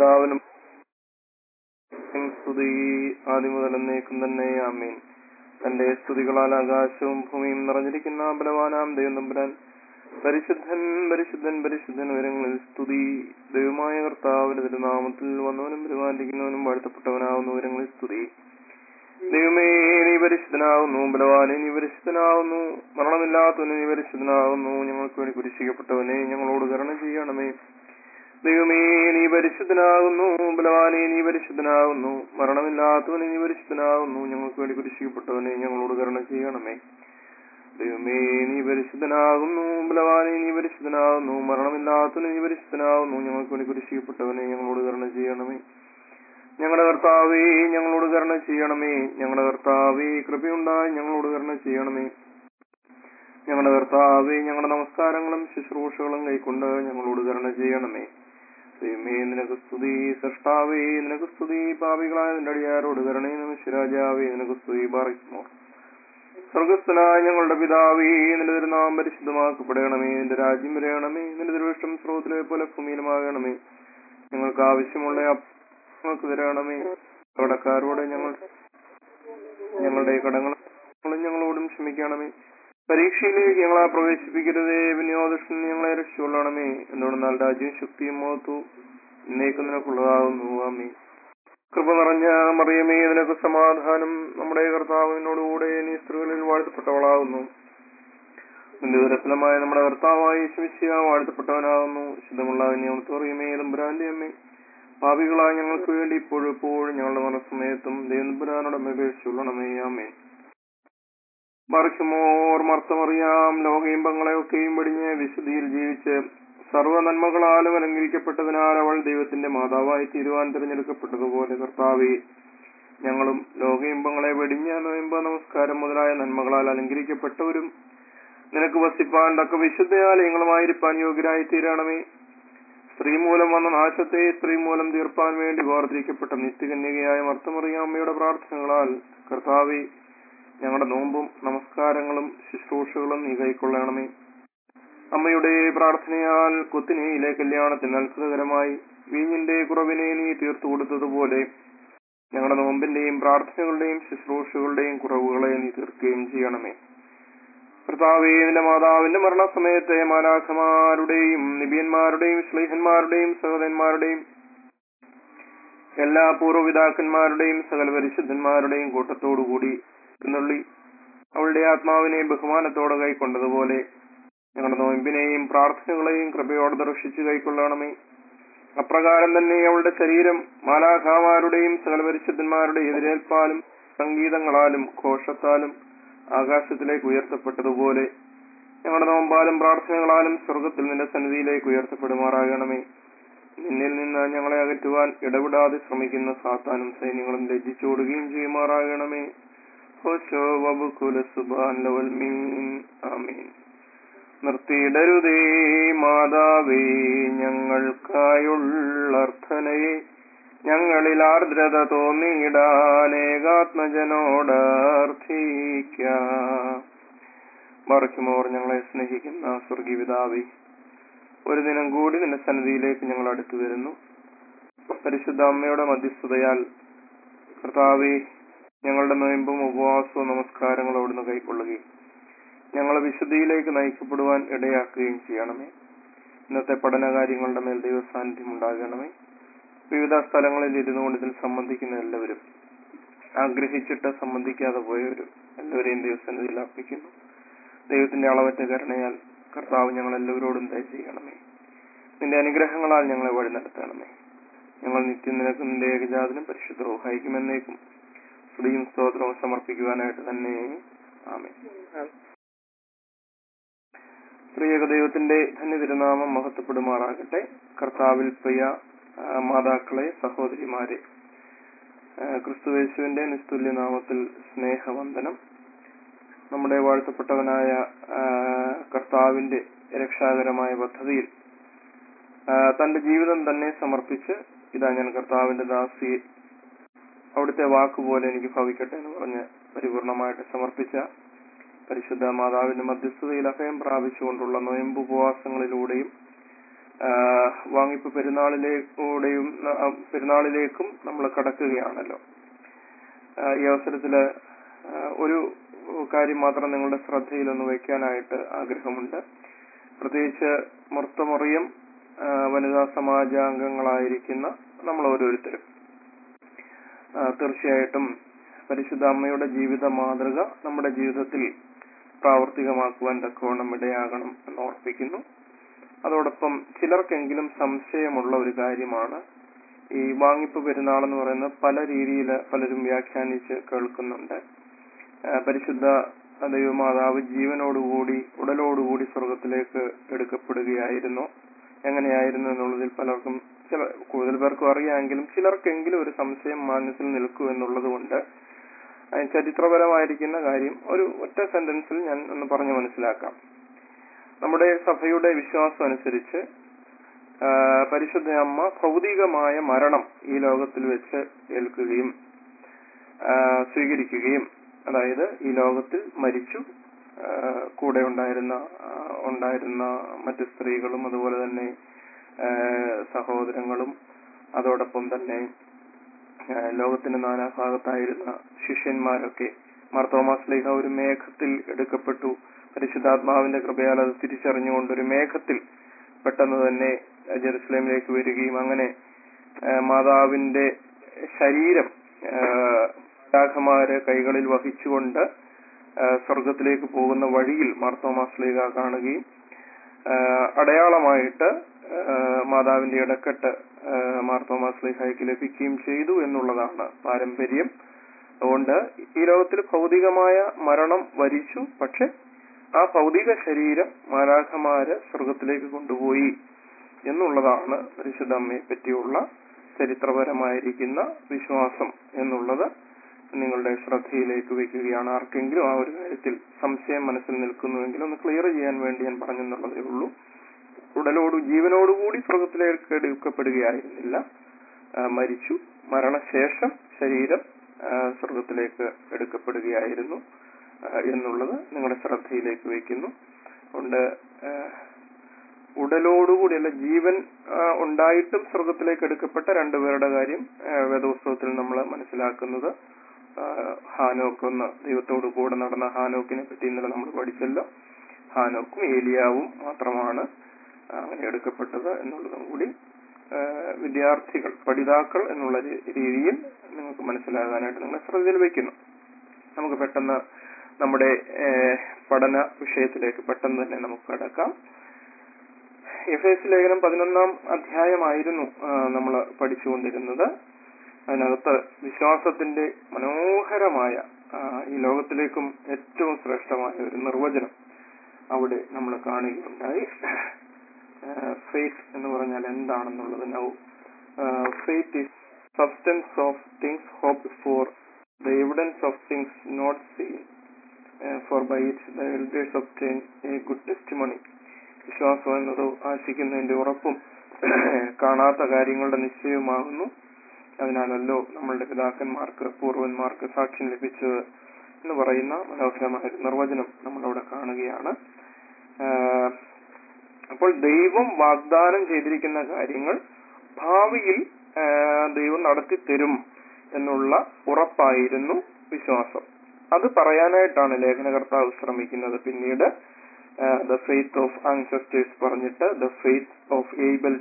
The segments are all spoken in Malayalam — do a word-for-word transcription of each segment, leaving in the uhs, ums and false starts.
പിതാവിനും സ്തുതി ആദ്യം മുതൽ എന്നേക്കും തന്നെ ആമേൻ. തന്റെ സ്തുതികളാൽ ആകാശവും ഭൂമിയും നിറഞ്ഞിരിക്കുന്ന ബലവാനാം ദൈവം തമ്പുരാൻ പരിശുദ്ധൻ പരിശുദ്ധൻ പരിശുദ്ധൻ ഉയരങ്ങളിൽ സ്തുതി. ദൈവമായ കർത്താവിന്റെ തിരുനാമത്തിൽ വന്നവനും പരിപാലിക്കുന്നവനും വാഴ്ത്തപ്പെട്ടവനാവുന്ന ഉയരങ്ങളിൽ സ്തുതി. ദൈവമേ നീ പരിശുദ്ധനാവുന്നു, ബലവാനെ നീ പരിശുദ്ധനാവുന്നു, മരണമില്ലാത്തവനെ നീ പരിശുദ്ധനാവുന്നു. ഞങ്ങൾക്ക് വേണ്ടി കുരിശിക്കപ്പെട്ടവനെ ഞങ്ങളോട് കരുണ ചെയ്യണമേ. ദൈവമേ നീ പരിശുദ്ധനാകുന്നു, ബലവാനെ നീ പരിശുദ്ധനാകുന്നു, മരണമില്ലാത്തവനെ നീ പരിശുദ്ധനാകുന്നു. ഞങ്ങൾക്ക് വേണ്ടി കുരിശിക്കപ്പെട്ടവനെ ഞങ്ങളോട് കരുണ ചെയ്യണമേ. ദൈവമേ നീ പരിശുദ്ധനാകുന്നു, ബലവാനെ നീ പരിശുദ്ധനാകുന്നു, മരണമില്ലാത്തവനെ നീ പരിശുദ്ധനാകുന്നു. ഞങ്ങൾക്ക് വേണ്ടി കുരിശിക്കപ്പെട്ടവനെ ഞങ്ങളോട് കരുണ ചെയ്യണമേ. ഞങ്ങളുടെ കർത്താവേ ഞങ്ങളോട് കരുണ ചെയ്യണമേ. ഞങ്ങളുടെ കർത്താവേ കൃപയുണ്ടായി ഞങ്ങളോട് കരുണ ചെയ്യണമേ. ഞങ്ങളുടെ കർത്താവേ ഞങ്ങളുടെ നമസ്കാരങ്ങളും ശുശ്രൂഷകളും കൈക്കൊണ്ട് ഞങ്ങളോട് കരുണ ചെയ്യണമേ. ദൈവമേ നിനക്ക് സ്തുതി. സൃഷ്ടാവേ നിനക്ക് സ്തുതി. പാപികളായ നിന്റെ അടിയാരോട് കരുണയും ശിരാജാവേ നിനക്ക് സ്തുതി. ബാറിക്കുമോ സ്വർഗസ്ഥനായ ഞങ്ങളുടെ പിതാവേ നിന്റെ തിരുനാമം പരിശുദ്ധമാക്കപ്പെടണമേ. നിന്റെ രാജ്യം വരയണമേ. നിന്റെ തിരുവിഷ്ടം സ്രോതത്തിലെ പോലെ ഭൂമിയിലുമാകണമേ. ഞങ്ങൾക്ക് ആവശ്യമുള്ള ഞങ്ങൾക്ക് തരണമേ. കടക്കാരോടെ ഞങ്ങൾ ഞങ്ങളുടെ കടങ്ങളും ഞങ്ങളോടും ക്ഷമിക്കണമേ. പരീക്ഷയിലേക്ക് ഞങ്ങളെ പ്രവേശിപ്പിക്കരുതേ, വിനിയോഗദൃഷ്ടി ഞങ്ങളെ രക്ഷിക്കൊള്ളണമേ. എന്തുകൊണ്ടെന്നാൽ രാജ്യവും ശക്തിയും മഹത്വവും എന്നേക്കും നിനക്കുള്ളതാകുന്നു. ആമേൻ. കൃപ നിറഞ്ഞ മറിയമേ നിനക്ക് സമാധാനം. നമ്മുടെ കർത്താവിനോടുകൂടെ നീ സ്ത്രീകളിൽ വാഴ്ത്തപ്പെട്ടവളാകുന്നു. നിന്റെ ദുരഫലമായ നമ്മുടെ കർത്താവായ യേശുമിശിഹാ വാഴ്ത്തപ്പെട്ടവനാകുന്നു. ശുദ്ധമുള്ള കന്യാമറിയമേ തമ്പുരാന്റെ അമ്മേ, പാപികളായ ഞങ്ങൾക്ക് വേണ്ടി ഇപ്പോഴും എപ്പോഴും ഞങ്ങളുടെ മനസ്സമയത്തും ദൈവതമ്പുരാനോട് അപേക്ഷിച്ചുകൊള്ളണമേ. ആമേൻ. മറിക്കുമോർ മർത്തമറിയാം ലോകയിമ്പങ്ങളെയൊക്കെയും വെടിഞ്ഞ് വിശുദ്ധിയിൽ ജീവിച്ച് സർവ്വ നന്മകളാലും അലങ്കരിക്കപ്പെട്ടതിനാൽ അവൾ ദൈവത്തിന്റെ മാതാവായി തീരുവാൻ തിരഞ്ഞെടുക്കപ്പെട്ടതുപോലെ കർത്താവേ ഞങ്ങളും ലോകയിമ്പങ്ങളെ വെടിഞ്ഞ് നോയമ്പ് നമസ്കാരം മുതലായ നന്മകളാൽ അലങ്കരിക്കപ്പെട്ടവരും നിനക്ക് വസിപ്പാൻ തക്ക വിശുദ്ധയാലയങ്ങളുമായിരിക്കാൻ യോഗ്യരായി തീരണമേ. സ്ത്രീ മൂലം വന്ന നാശത്തെ സ്ത്രീ മൂലം തീർപ്പാൻ വേണ്ടി വേർതിരിക്കപ്പെട്ട നിത്യകന്യകയായ മർത്തമറിയാമ്മയുടെ പ്രാർത്ഥനകളാൽ കർത്താവേ ഞങ്ങളുടെ നോമ്പും നമസ്കാരങ്ങളും ശുശ്രൂഷകളും നീ കൈക്കൊള്ളണമേ. അമ്മയുടെ പ്രാർത്ഥനയാൽ കൊത്തിനയിലെ കല്യാണത്തിന് അത്ഭുതകരമായി വീഞ്ഞിന്റെ കുറവിനെ നീ തീർത്തു കൊടുത്തതുപോലെ ഞങ്ങളുടെ നോമ്പിന്റെയും പ്രാർത്ഥനകളുടെയും ശുശ്രൂഷകളുടെയും കുറവുകളെ നീ തീർക്കുകയും ചെയ്യണമേ. കർത്താവേ നിന്റെ മാതാവിന്റെ മരണസമയത്തെ മാലാഖമാരുടെയും നിബിയന്മാരുടെയും ശ്ലീഹന്മാരുടെയും സഹോദരന്മാരുടെയും എല്ലാ പൂർവ്വപിതാക്കന്മാരുടെയും സകല പരിശുദ്ധന്മാരുടെയും കൂട്ടത്തോടുകൂടി എന്നുള്ളി അവളുടെ ആത്മാവിനെ ബഹുമാനത്തോടെ കൈക്കൊണ്ടതുപോലെ ഞങ്ങളുടെ നോയമ്പിനെയും പ്രാർത്ഥനകളെയും കൃപയോടെ ദർശിച്ചു കൈക്കൊള്ളണമേ. അപ്രകാരം തന്നെ അവളുടെ ശരീരം മാലാഖമാരുടെയും സകല പരിശുദ്ധന്മാരുടെ എതിരേൽപ്പാലും സംഗീതങ്ങളാലും ഘോഷത്താലും ആകാശത്തിലേക്ക് ഉയർത്തപ്പെട്ടതുപോലെ ഞങ്ങളുടെ നോമ്പാലും പ്രാർത്ഥനകളാലും സ്വർഗത്തിൽ നിന്റെ സന്നിധിയിലേക്ക് ഉയർത്തപ്പെടുമാറാകണമേ. നിന്നിൽ നിന്ന് ഞങ്ങളെ അകറ്റുവാൻ ഇടപെടാതെ ശ്രമിക്കുന്ന സാത്താനും സൈന്യങ്ങളും ലജ്ജിച്ചോടുകയും ചെയ്യുമാറാകണമേ. നിർത്തിയിടരുതേ മാതാവേ ഞങ്ങൾക്കായുള്ളർത്ഥനയെ, ഞങ്ങളിൽ ആർദ്രത തോന്നിയിടാൻ ഏകാത്മജനോടർത്ഥിക്കാം. മറിക്കുമോർ ഞങ്ങളെ സ്നേഹിക്കുന്ന സ്വർഗീയ പിതാവേ, ഒരു ദിനം കൂടി നിന്റെ സന്നിധിയിലേക്ക് ഞങ്ങൾ അടുത്തു വരുന്നു. പരിശുദ്ധ അമ്മയുടെ മധ്യസ്ഥതയാൽ കർത്താവേ ഞങ്ങളുടെ നോയമ്പും ഉപവാസവും നമസ്കാരങ്ങളും അവിടുന്ന് കൈക്കൊള്ളുകയും ഞങ്ങളെ വിശുദ്ധിയിലേക്ക് നയിക്കപ്പെടുവാൻ ഇടയാക്കുകയും ചെയ്യണമേ. ഇന്നത്തെ പഠനകാര്യങ്ങളുടെ മേൽ ദൈവ സാന്നിധ്യം ഉണ്ടാകണമേ. വിവിധ സ്ഥലങ്ങളിൽ ഇരുന്നു കൊണ്ട് ഇതിൽ സംബന്ധിക്കുന്ന എല്ലാവരും, ആഗ്രഹിച്ചിട്ട് സംബന്ധിക്കാതെ പോയവരും എല്ലാവരെയും ദൈവസന്നിധിയിൽ അർപ്പിക്കുന്നു. ദൈവത്തിന്റെ അളവറ്റ കരുണയാൽ കർത്താവ് ഞങ്ങൾ എല്ലാവരോടും ദയ ചെയ്യണമേ. നിന്റെ അനുഗ്രഹങ്ങളാൽ ഞങ്ങളെ വഴി നടത്തണമേ. ഞങ്ങൾ നിത്യം നിനക്ക് നിന്റെ ഏകജാതനും പരിശുദ്ധ റൂഹായിക്കുമെന്നേക്കും സ്തുതിയും സ്തോത്രവും സമർപ്പിക്കുവാനായിട്ട് തന്നെ. ആമേൻ. പ്രിയ ദൈവത്തിന്റെ ധന്യ തിരുനാമം മഹത്വപ്പെടുമാറാകട്ടെ. കർത്താവിൽ പ്രിയ മാതാക്കളെ, സഹോദരിമാരെ, ക്രിസ്തുയേശുവിന്റെ നിസ്തുല്യ നാമത്തിൽ സ്നേഹവന്ദനം. നമ്മുടെ വാഴ്ത്തപ്പെട്ടവനായ കർത്താവിന്റെ രക്ഷാകരമായ പദ്ധതിയിൽ തന്റെ ജീവിതം തന്നെ സമർപ്പിച്ച് ഇതാ ഞാൻ കർത്താവിന്റെ ദാസി, അവിടുത്തെ വാക്കുപോലെ എനിക്ക് ഭവിക്കട്ടെ എന്ന് പറഞ്ഞ് പരിപൂർണമായിട്ട് സമർപ്പിച്ച പരിശുദ്ധ മാതാവിന്റെ മധ്യസ്ഥതയിൽ അഭയം പ്രാപിച്ചുകൊണ്ടുള്ള നൊയമ്പ് ഉപവാസങ്ങളിലൂടെയും വാങ്ങിപ്പ് പെരുന്നാളിലേക്കൂടെയും പെരുന്നാളിലേക്കും നമ്മൾ കടക്കുകയാണല്ലോ. ഈ അവസരത്തില് ഒരു കാര്യം മാത്രം നിങ്ങളുടെ ശ്രദ്ധയിൽ ഒന്ന് വയ്ക്കാനായിട്ട് ആഗ്രഹമുണ്ട്. പ്രത്യേകിച്ച് മർത്തമറിയം വനിതാ സമാജാംഗങ്ങളായിരിക്കുന്ന നമ്മൾ ഓരോരുത്തരും തീർച്ചയായിട്ടും പരിശുദ്ധ അമ്മയുടെ ജീവിത മാതൃക നമ്മുടെ ജീവിതത്തിൽ പ്രാവർത്തികമാക്കുവാൻ തക്കവണ്ണം ഇടയാകണം എന്ന് ഓർപ്പിക്കുന്നു. അതോടൊപ്പം ചിലർക്കെങ്കിലും സംശയമുള്ള ഒരു കാര്യമാണ് ഈ വാങ്ങിപ്പ് പെരുന്നാൾ എന്ന് പറയുന്നത് പല രീതിയിൽ പലരും വ്യാഖ്യാനിച്ച് കേൾക്കുന്നുണ്ട്. പരിശുദ്ധ ദൈവമാതാവ് ജീവനോടുകൂടി ഉടലോടുകൂടി സ്വർഗത്തിലേക്ക് എടുക്കപ്പെടുകയായിരുന്നു, എങ്ങനെയായിരുന്നു എന്നുള്ളതിൽ പലർക്കും ചില കൂടുതൽ പേർക്കും അറിയാമെങ്കിലും ചിലർക്കെങ്കിലും ഒരു സംശയം മനസ്സിൽ നിൽക്കൂ എന്നുള്ളത് കൊണ്ട് ചരിത്രപരമായിരിക്കുന്ന കാര്യം ഒരു ഒറ്റ സെന്റൻസിൽ ഞാൻ ഒന്ന് പറഞ്ഞു മനസ്സിലാക്കാം. നമ്മുടെ സഭയുടെ വിശ്വാസം അനുസരിച്ച് പരിശുദ്ധ അമ്മ ഭൗതികമായ മരണം ഈ ലോകത്തിൽ വെച്ച് ഏൽക്കുകയും സ്വീകരിക്കുകയും, അതായത് ഈ ലോകത്തിൽ മരിച്ചു, കൂടെ ഉണ്ടായിരുന്ന ഉണ്ടായിരുന്ന മറ്റു സ്ത്രീകളും അതുപോലെ തന്നെ സഹോദരങ്ങളും അതോടൊപ്പം തന്നെ ലോകത്തിന്റെ നാനാഭാഗത്തായിരുന്ന ശിഷ്യന്മാരൊക്കെ മാർത്തോമാ ശ്ലീഹ ഒരു മേഘത്തിൽ എടുക്കപ്പെട്ടു. പരിശുദ്ധാത്മാവിന്റെ കൃപയാൽ അത് തിരിച്ചറിഞ്ഞുകൊണ്ട് ഒരു മേഘത്തിൽ പെട്ടെന്ന് തന്നെ ജെറുസലേമിലേക്ക് വരികയും അങ്ങനെ മാതാവിന്റെ ശരീരം മാലാഖമാര് കൈകളിൽ വഹിച്ചുകൊണ്ട് സ്വർഗത്തിലേക്ക് പോകുന്ന വഴിയിൽ മാർത്തോമാ ശ്ലീഹ കാണുകയും അടയാളമായിട്ട് മാതാവിന്റെ ഇടക്കെട്ട് മാർത്തോമാ ശ്ലീഹയ്ക്ക് ലഭിക്കുകയും ചെയ്തു എന്നുള്ളതാണ് പാരമ്പര്യം. അതുകൊണ്ട് ഈ ലോകത്തിൽ ഭൗതികമായ മരണം വരിച്ചു, പക്ഷെ ആ ഭൗതിക ശരീരം മാലാഖമാര് സ്വർഗത്തിലേക്ക് കൊണ്ടുപോയി എന്നുള്ളതാണ് പരിശുദ്ധ അമ്മയെ പറ്റിയുള്ള ചരിത്രപരമായിരിക്കുന്ന വിശ്വാസം എന്നുള്ളത് നിങ്ങളുടെ ശ്രദ്ധയിലേക്ക് വയ്ക്കുകയാണ്. ആർക്കെങ്കിലും ആ ഒരു കാര്യത്തിൽ സംശയം മനസ്സിൽ നിൽക്കുന്നുവെങ്കിൽ ഒന്ന് ക്ലിയർ ചെയ്യാൻ വേണ്ടി ഞാൻ പറഞ്ഞെന്നുള്ളതേ ഉള്ളൂ. ഉടലോടു ജീവനോടുകൂടി സ്വർഗത്തിലേക്ക് എടുക്കപ്പെടുകയായിരുന്നില്ല, മരിച്ചു, മരണശേഷം ശരീരം സ്വർഗത്തിലേക്ക് എടുക്കപ്പെടുകയായിരുന്നു എന്നുള്ളത് നിങ്ങളുടെ ശ്രദ്ധയിലേക്ക് വയ്ക്കുന്നു. അതുകൊണ്ട് ഉടലോടുകൂടി അല്ല, ജീവൻ ഉണ്ടായിട്ടും സ്വർഗത്തിലേക്ക് എടുക്കപ്പെട്ട രണ്ടുപേരുടെ കാര്യം വേദപുസ്തകത്തിൽ നമ്മൾ മനസ്സിലാക്കുന്നത് ഹാനോക്ക് ഒന്ന് ദൈവത്തോടു കൂടെ നടന്ന ഹാനോക്കിനെ പറ്റി ഇന്നലെ നമ്മൾ പഠിച്ചല്ലോ. ഹാനോക്കും ഏലിയാവും മാത്രമാണ് അങ്ങനെ എടുക്കപ്പെട്ടത് എന്നുള്ളതും കൂടി വിദ്യാർത്ഥികൾ പഠിതാക്കൾ എന്നുള്ള രീതിയിൽ നിങ്ങൾക്ക് മനസ്സിലാകാനായിട്ട് നിങ്ങളെ ശ്രദ്ധയിൽ വയ്ക്കുന്നു. നമുക്ക് പെട്ടെന്ന് നമ്മുടെ പഠന വിഷയത്തിലേക്ക് പെട്ടെന്ന് തന്നെ നമുക്ക് കടക്കാം. എഫേസ്യ ലേഖനം പതിനൊന്നാം അധ്യായമായിരുന്നു നമ്മൾ പഠിച്ചുകൊണ്ടിരുന്നത്. അതിനകത്ത് വിശ്വാസത്തിന്റെ മനോഹരമായ ഈ ലോകത്തിലേക്കും ഏറ്റവും ശ്രേഷ്ഠമായ ഒരു നിർവചനം അവിടെ നമ്മൾ കാണുകയുണ്ടായി. ഫെയ്ത്ത് എന്ന് പറഞ്ഞാൽ എന്താണെന്നുള്ളത്, now faith is substance of things hoped for, the evidence of things not seen, for by it the elders obtain a good testimony. വിശ്വാസം എന്നത് ആശിക്കുന്നതിന്റെ ഉറപ്പും കാണാത്ത കാര്യങ്ങളുടെ നിശ്ചയവുമാകുന്നു, അതിനാലല്ലോ നമ്മളുടെ പിതാക്കന്മാർക്ക് പൂർവന്മാർക്ക് സാക്ഷ്യം ലഭിച്ചത് എന്ന് പറയുന്ന മനോഹരമായ നിർവചനം നമ്മളവിടെ കാണുകയാണ്. അപ്പോൾ ദൈവം വാഗ്ദാനം ചെയ്തിരിക്കുന്ന കാര്യങ്ങൾ ഭാവിയിൽ ദൈവം നടത്തി തരും എന്നുള്ള ഉറപ്പായിരുന്നു വിശ്വാസം. അത് പറയാനായിട്ടാണ് ലേഖനകർത്താവ് ശ്രമിക്കുന്നത്. പിന്നീട് ദ ഫെയ്ത്ത് ഓഫ് ആൻസെസ്റ്റേഴ്സ് പറഞ്ഞിട്ട് the faith of Abel,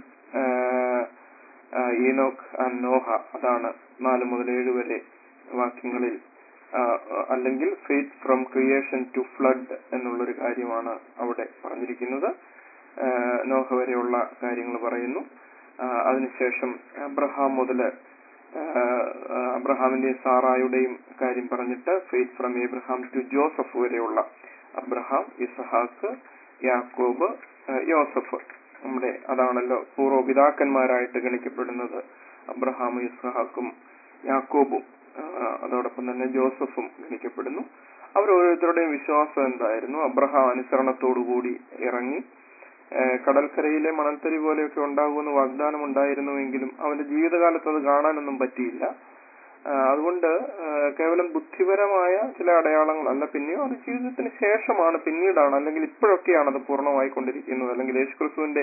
Enoch and Noah, അതാണ് നാല് മുതൽ ഏഴ് വരെ വാക്യങ്ങളിൽ. അല്ലെങ്കിൽ faith from creation to flood എന്നുള്ളൊരു കാര്യമാണ് അവിടെ പറഞ്ഞിരിക്കുന്നത്. നോഹ വരെയുള്ള കാര്യങ്ങൾ പറയുന്നു. അതിനുശേഷം അബ്രഹാം മുതൽ അബ്രഹാമിന്റെയും സാറായുടെയും കാര്യം പറഞ്ഞിട്ട് faith from Abraham to Joseph വരെയുള്ള അബ്രഹാം, ഇസഹാക്ക്, യാക്കോബ്, യോസഫ്, നമ്മുടെ അതാണല്ലോ പൂർവ്വപിതാക്കന്മാരായിട്ട് ഗണിക്കപ്പെടുന്നത് അബ്രഹാമും ഇസ്ഹാക്കും യാക്കോബും അതോടൊപ്പം തന്നെ ജോസഫും ഗണിക്കപ്പെടുന്നു. അവർ ഓരോരുത്തരുടെയും വിശ്വാസം എന്തായിരുന്നു? അബ്രഹാം അനുസരണത്തോടുകൂടി ഇറങ്ങി കടൽക്കരയിലെ മണൽത്തരി പോലെയൊക്കെ ഉണ്ടാകുമെന്ന് വാഗ്ദാനം ഉണ്ടായിരുന്നുവെങ്കിലും അവന്റെ ജീവിതകാലത്ത് അത് കാണാനൊന്നും പറ്റിയില്ല. അതുകൊണ്ട് കേവലം ബുദ്ധിപരമായ ചില അടയാളങ്ങളല്ല, പിന്നെയോ അത് ജീവിതത്തിന് ശേഷമാണ്, പിന്നീടാണ്, അല്ലെങ്കിൽ ഇപ്പോഴൊക്കെയാണ് അത് പൂർണ്ണമായിക്കൊണ്ടിരിക്കുന്നത്. അല്ലെങ്കിൽ യേശുക്രിസ്തുവിന്റെ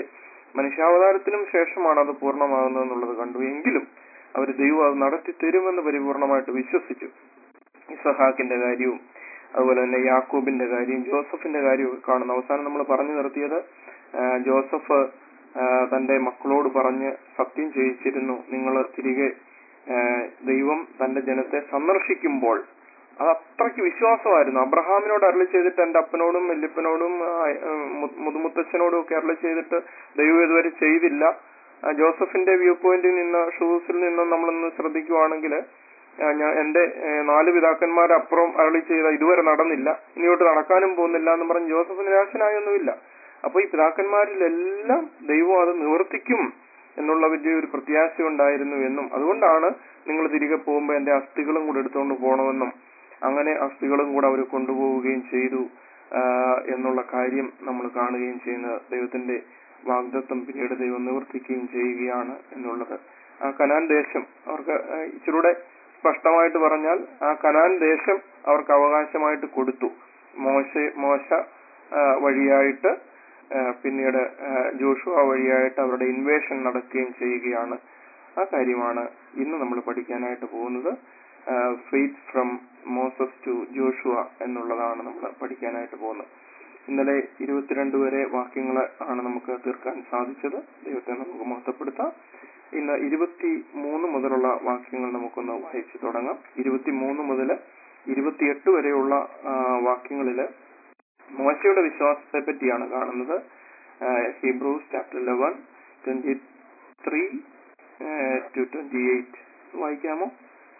മനുഷ്യാവതാരത്തിനും ശേഷമാണ് അത് പൂർണ്ണമാകുന്നത് എന്നുള്ളത് കണ്ടു. എങ്കിലും അവർ ദൈവം അത് നടത്തി തരുമെന്ന് പരിപൂർണമായിട്ട് വിശ്വസിച്ചു. ഇസഹാക്കിന്റെ കാര്യവും അതുപോലെ തന്നെ യാക്കോബിന്റെ കാര്യം, ജോസഫിന്റെ കാര്യവും കാണുന്നു. അവസാനം നമ്മൾ പറഞ്ഞു നിർത്തിയത് ജോസഫ് തന്റെ മക്കളോട് പറഞ്ഞ് സത്യം ചെയ്യിച്ചിരുന്നു, നിങ്ങൾ തിരികെ ദൈവം തന്റെ ജനത്തെ സന്ദർശിക്കുമ്പോൾ. അത് അത്രയ്ക്ക് വിശ്വാസമായിരുന്നു. അബ്രഹാമിനോട് അരുളി ചെയ്തിട്ട് എന്റെ അപ്പനോടും വല്യപ്പനോടും മുതുമുത്തച്ഛനോടും ഒക്കെ അരുളി ചെയ്തിട്ട് ദൈവം ഇതുവരെ ചെയ്തില്ല. ജോസഫിന്റെ വ്യൂ പോയിന്റിൽ നിന്ന്, ഷൂസിൽ നിന്ന് നമ്മളൊന്ന് ശ്രദ്ധിക്കുവാണെങ്കിൽ, ഞാൻ എന്റെ നാല് പിതാക്കന്മാരപ്പുറം അരുളി ചെയ്ത ഇതുവരെ നടന്നില്ല, ഇനിയോട്ട് നടക്കാനും പോകുന്നില്ല എന്ന് പറഞ്ഞ് ജോസഫ് നിരാശനായൊന്നുമില്ല. അപ്പൊ ഈ പിതാക്കന്മാരിലെല്ലാം ദൈവം അത് നിവർത്തിക്കും എന്നുള്ള വലിയൊരു പ്രത്യാശ ഉണ്ടായിരുന്നു എന്നും, അതുകൊണ്ടാണ് നിങ്ങൾ തിരികെ പോകുമ്പോൾ എന്റെ അസ്ഥികളും കൂടെ എടുത്തുകൊണ്ട് പോകണമെന്നും അങ്ങനെ അസ്ഥികളും കൂടെ അവർ കൊണ്ടുപോവുകയും ചെയ്തു എന്നുള്ള കാര്യം നമ്മൾ കാണുകയും ചെയ്യുന്നത്. ദൈവത്തിന്റെ വാഗ്ദത്തം പിന്നീട് ദൈവം നിവർത്തിക്കുകയും ചെയ്യുകയാണ് എന്നുള്ളത്. ആ കനാൻ ദേശം അവർക്ക് ഇച്ചിരൂടെ സ്പഷ്ടമായിട്ട് പറഞ്ഞാൽ ആ കനാൻ ദേശം അവർക്ക് അവകാശമായിട്ട് കൊടുത്തു. മോശ മോശ വഴിയായിട്ട് പിന്നീട് ജോഷുവ വഴിയായിട്ട് അവരുടെ ഇൻവേഷൻ നടക്കുകയും ചെയ്യുകയാണ്. ആ കാര്യമാണ് ഇന്ന് നമ്മൾ പഠിക്കാനായിട്ട് പോകുന്നത്. Faith from Moses to Joshua എന്നുള്ളതാണ് നമ്മൾ പഠിക്കാനായിട്ട് പോകുന്നത്. ഇന്നലെ ഇരുപത്തിരണ്ട് വരെ വാക്യങ്ങൾ ആണ് നമുക്ക് തീർക്കാൻ സാധിച്ചത്. ദൈവത്തെ നമുക്ക് മഹത്വപ്പെടുത്താം. ഇന്ന് ഇരുപത്തി മൂന്ന് മുതലുള്ള വാക്യങ്ങൾ നമുക്കൊന്ന് വായിച്ചു തുടങ്ങാം. ഇരുപത്തി മൂന്ന് മുതൽ ഇരുപത്തിയെട്ട് വരെയുള്ള വാക്യങ്ങളില് മോശയുടെ വിശ്വാസത്തെ പറ്റിയാണ് കാണുന്നത്. Hebrews chapter eleven twenty three to twenty eight വായിക്കാമോ?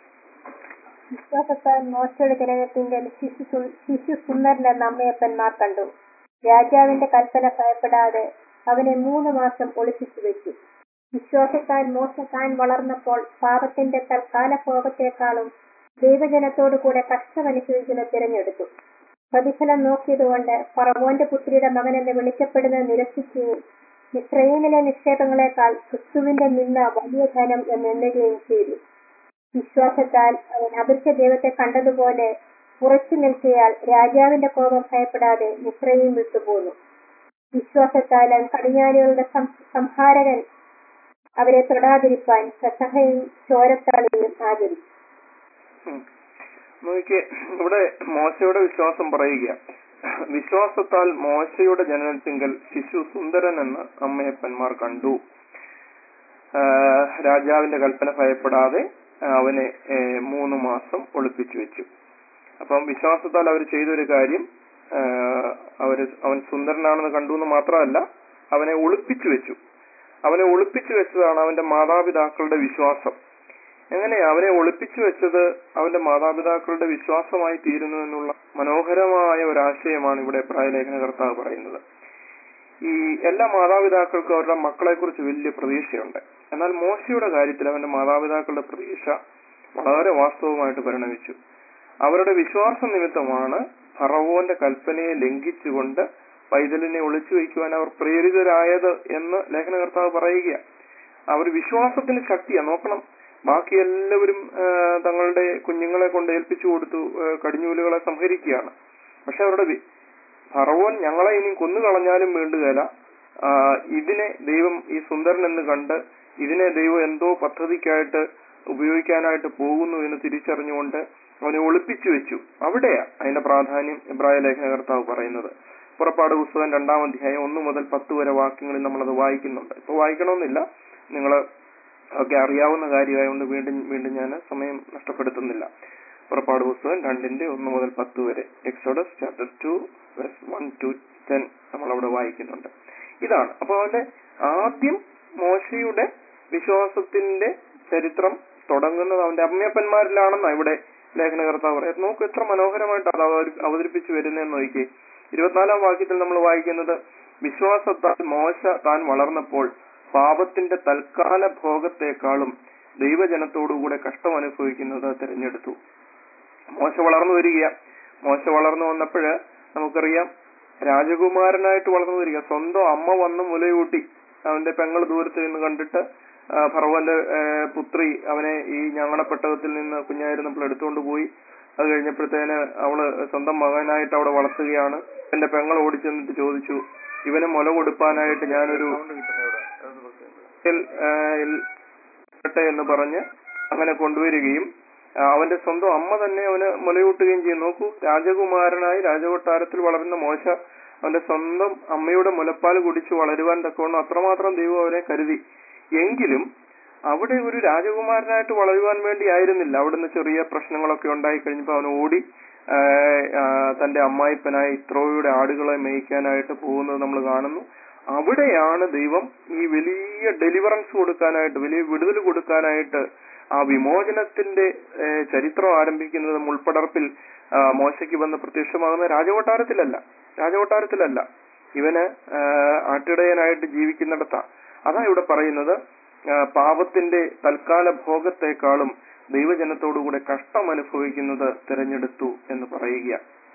വിശ്വാസത്താൽ മോശയുടെ ജനനത്തിന്റെ ശിശു ശിശു സുന്ദരനെന്ന് അമ്മയപ്പന്മാർ കണ്ടു. രാജാവിന്റെ കൽപ്പന ഭയപ്പെടാതെ അവനെ മൂന്ന് മാസം ഒളിപ്പിച്ചു വെച്ചു. വിശ്വാസത്താൽ മോശ താൻ വളർന്നപ്പോൾ പാപത്തിന്റെ തൽക്കാല ഭോഗത്തെക്കാളും ദൈവജനത്തോടു കൂടെ കഷ്ടമനുഭവിക്കുന്ന തിരഞ്ഞെടുത്തു. പ്രതിഫലം നോക്കിയതുകൊണ്ട് ഫറവോന്റെ പുത്രിയുടെ മകനെന്ന് വിളിക്കപ്പെടുന്നത് നിരസിക്കുകയും മിസ്രയീമിലെ നിക്ഷേപങ്ങളെക്കാൾ ക്രിസ്തുവിന്റെ നിന്ന വലിയ ധനം എന്നെണ്ണുകയും ചെയ്തു. വിശ്വാസത്താൽ അവൻ അദൃശ്യ ദൈവത്തെ കണ്ടതുപോലെ ഉറച്ചു നിൽക്കയാൽ രാജാവിന്റെ കോപം ഭയപ്പെടാതെ മിസ്രയീം വിട്ടുപോന്നു. വിശ്വാസത്താൽ അവൻ കടിഞ്ഞാലുകളുടെ സംഹാരകൻ അവരെ തൊടാതിരിപ്പാൻ പെസഹയും ചോരത്തളിയും ആചരിച്ചു. നോക്കിയേ, ഇവിടെ മോശയുടെ വിശ്വാസം പറയുക. വിശ്വാസത്താൽ മോശയുടെ ജനനത്തിങ്കൽ ശിശു സുന്ദരൻ എന്ന് അമ്മയപ്പന്മാർ കണ്ടു. രാജാവിന്റെ കൽപ്പന ഭയപ്പെടാതെ അവനെ മൂന്ന് മാസം ഒളിപ്പിച്ചു വെച്ചു. അപ്പം വിശ്വാസത്താൽ അവർ ചെയ്തൊരു കാര്യം, അവര് അവൻ സുന്ദരനാണെന്ന് കണ്ടു എന്ന് മാത്രമല്ല, അവനെ ഒളിപ്പിച്ചു വെച്ചു. അവനെ ഒളിപ്പിച്ചു വെച്ചതാണ് അവന്റെ മാതാപിതാക്കളുടെ വിശ്വാസം. എങ്ങനെ അവനെ ഒളിപ്പിച്ചു വെച്ചത് അവന്റെ മാതാപിതാക്കളുടെ വിശ്വാസമായി തീരുന്നു എന്നുള്ള മനോഹരമായ ഒരാശയമാണ് ഇവിടെ പ്രായലേഖന കർത്താവ് പറയുന്നത്. ഈ എല്ലാ മാതാപിതാക്കൾക്കും അവരുടെ മക്കളെ കുറിച്ച് വലിയ പ്രതീക്ഷയുണ്ട്. എന്നാൽ മോശയുടെ കാര്യത്തിൽ അവന്റെ മാതാപിതാക്കളുടെ പ്രതീക്ഷ വളരെ വാസ്തവമായിട്ട് പരിണമിച്ചു. അവരുടെ വിശ്വാസ നിമിത്തമാണ് ഫറവോന്റെ കൽപ്പനയെ ലംഘിച്ചുകൊണ്ട് പൈതലിനെ ഒളിച്ചു വയ്ക്കുവാൻ അവർ പ്രേരിതരായത് എന്ന് ലേഖനകർത്താവ് പറയുക. അവർ വിശ്വാസത്തിന് ശക്തിയാണ്. നോക്കണം, ബാക്കി എല്ലാവരും തങ്ങളുടെ കുഞ്ഞുങ്ങളെ കൊണ്ട് ഏൽപ്പിച്ചു കൊടുത്തു കടിഞ്ഞൂലുകളെ സംഹരിക്കുകയാണ്. പക്ഷെ അവരുടെ ഫറവോൻ ഞങ്ങളെ ഇനി കൊന്നുകളഞ്ഞാലും വേണ്ടുകയില്ല, ഇതിനെ ദൈവം ഈ സുന്ദരൻ എന്ന് കണ്ട് ഇതിനെ ദൈവം എന്തോ പദ്ധതിക്കായിട്ട് ഉപയോഗിക്കാനായിട്ട് പോകുന്നു എന്ന് തിരിച്ചറിഞ്ഞുകൊണ്ട് അവനെ ഒളിപ്പിച്ചു വെച്ചു. അവിടെയാ അതിന്റെ പ്രാധാന്യം ഇബ്രായ ലേഖനകർത്താവ് പറയുന്നത്. പുറപ്പാട് പുസ്തകം രണ്ടാം അധ്യായം ഒന്ന് മുതൽ പത്ത് വരെ വാക്യങ്ങളിൽ നമ്മളത് വായിക്കുന്നുണ്ട്. ഇപ്പൊ വായിക്കണമെന്നില്ല, നിങ്ങൾ ഒക്കെ അറിയാവുന്ന കാര്യമായതുകൊണ്ട് വീണ്ടും വീണ്ടും ഞാൻ സമയം നഷ്ടപ്പെടുത്തുന്നില്ല. പുറപ്പാട് പുസ്തകം രണ്ടിന്റെ ഒന്ന് മുതൽ പത്ത് വരെ, Exodus chapter two verse one to ten നമ്മളവിടെ വായിക്കുന്നുണ്ട്. ഇതാണ് അപ്പൊ അവന്റെ ആദ്യം മോശയുടെ വിശ്വാസത്തിന്റെ ചരിത്രം തുടങ്ങുന്നത് അവന്റെ അമ്മയപ്പന്മാരിലാണെന്നാണ് ഇവിടെ ലേഖനകർത്താവ് പറയാം. നോക്ക് എത്ര മനോഹരമായിട്ട് അത് അവതരിപ്പിച്ചു വരുന്നതെന്ന് നോക്കിയേ. ഇരുപത്തിനാലാം വാക്യത്തിൽ നമ്മൾ വായിക്കുന്നത്, വിശ്വാസത്താൽ മോശ താൻ വളർന്നപ്പോൾ പാപത്തിന്റെ തൽക്കാല ഭോഗത്തെക്കാളും ദൈവജനത്തോടുകൂടെ കഷ്ടം അനുഭവിക്കുന്നത് തിരഞ്ഞെടുത്തു. മോശ വളർന്നു വരിക. മോശ വളർന്നു വന്നപ്പോഴ് നമുക്കറിയാം, രാജകുമാരനായിട്ട് വളർന്നു വരിക. സ്വന്തം അമ്മ വന്ന് മുലയൂട്ടി. അവന്റെ പെങ്ങൾ ദൂരത്ത് നിന്ന് കണ്ടിട്ട് ഫറവോന്റെ പുത്രി അവനെ ഈ ഞാങ്ങണപ്പെട്ടകത്തിൽ നിന്ന് കുഞ്ഞായിരുന്നപ്പോൾ എടുത്തുകൊണ്ട് പോയി. അത് കഴിഞ്ഞപ്പോഴത്തേന് അവള് സ്വന്തം മകനായിട്ട് അവിടെ വളർത്തുകയാണ്. എന്റെ പെങ്ങൾ ഓടിച്ചെന്നിട്ട് ചോദിച്ചു, ഇവന് മുല കൊടുപ്പാനായിട്ട് ഞാനൊരു എന്ന് പറഞ്ഞ് അങ്ങനെ കൊണ്ടുവരികയും ആ, അവന്റെ സ്വന്തം അമ്മ തന്നെ അവന് മുലയൂട്ടുകയും ചെയ്യും. നോക്കൂ, രാജകുമാരനായി രാജകൊട്ടാരത്തിൽ വളരുന്ന മോശ അവന്റെ സ്വന്തം അമ്മയുടെ മുലപ്പാൽ കുടിച്ച് വളരുവാൻ തക്കവണ്ണം അത്രമാത്രം ദൈവം അവനെ കരുതി. എങ്കിലും അവിടെ ഒരു രാജകുമാരനായിട്ട് വളരുവാൻ വേണ്ടി ആയിരുന്നില്ല. അവിടുന്ന് ചെറിയ പ്രശ്നങ്ങളൊക്കെ ഉണ്ടായി കഴിഞ്ഞപ്പോൾ അവൻ ഓടി ആ, ആ, തന്റെ അമ്മായിപ്പനായ ഇത്രോയുടെ ആടുകളെ മേയ്ക്കാനായിട്ട് പോകുന്നത് നമ്മൾ കാണുന്നു. അവിടെയാണ് ദൈവം ഈ വലിയ ഡെലിവറൻസ് കൊടുക്കാനായിട്ട്, വലിയ വിടുതൽ കൊടുക്കാനായിട്ട്, ആ വിമോചനത്തിന്റെ ഏഹ്, ചരിത്രം ആരംഭിക്കുന്നത് മുൾപ്പടർപ്പിൽ ആ, മോശയ്ക്ക് വന്ന് പ്രത്യക്ഷമാകുന്ന രാജകൊട്ടാരത്തിലല്ല രാജകൊട്ടാരത്തിലല്ല ഇവന് ആഹ്, ആട്ടിടയനായിട്ട് ജീവിക്കുന്നിടത്താ. അതാ ഇവിടെ പറയുന്നത്, ആ, പാപത്തിന്റെ തൽക്കാല ഭോഗത്തെക്കാളും ദൈവജനത്തോടുകൂടെ കഷ്ടം അനുഭവിക്കുന്നത് തിരഞ്ഞെടുത്തു എന്ന് പറയുക.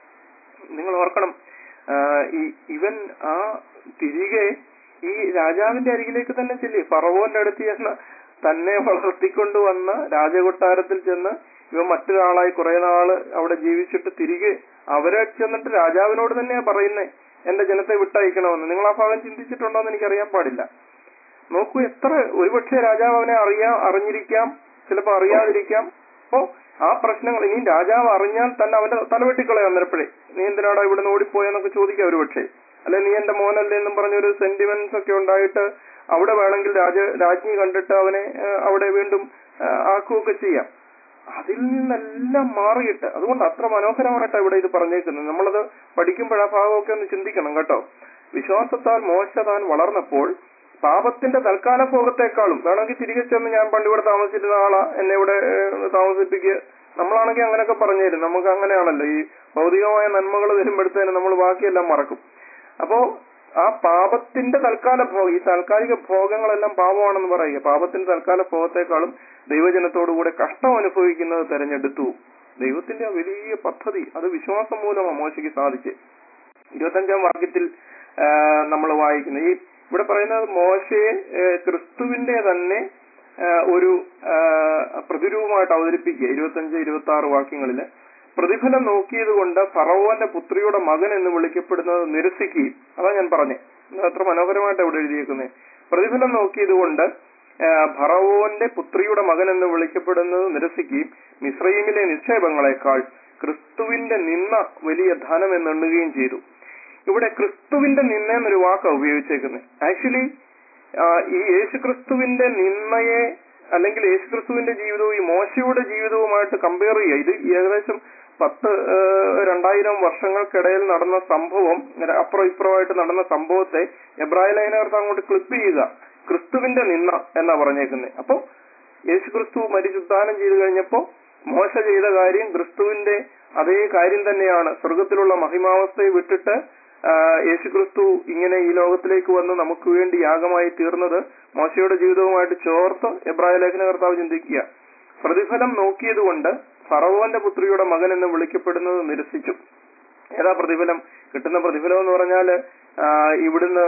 നിങ്ങൾ ഓർക്കണം, ആ, ഈ ഇവൻ ആ തിരികെ ഈ രാജാവിന്റെ അരികിലേക്ക് തന്നെ ചെല്ലി, ഫറവോന്റെ അടുത്ത് ചെന്ന് തന്നെ വളർത്തിക്കൊണ്ടുവന്ന രാജകൊട്ടാരത്തിൽ ചെന്ന് ഇവൻ മറ്റൊരാളായി കുറെ നാള് അവിടെ ജീവിച്ചിട്ട് തിരികെ അവരെ ചെന്നിട്ട് രാജാവിനോട് തന്നെയാ പറയുന്നേ, എന്റെ ജനത്തെ വിട്ടയക്കണമെന്ന്. നിങ്ങൾ ആ ഭാഗം ചിന്തിച്ചിട്ടുണ്ടോ എന്ന് എനിക്കറിയാൻ പാടില്ല. നോക്കൂ, എത്ര ഒരുപക്ഷെ രാജാവ് അവനെ അറിയാ അറിഞ്ഞിരിക്കാം, ചിലപ്പോ അറിയാതിരിക്കാം. അപ്പോ ആ പ്രശ്നങ്ങൾ ഇനി രാജാവ് അറിഞ്ഞാൽ തന്നെ അവന്റെ തലവെട്ടിക്കളയാം. അന്നേരപ്പോഴേ നീ എന്തിനാടാ ഇവിടുന്ന് ഓടിപ്പോയെന്നൊക്കെ ചോദിക്കാം ഒരുപക്ഷെ. അല്ലെ നീ എന്റെ മോനല്ലേ എന്നും പറഞ്ഞൊരു സെന്റിമെന്റ്സ് ഒക്കെ ഉണ്ടായിട്ട് അവിടെ വേണമെങ്കിൽ രാജ രാജ്ഞി കണ്ടിട്ട് അവനെ ആ, അവിടെ വീണ്ടും ആ, ആക്കുകയൊക്കെ ചെയ്യാം. അതിൽ നിന്നെല്ലാം മാറിയിട്ട്, അതുകൊണ്ട് അത്ര മനോഹരമായിട്ടാണ് ഇവിടെ ഇത് പറഞ്ഞേക്കുന്നത്. നമ്മളത് പഠിക്കുമ്പോൾ ആ ഭാഗമൊക്കെ ഒന്ന് ചിന്തിക്കണം കേട്ടോ. വിശ്വാസത്താൽ മോശ താൻ വളർന്നപ്പോൾ പാപത്തിന്റെ തൽക്കാല ഭോഗത്തെക്കാളും, വേണമെങ്കിൽ തിരികെ ചെന്ന് ഞാൻ പണ്ട് ഇവിടെ താമസിച്ചിരുന്ന ആളാ, എന്നെ ഇവിടെ ഏഹ്, താമസിപ്പിക്കുക, നമ്മളാണെങ്കിൽ അങ്ങനെയൊക്കെ പറഞ്ഞു തരും. നമുക്ക് അങ്ങനെയാണല്ലോ, ഈ ഭൗതികമായ നന്മകൾ വരുമ്പോഴത്തേന് നമ്മൾ ബാക്കിയെല്ലാം മറക്കും. അപ്പോ ആ പാപത്തിന്റെ തൽക്കാല ഭോഗം, ഈ താൽക്കാലിക ഭോഗങ്ങളെല്ലാം പാപമാണെന്ന് പറയുക. പാപത്തിന്റെ തൽക്കാല ഭോഗത്തെക്കാളും ദൈവജനത്തോടുകൂടെ കഷ്ടം അനുഭവിക്കുന്നത് തെരഞ്ഞെടുത്തു. ദൈവത്തിന്റെ ആ വലിയ പദ്ധതി അത് വിശ്വാസം മൂലമാണ് മോശയ്ക്ക് സാധിച്ച്. ഇരുപത്തഞ്ചാം വാക്യത്തിൽ നമ്മൾ വായിക്കുന്നു, ഈ ഇവിടെ പറയുന്നത് മോശയെ ഏഹ്, ക്രിസ്തുവിന്റെ തന്നെ ഏഹ്, ഒരു ഏഹ്, പ്രതിരൂപമായിട്ട് അവതരിപ്പിക്കുക. ഇരുപത്തഞ്ച് ഇരുപത്തി ആറ് വാക്യങ്ങളില് പ്രതിഫലം നോക്കിയത് കൊണ്ട് ഫറവോന്റെ പുത്രിയുടെ മകൻ എന്ന് വിളിക്കപ്പെടുന്നത് നിരസിക്കുകയും, അതാ ഞാൻ പറഞ്ഞേ, അത്ര മനോഹരമായിട്ട് ഇവിടെ എഴുതിയേക്കുന്നത്. പ്രതിഫലം നോക്കിയത് കൊണ്ട് ഫറവോന്റെ പുത്രിയുടെ മകൻ എന്ന് വിളിക്കപ്പെടുന്നത് നിരസിക്കുകയും മിസ്രയീമിലെ നിക്ഷേപങ്ങളെക്കാൾ ക്രിസ്തുവിന്റെ നിന്ന വലിയ ധനം എന്നെണ്ണുകയും ചെയ്തു. ഇവിടെ ക്രിസ്തുവിന്റെ നിന്ന എന്നൊരു വാക്കാണ് ഉപയോഗിച്ചേക്കുന്നത്. ആക്ച്വലി ഈ യേശുക്രിസ്തുവിന്റെ നിന്നയെ അല്ലെങ്കിൽ യേശുക്രിസ്തുവിന്റെ ജീവിതവും ഈ മോശയുടെ ജീവിതവുമായിട്ട് കമ്പയർ ചെയ്യുക. ഇത് ഏകദേശം പത്ത് രണ്ടായിരം വർഷങ്ങൾക്കിടയിൽ നടന്ന സംഭവം, അപ്പുറം ഇപ്പുറമായിട്ട് നടന്ന സംഭവത്തെ എബ്രായ ലേഖനകർത്ത് അങ്ങോട്ട് ക്ലിപ്പ് ചെയ്യുക. ക്രിസ്തുവിന്റെ നിന്ന എന്നാ പറഞ്ഞേക്കുന്നത്. അപ്പൊ യേശുക്രിസ്തു മരിച്ചുദ്ധാനം ചെയ്തു കഴിഞ്ഞപ്പോ മോശ ചെയ്ത കാര്യം ക്രിസ്തുവിന്റെ അതേ കാര്യം തന്നെയാണ്. സ്വർഗത്തിലുള്ള മഹിമാവസ്ഥയെ വിട്ടിട്ട് യേശുക്രിസ്തു ഇങ്ങനെ ഈ ലോകത്തിലേക്ക് വന്ന് നമുക്ക് വേണ്ടി യാഗമായി തീർന്നത് മോശയുടെ ജീവിതവുമായിട്ട് ചേർത്ത് എബ്രായ ലേഖന കർത്താവ് ചിന്തിക്കുക. പ്രതിഫലം നോക്കിയത് കൊണ്ട് ഫറവോന്റെ പുത്രിയുടെ മകൻ എന്ന് വിളിക്കപ്പെടുന്നത് നിരസിച്ചു. ഏതാ പ്രതിഫലം? കിട്ടുന്ന പ്രതിഫലം എന്ന് പറഞ്ഞാല് ഇവിടുന്ന്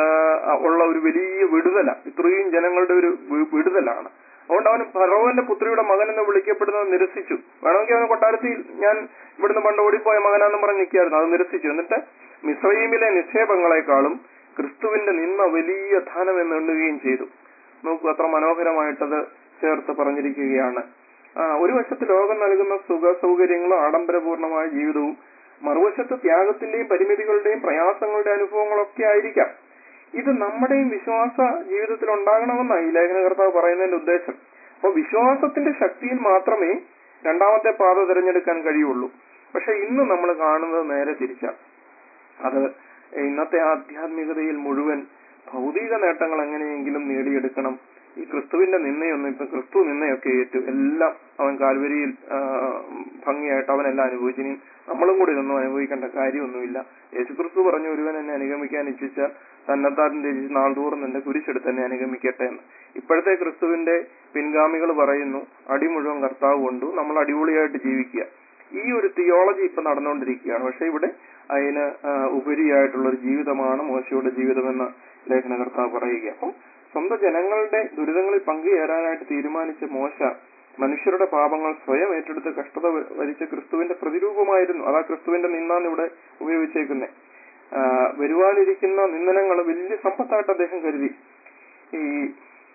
ഉള്ള ഒരു വലിയ വിടുതല, ഇത്രയും ജനങ്ങളുടെ ഒരു വിടുതലാണ്. അതുകൊണ്ട് അവൻ ഫറവോന്റെ പുത്രിയുടെ മകൻ എന്ന് വിളിക്കപ്പെടുന്നത് നിരസിച്ചു. വേണമെങ്കിൽ അവന് കൊട്ടാരത്തിൽ ഞാൻ ഇവിടുന്ന് പണ്ട് ഓടിപ്പോയ മകനാന്ന് പറഞ്ഞ് നിൽക്കുകയായിരുന്നു, അത് നിരസിച്ചു. എന്നിട്ട് മിസ്രയീമിലെ നിക്ഷേപങ്ങളെക്കാളും ക്രിസ്തുവിന്റെ നിന്ന വലിയ ധനം എന്ന് എണ്ണുകയും ചെയ്തു. നോക്കൂ, അത്ര മനോഹരമായിട്ടത് ചേർത്ത് പറഞ്ഞിരിക്കുകയാണ്. ആ ഒരു വശത്ത് ലോകം നൽകുന്ന സുഖ സൗകര്യങ്ങളും ആഡംബരപൂർണമായ ജീവിതവും, മറുവശത്ത് ത്യാഗത്തിന്റെയും പരിമിതികളുടെയും പ്രയാസങ്ങളുടെ അനുഭവങ്ങളൊക്കെ ആയിരിക്കാം. ഇത് നമ്മുടെയും വിശ്വാസ ജീവിതത്തിൽ ഉണ്ടാകണമെന്നാണ് ഈ ലേഖനകർത്താവ് പറയുന്നതിന്റെ ഉദ്ദേശം. അപ്പൊ വിശ്വാസത്തിന്റെ ശക്തിയിൽ മാത്രമേ രണ്ടാമത്തെ പാത തിരഞ്ഞെടുക്കാൻ കഴിയുള്ളൂ. പക്ഷെ ഇന്ന് നമ്മൾ കാണുന്നത് നേരെ തിരിച്ചാണ്. അത് ഇന്നത്തെ ആധ്യാത്മികതയിൽ മുഴുവൻ ഭൗതിക നേട്ടങ്ങൾ എങ്ങനെയെങ്കിലും നേടിയെടുക്കണം. ഈ ക്രിസ്തുവിന്റെ നിന്നയൊന്നും ഇപ്പൊ ക്രിസ്തു നിന്നയൊക്കെ ഏറ്റു എല്ലാം അവൻ കാൽവരിയിൽ ഭംഗിയായിട്ട് അവനെല്ലാം അനുഭവിച്ചു. ഇനി നമ്മളും കൂടി ഇതൊന്നും അനുഭവിക്കേണ്ട കാര്യമൊന്നുമില്ല. യേശുക്രിസ്തു പറഞ്ഞു, ഒരുവൻ എന്നെ അനുഗമിക്കാൻ ഇച്ഛിച്ചാൽ തന്നെത്താൻ ത്യജിച്ച് നാൾതോറും എന്റെ കുരിശെടുത്ത് എന്നെ അനുഗമിക്കട്ടെ എന്ന്. ഇപ്പോഴത്തെ ക്രിസ്തുവിന്റെ പിൻഗാമികൾ പറയുന്നു, അടി മുഴുവൻ കർത്താവ് കൊണ്ടു, നമ്മൾ അടിപൊളിയായിട്ട് ജീവിക്കുക. ഈ ഒരു തിയോളജി ഇപ്പൊ നടന്നുകൊണ്ടിരിക്കുകയാണ്. പക്ഷെ ഇവിടെ അതിന് ഉപരിയായിട്ടുള്ള ഒരു ജീവിതമാണ് മോശയുടെ ജീവിതമെന്ന് ലേഖനകർത്താവ് പറയുക. അപ്പം സ്വന്തം ജനങ്ങളുടെ ദുരിതങ്ങളിൽ പങ്കുചേരാനായിട്ട് തീരുമാനിച്ച മോശ മനുഷ്യരുടെ പാപങ്ങൾ സ്വയം ഏറ്റെടുത്ത് കഷ്ടത വരിച്ച ക്രിസ്തുവിന്റെ പ്രതിരൂപമായിരുന്നു. അതാ ക്രിസ്തുവിന്റെ നിന്നാണ് ഇവിടെ ഉപയോഗിച്ചേക്കുന്നത്. വരുവാനിരിക്കുന്ന നിന്ദനങ്ങൾ വലിയ സമ്പത്തായിട്ട് അദ്ദേഹം കരുതി. ഈ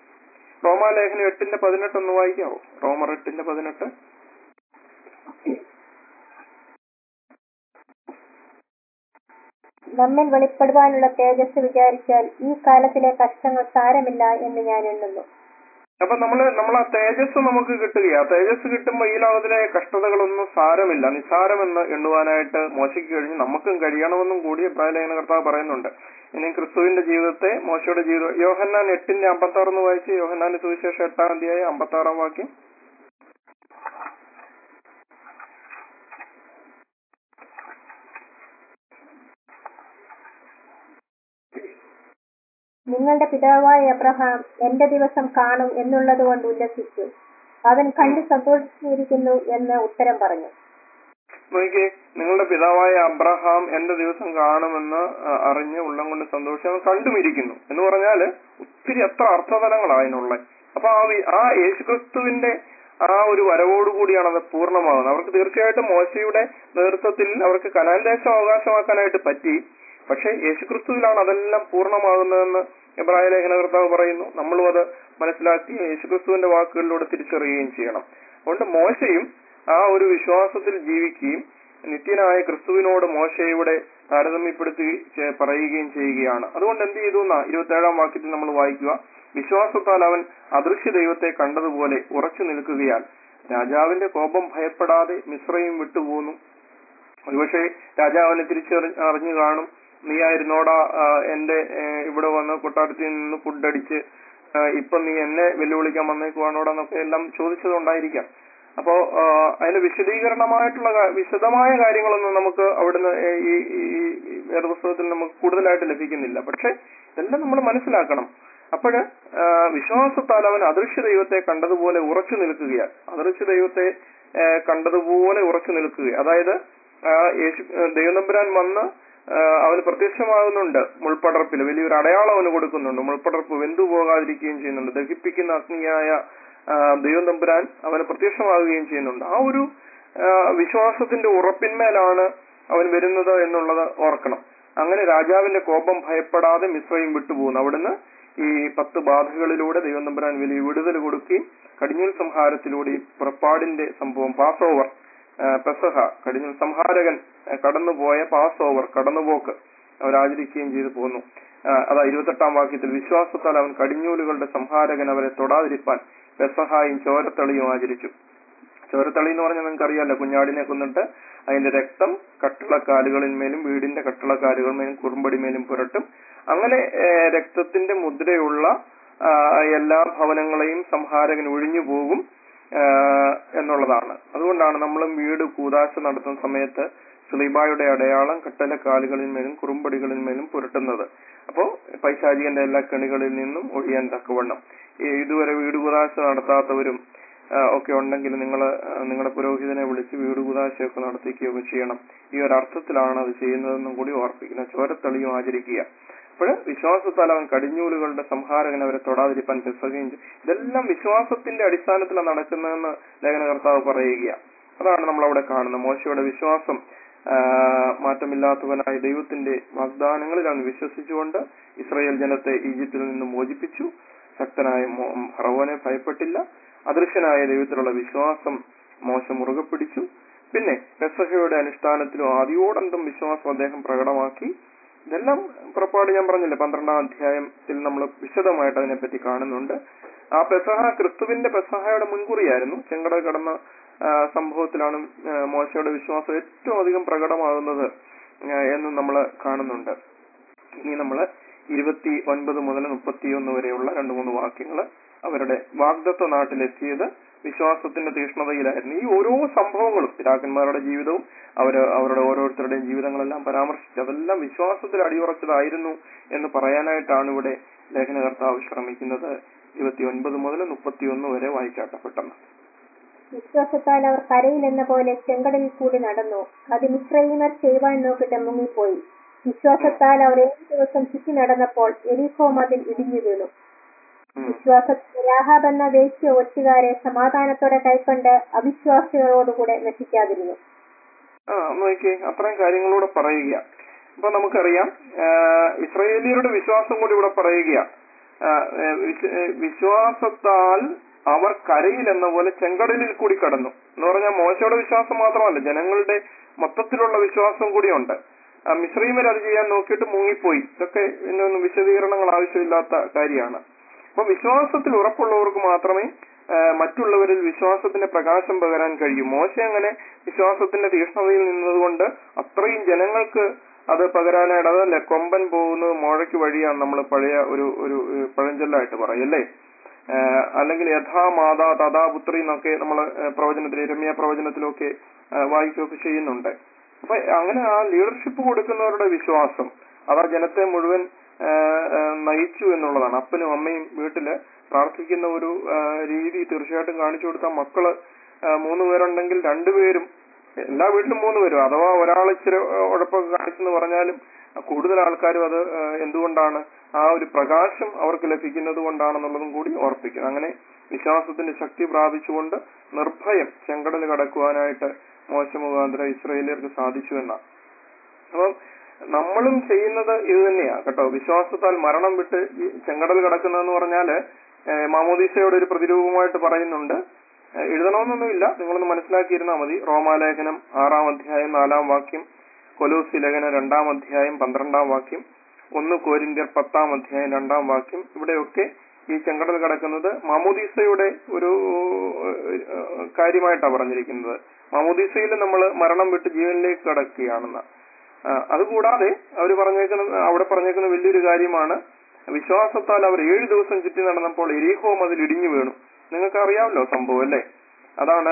റോമാലേഖനം എട്ടിന്റെ പതിനെട്ട് ഒന്ന് വായിക്കാവോ? റോമർ എട്ടിന്റെ പതിനെട്ട്. നമ്മിൽ വെളിപ്പെടുവാനുള്ള തേജസ് വിചാരിച്ചാൽ ഈ കാലത്തിലെ കഷ്ടങ്ങൾ സാരമില്ല എന്ന് ഞാൻ എണ്ണുന്നു. അപ്പൊ നമ്മള് നമ്മൾ ആ തേജസ് നമുക്ക് കിട്ടുകയാ. തേജസ് കിട്ടുമ്പോൾ ഈ ലോകത്തിലെ കഷ്ടതകളൊന്നും സാരമില്ല, നിസാരമെന്ന് എണ്ണുവാനായിട്ട് മോശയ്ക്ക് കഴിഞ്ഞ് നമുക്കും കഴിയണമെന്നും കൂടി ഇബ്രാഹിം കർത്താവ് പറയുന്നുണ്ട്. ഇനി ക്രിസ്തുവിന്റെ ജീവിതത്തെ മോശയുടെ ജീവിതം യോഹന്നാൻ എട്ടിന്റെ അമ്പത്തി ആറ് എന്ന് വായിച്ച്. യോഹന്നാന്റെ സുവിശേഷം എട്ടാം അധ്യായം അമ്പത്തി ആറാം വാക്യം. നിങ്ങളുടെ പിതാവായ അബ്രഹാം എന്റെ ദിവസം കാണും എന്നുള്ളത് കൊണ്ട് ഉല്ലസിച്ചു, അവൻ കണ്ടു സന്തോഷിച്ചിരിക്കുന്നു എന്ന് ഉത്തരം പറഞ്ഞു. നോക്കിയേ, നിങ്ങളുടെ പിതാവായ അബ്രഹാം എന്റെ ദിവസം കാണുമെന്ന് അറിഞ്ഞ് ഉള്ളം കൊണ്ട് സന്തോഷിച്ച് അവൻ കണ്ടുമിരിക്കുന്നു എന്ന് പറഞ്ഞാല് ഒത്തിരി എത്ര അർത്ഥതലങ്ങളാ അതിനുള്ളത്. അപ്പൊ ആ ആ യേശുക്രിസ്തുവിന്റെ ആ ഒരു വരവോടുകൂടിയാണ് അത് പൂർണ്ണമാകുന്നത്. അവർക്ക് തീർച്ചയായിട്ടും മോശയുടെ നേതൃത്വത്തിൽ അവർക്ക് കനാൻ ദേശം അവകാശമാക്കാനായിട്ട് പറ്റി. പക്ഷെ യേശുക്രിസ്തുവിലാണ് അതെല്ലാം പൂർണ്ണമാകുന്നതെന്ന് എബ്രായ ലേഖന കർത്താവ് പറയുന്നു. നമ്മളും അത് മനസ്സിലാക്കി യേശുക്രിസ്തുവിന്റെ വാക്കുകളിലൂടെ തിരിച്ചറിയുകയും ചെയ്യണം. അതുകൊണ്ട് മോശയും ആ ഒരു വിശ്വാസത്തിൽ ജീവിക്കുകയും നിത്യനായ ക്രിസ്തുവിനോട് മോശയുടെ താരതമ്യപ്പെടുത്തി പറയുകയും ചെയ്യുകയാണ്. അതുകൊണ്ട് എന്ത് ചെയ്തു എന്നാ ഇരുപത്തി ഏഴാം വാക്യത്തിൽ നമ്മൾ വായിക്കുക. വിശ്വാസത്താൽ അവൻ അദൃശ്യ ദൈവത്തെ കണ്ടതുപോലെ ഉറച്ചു നിൽക്കുകയാൽ രാജാവിന്റെ കോപം ഭയപ്പെടാതെ മിസ്രയീം വിട്ടുപോന്നു. ഒരുപക്ഷെ രാജാവിനെ തിരിച്ചറി അറിഞ്ഞു കാണും, നീ ആയിരുന്നോടാ എന്റെ ഇവിടെ വന്ന് കൊട്ടാരത്തിൽ നിന്ന് ഫുഡടിച്ച് ഇപ്പൊ നീ എന്നെ വെല്ലുവിളിക്കാൻ വന്നേക്കുവാണോടാന്നൊക്കെ എല്ലാം ചോദിച്ചതുകൊണ്ടായിരിക്കാം. അപ്പോ അതിന്റെ വിശദീകരണമായിട്ടുള്ള വിശദമായ കാര്യങ്ങളൊന്നും നമുക്ക് അവിടുന്ന് ഈ വേദപുസ്തകത്തിൽ നമുക്ക് കൂടുതലായിട്ട് ലഭിക്കുന്നില്ല. പക്ഷെ ഇതെല്ലാം നമ്മൾ മനസ്സിലാക്കണം. അപ്പോഴ് വിശ്വാസത്താൽ അവൻ അദൃശ്യ ദൈവത്തെ കണ്ടതുപോലെ ഉറച്ചു നിൽക്കുകയാണ്. അദൃശ്യ ദൈവത്തെ കണ്ടതുപോലെ ഉറച്ചു നിൽക്കുക, അതായത് യേശു ദൈവനമ്പുരാൻ വന്ന് അവന് പ്രത്യക്ഷമാകുന്നുണ്ട്. മുൾപ്പടർപ്പിൽ വലിയൊരു അടയാളം അവന് കൊടുക്കുന്നുണ്ട്. മുൾപ്പടർപ്പ് വെന്തു പോകാതിരിക്കുകയും ചെയ്യുന്നുണ്ട്. ദഹിപ്പിക്കുന്ന അഗ്നിയായ ദൈവം തമ്പുരാൻ അവന് പ്രത്യക്ഷമാകുകയും ചെയ്യുന്നുണ്ട്. ആ ഒരു വിശ്വാസത്തിന്റെ ഉറപ്പിന്മേലാണ് അവൻ വരുന്നത് എന്നുള്ളത് ഓർക്കണം. അങ്ങനെ രാജാവിന്റെ കോപം ഭയപ്പെടാതെ മിസ്രയീം വിട്ടുപോകുന്നു. അവിടുന്ന് ഈ പത്ത് ബാധകളിലൂടെ ദൈവം തമ്പുരാൻ വലിയ വിടുതൽ കൊടുക്കുകയും കടിഞ്ഞൂൽ സംഹാരത്തിലൂടെ പുറപ്പാടിന്റെ സംഭവം പാസ് ഓവർ പെസഹ കടിഞ്ഞൂൽ സംഹാരകൻ കടന്നുപോയ പാസ് ഓവർ കടന്നുപോക്ക് അവരാചരിക്കുകയും ചെയ്തു പോന്നു. അതാ ഇരുപത്തെട്ടാം വാക്യത്തിൽ വിശ്വാസത്താൽ അവൻ കടിഞ്ഞൂലുകളുടെ സംഹാരകൻ അവരെ തൊടാതിരിപ്പാൻ പെസഹായും ചോരത്തളിയും ആചരിച്ചു. ചോരത്തളി എന്ന് പറഞ്ഞാൽ നിങ്ങൾക്ക് അറിയാലോ, കുഞ്ഞാടിനെ കൊന്നിട്ട് അതിന്റെ രക്തം കട്ടിളക്കാലുകളിന്മേലും വീടിന്റെ കട്ടിളക്കാലുകളിന്മേലും കുറുമ്പടിമേലും പുരട്ടും. അങ്ങനെ രക്തത്തിന്റെ മുദ്രയുള്ള എല്ലാ ഭവനങ്ങളെയും സംഹാരകൻ ഒഴിഞ്ഞു പോകും എന്നുള്ളതാണ്. അതുകൊണ്ടാണ് നമ്മളും വീട് കൂദാശ നടത്തുന്ന സമയത്ത് സ്ലീബായുടെ അടയാളം കട്ടലക്കാലുകളിന്മേലും കുറുമ്പടികളിന്മേലും പുരട്ടുന്നത്. അപ്പോ പൈശാചികന്റെ എല്ലാ കെണികളിൽ നിന്നും ഒഴിയാൻ തക്കവണ്ണം. ഇതുവരെ വീട് കൂദാശ നടത്താത്തവരും ഒക്കെ ഉണ്ടെങ്കിൽ നിങ്ങൾ നിങ്ങളുടെ പുരോഹിതനെ വിളിച്ച് വീട് കൂദാശയൊക്കെ നടത്തിക്കുകയൊക്കെ ചെയ്യണം. ഈ ഒരു അർത്ഥത്തിലാണ് അത് ചെയ്യുന്നതെന്നും കൂടി ഓർപ്പിക്കുന്ന ചോരത്തളിയും ആചരിക്കുക. അപ്പോൾ വിശ്വാസത്താൽ അവൻ കടിഞ്ഞൂലുകളുടെ സംഹാരകൻ അവരെ തൊടാതിരിപ്പാൻ പെസഹയും. ഇതെല്ലാം വിശ്വാസത്തിന്റെ അടിസ്ഥാനത്തിലാണ് നടക്കുന്നതെന്ന് ലേഖനകർത്താവ് പറയുകയാണ്. അതാണ് നമ്മളവിടെ കാണുന്നത്. മോശയുടെ വിശ്വാസം മാറ്റമില്ലാത്തവനായ ദൈവത്തിന്റെ വാഗ്ദാനങ്ങളിൽ അവൻ വിശ്വസിച്ചുകൊണ്ട് ഇസ്രായേൽ ജനത്തെ ഈജിപ്തിൽ നിന്ന് മോചിപ്പിച്ചു. ശക്തനായ ഫറവോനെ ഭയപ്പെട്ടില്ല. അദൃശ്യനായ ദൈവത്തിലുള്ള വിശ്വാസം മോശ മുറുകെ പിടിച്ചു. പിന്നെ പെസഹയുടെ അനുഷ്ഠാനത്തിലും ആദ്യോടന്തം വിശ്വാസം അദ്ദേഹം പ്രകടമാക്കി. ഇതെല്ലാം പുറപ്പാട് ഞാൻ പറഞ്ഞില്ലേ പന്ത്രണ്ടാം അധ്യായത്തിൽ നമ്മൾ വിശദമായിട്ട് അതിനെപ്പറ്റി കാണുന്നുണ്ട്. ആ പെസഹ ക്രിസ്തുവിന്റെ പെസഹയുടെ മുൻകുറിയായിരുന്നു. ചെങ്കടൽ കടന്ന സംഭവത്തിലാണ് മോശയുടെ വിശ്വാസം ഏറ്റവും അധികം പ്രകടമാകുന്നത് എന്ന് നമ്മൾ കാണുന്നുണ്ട്. ഇനി നമ്മൾ ഇരുപത്തി ഒൻപത് മുതൽ മുപ്പത്തിയൊന്ന് വരെയുള്ള രണ്ടു മൂന്ന് വാക്യങ്ങൾ അവരുടെ വാഗ്ദത്ത നാട്ടിലെത്തിയത് വിശ്വാസത്തിന്റെ തീഷ്ണതയിലായിരുന്നു. ഈ ഓരോ സംഭവങ്ങളും പിതാക്കന്മാരുടെ ജീവിതവും അവര് അവരുടെ ഓരോരുത്തരുടെയും ജീവിതങ്ങളെല്ലാം പരാമർശിച്ച് അതെല്ലാം വിശ്വാസത്തിൽ അടിയുറച്ചതായിരുന്നു എന്ന് പറയാനായിട്ടാണ് ഇവിടെ ലേഖനകർത്താവ് ശ്രമിക്കുന്നത്. ഇരുപത്തി ഒൻപത് മുതൽ മുപ്പത്തിയൊന്ന് വരെ വായിച്ചാട്ടപ്പെട്ടെന്ന്. വിശ്വാസത്താൽ അവർ കരയിൽ എന്ന പോലെ ചെങ്കടലിൽ കൂടി നടന്നു. അത് മിസ്രയീമർ ചെയ്യുവാൻ നോക്കിട്ട് മുങ്ങിപ്പോയി. വിശ്വാസത്താൽ അവർ ഏഴ് ദിവസം ചുറ്റി നടന്നപ്പോൾ എരിഹോ മതിൽ ഇടിഞ്ഞു വീണു. വിശ്വാസത്തിൽ രാഹാബ് എന്ന വേശ്യ ഒറ്റുകാരെ സമാധാനത്തോടെ കൈക്കൊണ്ട് അവിശ്വാസികളോടുകൂടെ നശിക്കാതിരുന്നു. ആ നോക്കിയേ, അത്രയും കാര്യങ്ങളൂടെ പറയുക. അപ്പൊ നമുക്കറിയാം ഇസ്രായേലിയരുടെ വിശ്വാസം കൂടി ഇവിടെ പറയുക. ആ, ഏ, വിശ്വ- ഏ, വിശ്വാസത്താൽ അവർ കരയിൽ എന്ന പോലെ ചെങ്കടലിൽ കൂടി കടന്നു എന്ന് പറഞ്ഞാൽ മോശയുടെ വിശ്വാസം മാത്രമല്ല, ജനങ്ങളുടെ മൊത്തത്തിലുള്ള വിശ്വാസം കൂടിയുണ്ട്. ആ, മിസ്രൈമിൽ അത് ചെയ്യാൻ നോക്കിയിട്ട് മുങ്ങിപ്പോയി. ഇതൊക്കെ ഇതിനൊന്നും വിശദീകരണങ്ങൾ ആവശ്യമില്ലാത്ത കാര്യമാണ്. അപ്പൊ വിശ്വാസത്തിൽ ഉറപ്പുള്ളവർക്ക് മാത്രമേ ആ, മറ്റുള്ളവരിൽ വിശ്വാസത്തിന്റെ പ്രകാശം പകരാൻ കഴിയൂ. മോശ അങ്ങനെ വിശ്വാസത്തിന്റെ തീക്ഷ്ണതയിൽ നിന്നതുകൊണ്ട് അത്രയും ജനങ്ങൾക്ക് അത് പകരാനായിട്ട്, അതല്ല കൊമ്പൻ പോകുന്നത് മോഴയ്ക്ക് വഴിയാണ് നമ്മൾ പഴയ ഒരു ഒരു ഒരു പഴഞ്ചൊല്ലായിട്ട് പറയും അല്ലേ. ആഹ് അല്ലെങ്കിൽ യഥാ മാതാ തഥാ പുത്രി എന്നൊക്കെ നമ്മൾ പ്രവചനത്തിൽ രമ്യ പ്രവചനത്തിലൊക്കെ ആഹ് വായിക്കുകയൊക്കെ ചെയ്യുന്നുണ്ട്. അപ്പൊ അങ്ങനെ ആ ലീഡർഷിപ്പ് കൊടുക്കുന്നവരുടെ വിശ്വാസം അത് ആ ജനത്തെ മുഴുവൻ ആഹ് ആഹ് നയിച്ചു എന്നുള്ളതാണ്. അപ്പനും അമ്മയും വീട്ടില് പ്രാർത്ഥിക്കുന്ന ഒരു ആഹ് രീതി തീർച്ചയായിട്ടും കാണിച്ചു കൊടുത്താൽ മക്കള് ആഹ് മൂന്ന് പേരുണ്ടെങ്കിൽ രണ്ടുപേരും, എല്ലാ വീട്ടിലും മൂന്ന് പേരും, അഥവാ ഒരാൾ ഇച്ചിരി ഉഴപ്പൊക്കെ കാണിച്ചെന്ന് പറഞ്ഞാലും കൂടുതൽ ആൾക്കാരും അത് ആഹ് എന്തുകൊണ്ടാണ് ആ ഒരു പ്രകാശം അവർക്ക് ലഭിക്കുന്നത് കൊണ്ടാണെന്നുള്ളതും കൂടി ഓർപ്പിക്കുന്നു. അങ്ങനെ വിശ്വാസത്തിന്റെ ശക്തി പ്രാപിച്ചുകൊണ്ട് നിർഭയം ചെങ്കടൽ കടക്കുവാനായിട്ട് മോശ മുഖാന്തരം ഇസ്രായേലിയർക്ക് സാധിച്ചു എന്നാണ്. അപ്പം നമ്മളും ചെയ്യുന്നത് ഇത് തന്നെയാ കേട്ടോ. വിശ്വാസത്താൽ മരണം വിട്ട് ഈ ചെങ്കടൽ കടക്കുന്നതെന്ന് പറഞ്ഞാല് ഏഹ് മാമോദീസയുടെ ഒരു പ്രതിരൂപമായിട്ട് പറയുന്നുണ്ട്. ഏഹ് എഴുതണമെന്നൊന്നുമില്ല, നിങ്ങളൊന്ന് മനസ്സിലാക്കിയിരുന്നാൽ മതി. റോമാലേഖനം ആറാം അധ്യായം നാലാം വാക്യം, കൊലോസി ലേഖനം രണ്ടാം അധ്യായം പന്ത്രണ്ടാം വാക്യം, ഒന്ന് കോരിന്ത്യർ പത്താം അധ്യായം രണ്ടാം വാക്യം, ഇവിടെയൊക്കെ ഈ ചെങ്കടൽ കടക്കുന്നത് മാമോദീസയുടെ ഒരു ഏഹ് കാര്യമായിട്ടാണ് പറഞ്ഞിരിക്കുന്നത്. മാമോദീസയിൽ നമ്മൾ മരണം വിട്ട് ജീവനിലേക്ക് കടക്കുകയാണെന്ന്. അതുകൂടാതെ അവർ പറഞ്ഞേക്കുന്ന അവിടെ പറഞ്ഞേക്കുന്ന വലിയൊരു കാര്യമാണ്, വിശ്വാസത്താൽ അവർ ഏഴു ദിവസം ചുറ്റി നടന്നപ്പോൾ എരീഹോ മതിൽ ഇടിഞ്ഞു വീണു. നിങ്ങൾക്ക് അറിയാമല്ലോ സംഭവം അല്ലേ. അതാണ്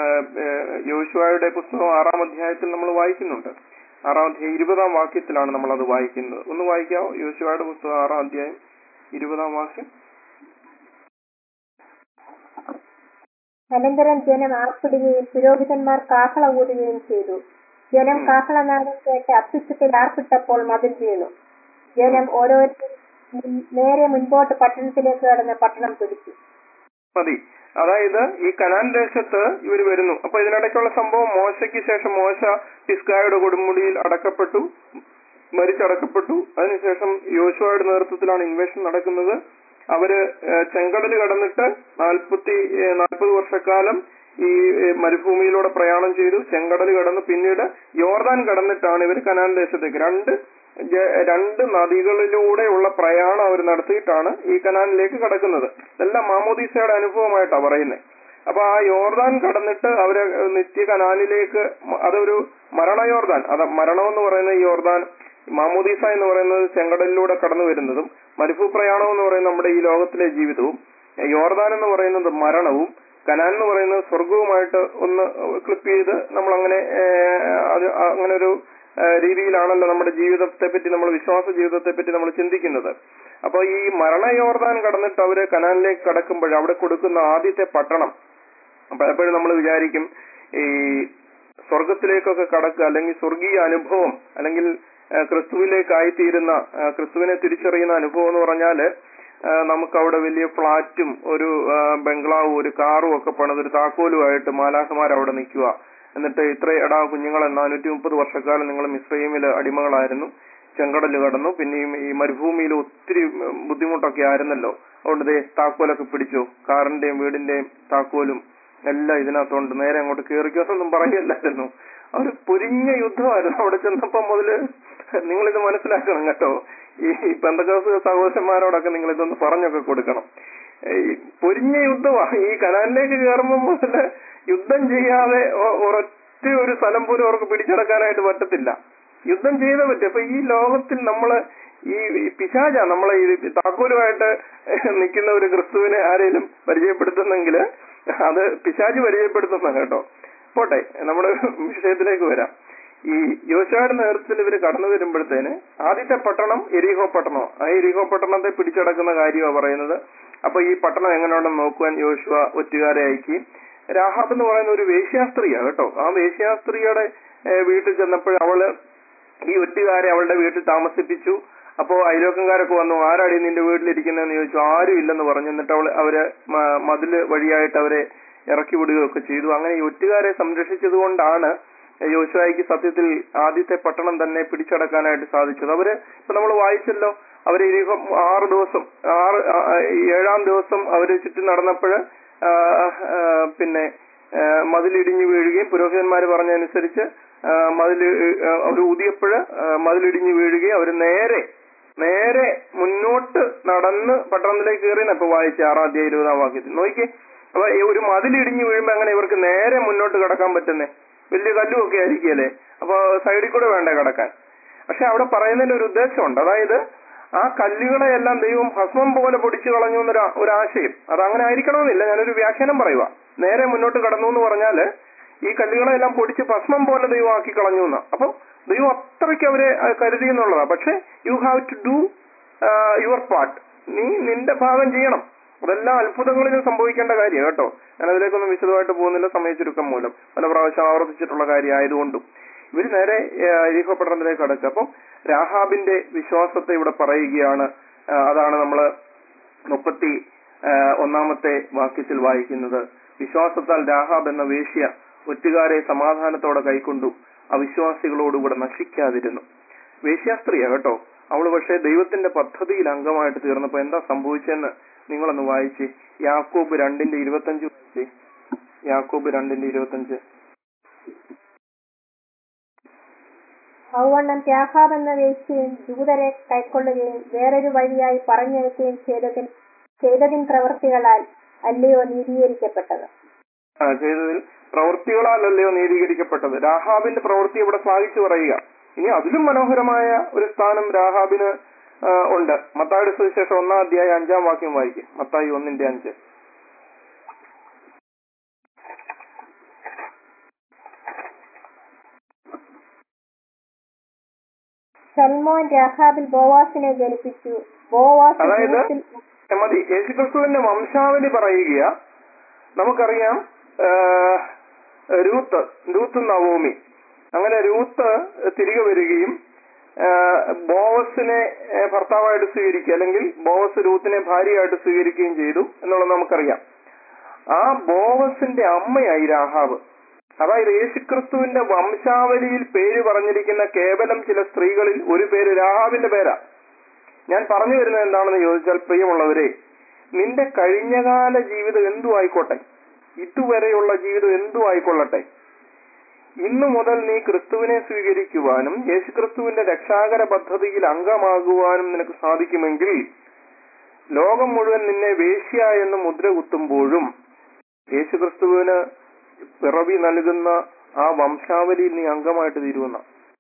യോശുവയുടെ പുസ്തകം ആറാം അധ്യായത്തിൽ നമ്മൾ വായിക്കുന്നുണ്ട്. ആറാം അധ്യായം ഇരുപതാം വാക്യത്തിലാണ് നമ്മൾ അത് വായിക്കുന്നത്. ഒന്ന് വായിക്കാവോ യോശുവയുടെ പുസ്തകം ആറാം അധ്യായം ഇരുപതാം വാക്യം. അനന്തരം ജനം ആർപ്പിടുകയും പുരോഹിതന്മാർ കാഹള ഊതുകയും ചെയ്തു. ജനം കാഹളനാദം കേട്ട് അത്യുച്ചത്തിൽ ആർപ്പിട്ടപ്പോൾ മതിൽ വീണു. ജനം ഓരോരുത്തരും നേരെ മുൻപോട്ട് പട്ടണത്തിലേക്ക് കടന്ന് പട്ടണം പിടിച്ചു. മതി. അതായത് ഈ കനാൻ ദേശത്ത് ഇവർ വരുന്നു. അപ്പൊ ഇതിനിടയ്ക്കുള്ള സംഭവം, മോശയ്ക്ക് ശേഷം മോശ പിസ്ഗായുടെ കൊടുമുടിയിൽ അടക്കപ്പെട്ടു, മരിച്ചടക്കപ്പെട്ടു. അതിനുശേഷം യോശുവയുടെ നേതൃത്വത്തിലാണ് ഇൻവേഷൻ നടക്കുന്നത്. അവര് ചെങ്കടൽ കടന്നിട്ട് നാൽപ്പത്തി നാൽപ്പത് വർഷക്കാലം ഈ മരുഭൂമിയിലൂടെ പ്രയാണം ചെയ്തു. ചെങ്കടൽ കടന്ന് പിന്നീട് യോർദാൻ കടന്നിട്ടാണ് ഇവർ കനാൻ ദേശത്തേക്ക്, രണ്ട് രണ്ട് നദികളിലൂടെയുള്ള പ്രയാണം അവർ നടത്തിയിട്ടാണ് ഈ കനാനിലേക്ക് കടക്കുന്നത്. ഇതെല്ലാം മാമോദീസയുടെ അനുഭവമായിട്ടാണ് പറയുന്നത്. അപ്പൊ ആ യോർദാൻ കടന്നിട്ട് അവര് നിത്യ കനാനിലേക്ക്, അതൊരു മരണ യോർദാൻ, അത് മരണം എന്ന് പറയുന്ന ഈ യോർദാൻ, മാമോദീസ എന്ന് പറയുന്നത് ചെങ്കടലിലൂടെ കടന്നു വരുന്നതും, മരുഭൂ പ്രയാണം എന്ന് പറയുന്നത് നമ്മുടെ ഈ ലോകത്തിലെ ജീവിതവും, യോർദാൻ എന്ന് പറയുന്നത് മരണവും, കനാൻ എന്ന് പറയുന്നത് സ്വർഗവുമായിട്ട് ഒന്ന് ക്ലിപ്പ് ചെയ്ത് നമ്മൾ അങ്ങനെ അത് അങ്ങനെ ഒരു രീതിയിലാണല്ലോ നമ്മുടെ ജീവിതത്തെ പറ്റി, നമ്മൾ വിശ്വാസ ജീവിതത്തെ പറ്റി നമ്മൾ ചിന്തിക്കുന്നത്. അപ്പൊ ഈ മരണ യോർദാൻ കടന്നിട്ട് അവര് കനാനിലേക്ക് കടക്കുമ്പോൾ അവിടെ കൊടുക്കുന്ന ആദ്യത്തെ പട്ടണം, പലപ്പോഴും നമ്മൾ വിചാരിക്കും ഈ സ്വർഗത്തിലേക്കൊക്കെ കടക്കുക, അല്ലെങ്കിൽ സ്വർഗീയ അനുഭവം, അല്ലെങ്കിൽ ക്രിസ്തുവിലേക്കായിത്തീരുന്ന, ക്രിസ്തുവിനെ തിരിച്ചറിയുന്ന അനുഭവം എന്ന് പറഞ്ഞാല് നമുക്ക് അവിടെ വലിയ ഫ്ളാറ്റും ഒരു ബംഗ്ലാവും ഒരു കാറും ഒക്കെ പണിത് ഒരു താക്കോലുമായിട്ട് മാലാഖമാർ അവിടെ നിൽക്കുക. എന്നിട്ട് ഇത്ര എടാ കുഞ്ഞുങ്ങളെ, നാനൂറ്റി മുപ്പത് വർഷക്കാലം നിങ്ങൾ മിസ്രൈമില് അടിമകളായിരുന്നു, ചെങ്കടല് കടന്നു, പിന്നെയും ഈ മരുഭൂമിയിൽ ഒത്തിരി ബുദ്ധിമുട്ടൊക്കെ ആയിരുന്നല്ലോ, അതുകൊണ്ട് ദേ താക്കോലൊക്കെ പിടിച്ചു, കാറിന്റെയും വീടിന്റെയും താക്കോലും എല്ലാം ഇതിനകത്തോണ്ട് നേരെ അങ്ങോട്ട് കയറിക്കോന്നൊന്നും പറയല്ലായിരുന്നു. അവര് പൊരിഞ്ഞ യുദ്ധമായിരുന്നു. അവിടെ ചെന്നപ്പോ മുതല് നിങ്ങളിത് മനസ്സിലാക്കണം കേട്ടോ. ഈ പെന്തക്കോസ്ത് സഹോദരന്മാരോടൊക്കെ നിങ്ങൾ ഇതൊന്ന് പറഞ്ഞൊക്കെ കൊടുക്കണം. ഈ പൊരിഞ്ഞ യുദ്ധമാണ്. ഈ കനാലിലേക്ക് കയറുമ്പോൾ മുതല് യുദ്ധം ചെയ്യാതെ ഒരൊറ്റ ഒരു സ്ഥലം പോലും അവർക്ക് പിടിച്ചെടുക്കാനായിട്ട് പറ്റത്തില്ല. യുദ്ധം ചെയ്തേ പറ്റും. അപ്പൊ ഈ ലോകത്തിൽ നമ്മള് ഈ പിശാച നമ്മളെ ഈ താക്കോലുമായിട്ട് നിൽക്കുന്ന ഒരു ക്രിസ്തുവിനെ ആരെങ്കിലും പരിചയപ്പെടുത്തുന്നെങ്കിൽ അത് പിശാച് പരിചയപ്പെടുത്തുന്ന കേട്ടോ. പോട്ടെ, നമ്മുടെ വിഷയത്തിലേക്ക് വരാം. ഈ യോശുവയുടെ നേതൃത്വത്തിൽ ഇവര് കടന്നു വരുമ്പോഴത്തേന് ആദ്യത്തെ പട്ടണം എരീഹോ പട്ടണം, ആ എരീഹോ പട്ടണത്തെ പിടിച്ചടക്കുന്ന കാര്യമാണ് പറയുന്നത്. അപ്പൊ ഈ പട്ടണം എങ്ങനെയുണ്ടെന്ന് നോക്കുവാൻ യോശുവ ഒറ്റുകാരെ അയക്കി. രാഹാബ് എന്ന് പറയുന്ന ഒരു വേശ്യാസ്ത്രീയാ കേട്ടോ. ആ വേശ്യാസ്ത്രീയുടെ വീട്ടിൽ ചെന്നപ്പോൾ അവള് ഈ ഒറ്റുകാരെ അവളുടെ വീട്ടിൽ താമസിപ്പിച്ചു. അപ്പോ അയലോക്കംകാരൊക്കെ വന്നു, ആരാടി നിന്റെ വീട്ടിലിരിക്കുന്നതെന്ന് ചോദിച്ചു. ആരും ഇല്ലെന്ന് പറഞ്ഞു. എന്നിട്ട് അവള് അവര് മതില് വഴിയായിട്ട് അവരെ ഇറക്കി വിടുകയൊക്കെ ചെയ്തു. അങ്ങനെ ഈ ഒറ്റുകാരെ സംരക്ഷിച്ചത് കൊണ്ടാണ് യോശുവയ്ക്ക് സത്യത്തിൽ ആദ്യത്തെ പട്ടണം തന്നെ പിടിച്ചടക്കാനായിട്ട് സാധിച്ചത്. അവര് ഇപ്പൊ നമ്മൾ വായിച്ചല്ലോ, അവർ ഇരിക്കും ആറ് ദിവസം ആറ് ആ, ഏഴാം ദിവസം അവർ ചുറ്റി നടന്നപ്പോൾ പിന്നെ ആ, മതിലിടിഞ്ഞു വീഴുകയും പുരോഹിതന്മാർ പറഞ്ഞതനുസരിച്ച് ആ, മതിൽ അവർ ഊതിയപ്പോഴ് മതിലിടിഞ്ഞു വീഴുകയും അവർ നേരെ നേരെ മുന്നോട്ട് നടന്ന് പട്ടണത്തിലേക്ക് കയറിയെന്ന് അപ്പൊ വായിച്ച ആറാം അധ്യായം ഇരുപതാം വാക്യത്തിൽ നോക്കിയേ. അപ്പൊ ഈ ഒരു മതിലിടിഞ്ഞു വീഴുമ്പോ അങ്ങനെ ഇവർക്ക് നേരെ മുന്നോട്ട് കടക്കാൻ പറ്റുന്നേ? വലിയ കല്ലുമൊക്കെ ആയിരിക്കുകയല്ലേ, അപ്പൊ സൈഡിൽ കൂടെ വേണ്ടേ കടക്കാൻ. പക്ഷെ അവിടെ പറയുന്നതിന് ഒരു ഉദ്ദേശമുണ്ട്. അതായത് ആ കല്ലുകളെയെല്ലാം ദൈവം ഭസ്മം പോലെ പൊടിച്ചു കളഞ്ഞു എന്നൊരു ഒരു ആശയം. അത് അങ്ങനെ ആയിരിക്കണമെന്നില്ല, ഞാനൊരു വ്യാഖ്യാനം പറയുക. നേരെ മുന്നോട്ട് കടന്നു എന്ന് പറഞ്ഞാല് ഈ കല്ലുകളെല്ലാം പൊടിച്ച് ഭസ്മം പോലെ ദൈവം ആക്കി കളഞ്ഞു എന്നാ. അപ്പൊ ദൈവം അത്രയ്ക്ക് അവരെ കരുതി എന്നുള്ളതാ. പക്ഷെ you have to do your part. നീ നിന്റെ ഭാഗം ചെയ്യണം. അതെല്ലാം അത്ഭുതങ്ങളിലും സംഭവിക്കേണ്ട കാര്യം കേട്ടോ. ഞാൻ അതിലേക്കൊന്നും വിശദമായിട്ട് പോകുന്നില്ല, സമയ ചുരുക്കം മൂലം. പല പ്രാവശ്യം ആവർത്തിച്ചിട്ടുള്ള കാര്യം ആയതുകൊണ്ടും. ഇവര് നേരെ യെരിഹോ പട്ടണത്തിലേക്ക് കടക്കുക. അപ്പം രാഹാബിന്റെ വിശ്വാസത്തെ ഇവിടെ പറയുകയാണ്. അതാണ് നമ്മള് മുപ്പത്തി ഒന്നാമത്തെ വാക്യത്തിൽ വായിക്കുന്നത്. വിശ്വാസത്താൽ രാഹാബ് എന്ന വേശ്യ ഒറ്റുകാരെ സമാധാനത്തോടെ കൈക്കൊണ്ടു, അവിശ്വാസികളോടുകൂടെ നശിക്കാതിരുന്നു. വേശ്യാസ്ത്രീയാ കേട്ടോ അവള്. പക്ഷെ ദൈവത്തിന്റെ പദ്ധതിയിൽ അംഗമായിട്ട് തീർന്നപ്പോ എന്താ സംഭവിച്ചെന്ന് നിങ്ങളൊന്ന് വായിച്ച് യാക്കോബ് രണ്ടിന്റെ ഇരുപത്തഞ്ച് വായിച്ചേ. യാക്കോബ് രണ്ടിന്റെ ഇരുപത്തഞ്ച്. ഔവണ്ണം രാഹാബ് എന്ന വേശ്യയും ദൂതരെ കൈക്കൊള്ളുകയും വേറൊരു വഴിയായി പറഞ്ഞയക്കുകയും ചെയ്തതിൽ ചെയ്തതിൻ പ്രവൃത്തികളാൽ അല്ലയോ നീതീകരിക്കപ്പെട്ടത്. ആ ചെയ്തതിൽ പ്രവൃത്തികളാലല്ലയോ നീതീകരിക്കപ്പെട്ടത്. രാഹാബിന്റെ പ്രവൃത്തി ഇവിടെ ശ്ലാഘിച്ചു പറയുക. ഇനി അതിലും മനോഹരമായ ഒരു സ്ഥാനം രാഹാബിന് ഉണ്ട്. മത്തായിയുടെ സുവിശേഷം ഒന്നാം അധ്യായം അഞ്ചാം വാക്യം വായിക്കും. മത്തായി ഒന്നിന്റെ അഞ്ച്. സൽമോൻ രാഹാബിൽ ബോവാസിനെ ജനിപ്പിച്ചു. ബോവാസ് അതായത് മതി യേശുക്രിസ്തുവിന്റെ വംശാവലി പറയുക. നമുക്കറിയാം രൂത്ത് രൂത്ത് നവോമി. അങ്ങനെ രൂത്ത് തിരികെ വരികയും ബോവസിനെ ഭർത്താവായിട്ട് സ്വീകരിക്കുക, അല്ലെങ്കിൽ ബോവസ് രൂത്തിനെ ഭാര്യയായിട്ട് സ്വീകരിക്കുകയും ചെയ്തു എന്നുള്ളത് നമുക്കറിയാം. ആ ബോവസിന്റെ അമ്മയായി രാഹാബ്. അതായത് യേശുക്രിസ്തുവിന്റെ വംശാവലിയിൽ പേര് പറഞ്ഞിരിക്കുന്ന കേവലം ചില സ്ത്രീകളിൽ ഒരു പേര് രാഹാബിന്റെ പേരാ. ഞാൻ പറഞ്ഞു വരുന്നത് എന്താണെന്ന് ചോദിച്ചാൽ, പ്രിയമുള്ളവരെ, നിന്റെ കഴിഞ്ഞകാല ജീവിതം എന്തു ആയിക്കോട്ടെ, ഇതുവരെയുള്ള ജീവിതം എന്തു ആയിക്കൊള്ളട്ടെ, ഇന്നു മുതൽ നീ ക്രിസ്തുവിനെ സ്വീകരിക്കുവാനും യേശുക്രിസ്തുവിന്റെ രക്ഷാകര പദ്ധതിയിൽ അംഗമാകുവാനും നിനക്ക് സാധിക്കുമെങ്കിൽ ലോകം മുഴുവൻ നിന്നെ വേശ്യ എന്ന് മുദ്ര കുത്തുമ്പോഴും യേശുക്രിസ്തുവിന് പിറവി നൽകുന്ന ആ വംശാവലിയിൽ നീ അംഗമായിട്ട് തീരുവെന്ന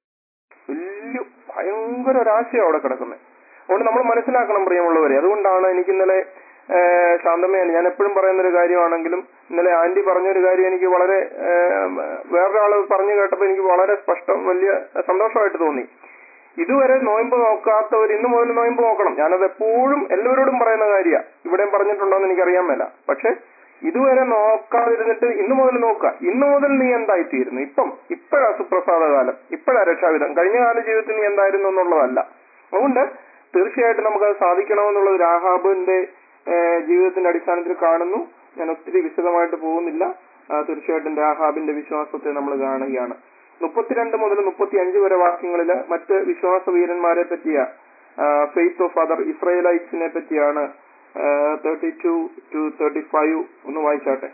വലിയ ഭയങ്കര ഒരാശയം അവിടെ കിടക്കുന്നത്. അതുകൊണ്ട് നമ്മൾ മനസ്സിലാക്കണം പ്രിയമുള്ളവരെ. അതുകൊണ്ടാണ് എനിക്ക് ഇന്നലെ ശാന്തമ്മയാണ് ഞാൻ എപ്പോഴും പറയുന്നൊരു കാര്യമാണെങ്കിലും ഇന്നലെ ആന്റി പറഞ്ഞൊരു കാര്യം എനിക്ക് വളരെ വേറൊരാള് പറഞ്ഞു കേട്ടപ്പോൾ എനിക്ക് വളരെ സ്പഷ്ടം വലിയ സന്തോഷമായിട്ട് തോന്നി. ഇതുവരെ നോയമ്പ് നോക്കാത്തവർ ഇന്നു മുതൽ നോയമ്പ് നോക്കണം. ഞാനത് എപ്പോഴും എല്ലാവരോടും പറയുന്ന കാര്യമാണ്. ഇവിടെയും പറഞ്ഞിട്ടുണ്ടോന്ന് എനിക്കറിയാൻ മേല. പക്ഷെ ഇതുവരെ നോക്കാതിരുന്നിട്ട് ഇന്നു മുതൽ നോക്കുക. ഇന്നു മുതൽ നീ എന്തായിത്തീരുന്നു, ഇപ്പം ഇപ്പോഴാ സുപ്രസാദ കാലം, ഇപ്പോഴാ രക്ഷാവിധം. കഴിഞ്ഞ കാല ജീവിതത്തിൽ നീ എന്തായിരുന്നു എന്നുള്ളതല്ല. അതുകൊണ്ട് തീർച്ചയായിട്ടും നമുക്കത് സാധിക്കണമെന്നുള്ളത് രാഹാബിന്റെ ജീവിതത്തിന്റെ അടിസ്ഥാനത്തിൽ കാണുന്നു. ഞാൻ ഒത്തിരി വിശദമായിട്ട് പോകുന്നില്ല. തീർച്ചയായിട്ടും രാഹാബിന്റെ വിശ്വാസത്തെ നമ്മൾ കാണുകയാണ്. മുപ്പത്തിരണ്ട് മുതൽ മുപ്പത്തി അഞ്ച് വരെ വാക്യങ്ങളില് മറ്റ് വിശ്വാസ വീരന്മാരെ പറ്റിയ ഫെയ്ത്ത് ഓഫ് അതർ ഇസ്രായേലൈറ്റ്സിനെ പറ്റിയാണ്. Thirty two to thirty five ഒന്ന് വായിച്ചാട്ടെ.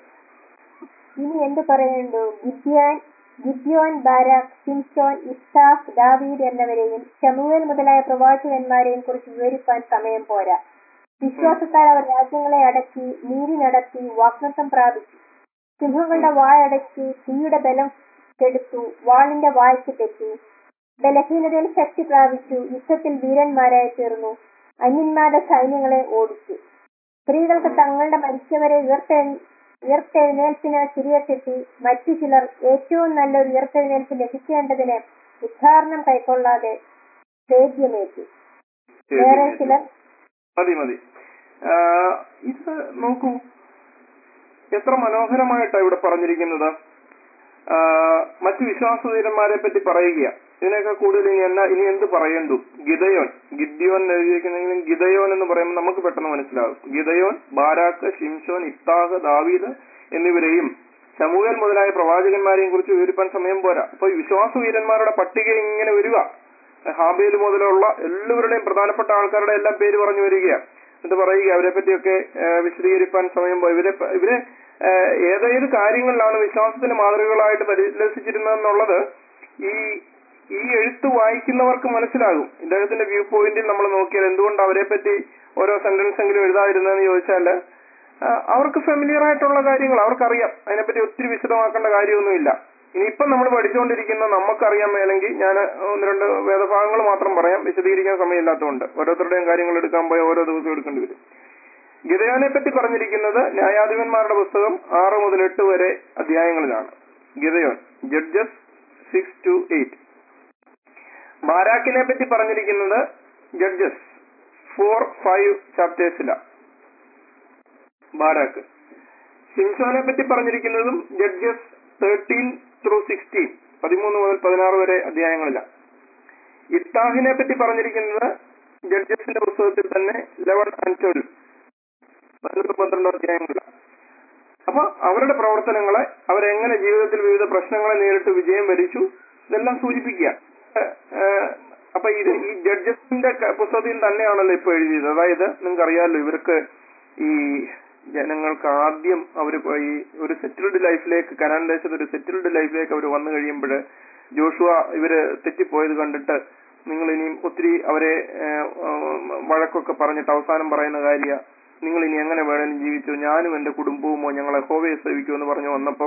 ഇനി എന്ത് പറയേണ്ടു? ഗിദ്യോൻ ഗിദ്യോൻ ബാരാഖ്, ശിംശോൻ, ഇസ്ഹാഖ്, ദാവീദ് എന്നിവരെയും ശമൂവേൽ മുതലായ പ്രവാചകന്മാരെയും കുറിച്ച് വിവരിക്കാൻ സമയം പോരാ. വിശ്വാസത്താൽ അവർ രാജ്യങ്ങളെ അടക്കി, നീതി നടത്തി, വാഗ്ദത്തം പ്രാപിച്ചു. സിംഹങ്ങളുടെ വായടക്കി, തീയുടെ ബലം കെടുത്തു, വാളിന്റെ വായ്ക്ക് തെറ്റി. ബലഹീനതയിൽ ശക്തി പ്രാപിച്ചു, യുദ്ധത്തിൽ വീരന്മാരായി തീർന്നു, അന്യന്മാരുടെ സൈന്യങ്ങളെ ഓടിച്ചു. സ്ത്രീകൾക്ക് തങ്ങളുടെ മരിച്ചവരെ ഉയർത്തെഴു ഉയർത്തെഴുന്നേൽപ്പിന് ചിരിയെത്തി. മറ്റു ചിലർ ഏറ്റവും നല്ലൊരു ഉയർത്തെഴുന്നേൽപ്പ് ലഭിക്കേണ്ടതിന് ഉദ്ധാരണം കൈക്കൊള്ളാതെ സേദ്യമേറ്റി. വേറെ ചിലർ മതി മതി ഇത് നോക്കൂ, എത്ര മനോഹരമായിട്ടാണ് ഇവിടെ പറഞ്ഞിരിക്കുന്നത്. മറ്റു വിശ്വാസവീരന്മാരെ പറ്റി പറയുക. ഇതിനൊക്കെ കൂടുതൽ ഇനി എന്നാ ഇനി എന്ത് പറയണ്ടു? ഗിദയോൻ, ഗിദ്യോൻ എഴുതിയിരിക്കുന്നെങ്കിലും ഗിദയോൻ എന്ന് പറയുമ്പോൾ നമുക്ക് പെട്ടെന്ന് മനസ്സിലാകും. ഗിദയോൻ, ബാരാക്ക്, ശിംശോൻ, ഇഫ്താഹ്, ദാവീദ് എന്നിവരെയും ശമൂവേൽ മുതലായ പ്രവാചകന്മാരെയും കുറിച്ച് വിവരിപ്പാൻ സമയം പോരാ. അപ്പൊ വിശ്വാസവീരന്മാരുടെ പട്ടിക ഇങ്ങനെ വരിക. ഹാബേൽ മുതലുള്ള എല്ലാവരുടെയും പ്രധാനപ്പെട്ട ആൾക്കാരുടെ എല്ലാം പേര് പറഞ്ഞു വരികയാണ്. എന്നിട്ട് പറയുക അവരെ പറ്റിയൊക്കെ വിശദീകരിക്കാൻ സമയം പോയി. ഇവരെ ഇവരെ ഏതേത് കാര്യങ്ങളിലാണ് വിശ്വാസത്തിന് മാതൃകകളായിട്ട് പരിലസിച്ചിരുന്നതെന്നുള്ളത് ഈ ഈ എഴുത്ത് വായിക്കുന്നവർക്ക് മനസ്സിലാകും. ഇദ്ദേഹത്തിന്റെ വ്യൂ പോയിന്റിൽ നമ്മൾ നോക്കിയാൽ എന്തുകൊണ്ട് അവരെ പറ്റി ഓരോ സെന്റൻസ് എങ്കിലും എഴുതാതിരുന്നതെന്ന് ചോദിച്ചാല് അവർക്ക് ഫെമിലിയർ ആയിട്ടുള്ള കാര്യങ്ങൾ അവർക്കറിയാം. അതിനെപ്പറ്റി ഒത്തിരി വിശദമാക്കേണ്ട കാര്യമൊന്നുമില്ല. ഇനിയിപ്പം നമ്മൾ പഠിച്ചുകൊണ്ടിരിക്കുന്ന നമുക്കറിയാൻ മേലെങ്കിൽ ഞാൻ ഒന്ന് രണ്ട് വേദഭാഗങ്ങൾ മാത്രം പറയാം, വിശദീകരിക്കാൻ സമയമില്ലാത്തതുകൊണ്ട്. ഓരോരുത്തരുടെയും കാര്യങ്ങൾ എടുക്കാൻ പോയാൽ ഓരോ ദിവസം എടുക്കേണ്ടി വരും. ഗിദെയോനെ പറ്റി പറഞ്ഞിരിക്കുന്നത് ന്യായാധിപന്മാരുടെ പുസ്തകം ആറ് മുതൽ എട്ട് വരെ അധ്യായങ്ങളിലാണ്. Gideon Judges six to eight. ബാരാക്കിനെ പറ്റി പറഞ്ഞിരിക്കുന്നത് ജഡ്ജസ് ഫോർ ഫൈവ് ചാപ്റ്റേഴ്സിലാണ് ബാരാക്ക്. ശിംശോനെ പറ്റി പറഞ്ഞിരിക്കുന്നതും ജഡ്ജസ് തേർട്ടീൻ ത്രൂ സിക്സ്റ്റീൻ, പതിമൂന്ന് മുതൽ പതിനാറ് വരെ അധ്യായങ്ങളിലാണ്. ഇത്താഹിനെ പറ്റി പറഞ്ഞിരിക്കുന്നത് ജഡ്ജസിന്റെ പുസ്തകത്തിൽ തന്നെ ലെവൻ ആൻഡ് ട്വൽവ്, പതിനൊന്ന് പന്ത്രണ്ട് അധ്യായങ്ങളിലാണ്. അപ്പൊ അവരുടെ പ്രവർത്തനങ്ങളെ, അവരെങ്ങനെ ജീവിതത്തിൽ വിവിധ പ്രശ്നങ്ങളെ നേരിട്ട് വിജയം വരിച്ചു, ഇതെല്ലാം സൂചിപ്പിക്കുക. അപ്പൊ ഇത് ഈ ജഡ്ജസിന്റെ പുസ്തകത്തിൽ തന്നെയാണല്ലോ ഇപ്പൊ എഴുതിയത്. അതായത് നിങ്ങൾക്ക് അറിയാമല്ലോ, ഇവർക്ക് ഈ ജനങ്ങൾക്ക് ആദ്യം അവർ ഈ ഒരു സെറ്റിൽഡ് ലൈഫിലേക്ക്, കനാൻ ദേശത്ത് ഒരു സെറ്റിൽഡ് ലൈഫിലേക്ക് അവർ വന്നു കഴിയുമ്പോൾ ജോഷുവ ഇവര് തെറ്റിപ്പോയത് കണ്ടിട്ട് നിങ്ങൾ ഇനിയും ഒത്തിരി അവരെ വഴക്കൊക്കെ പറഞ്ഞിട്ട് അവസാനം പറയുന്ന കാര്യ, നിങ്ങൾ ഇനി എങ്ങനെ വേണമെങ്കിലും ജീവിച്ചു, ഞാനും എന്റെ കുടുംബവുമോ ഞങ്ങൾ യഹോവയെ സേവിക്കുമെന്ന് പറഞ്ഞു വന്നപ്പം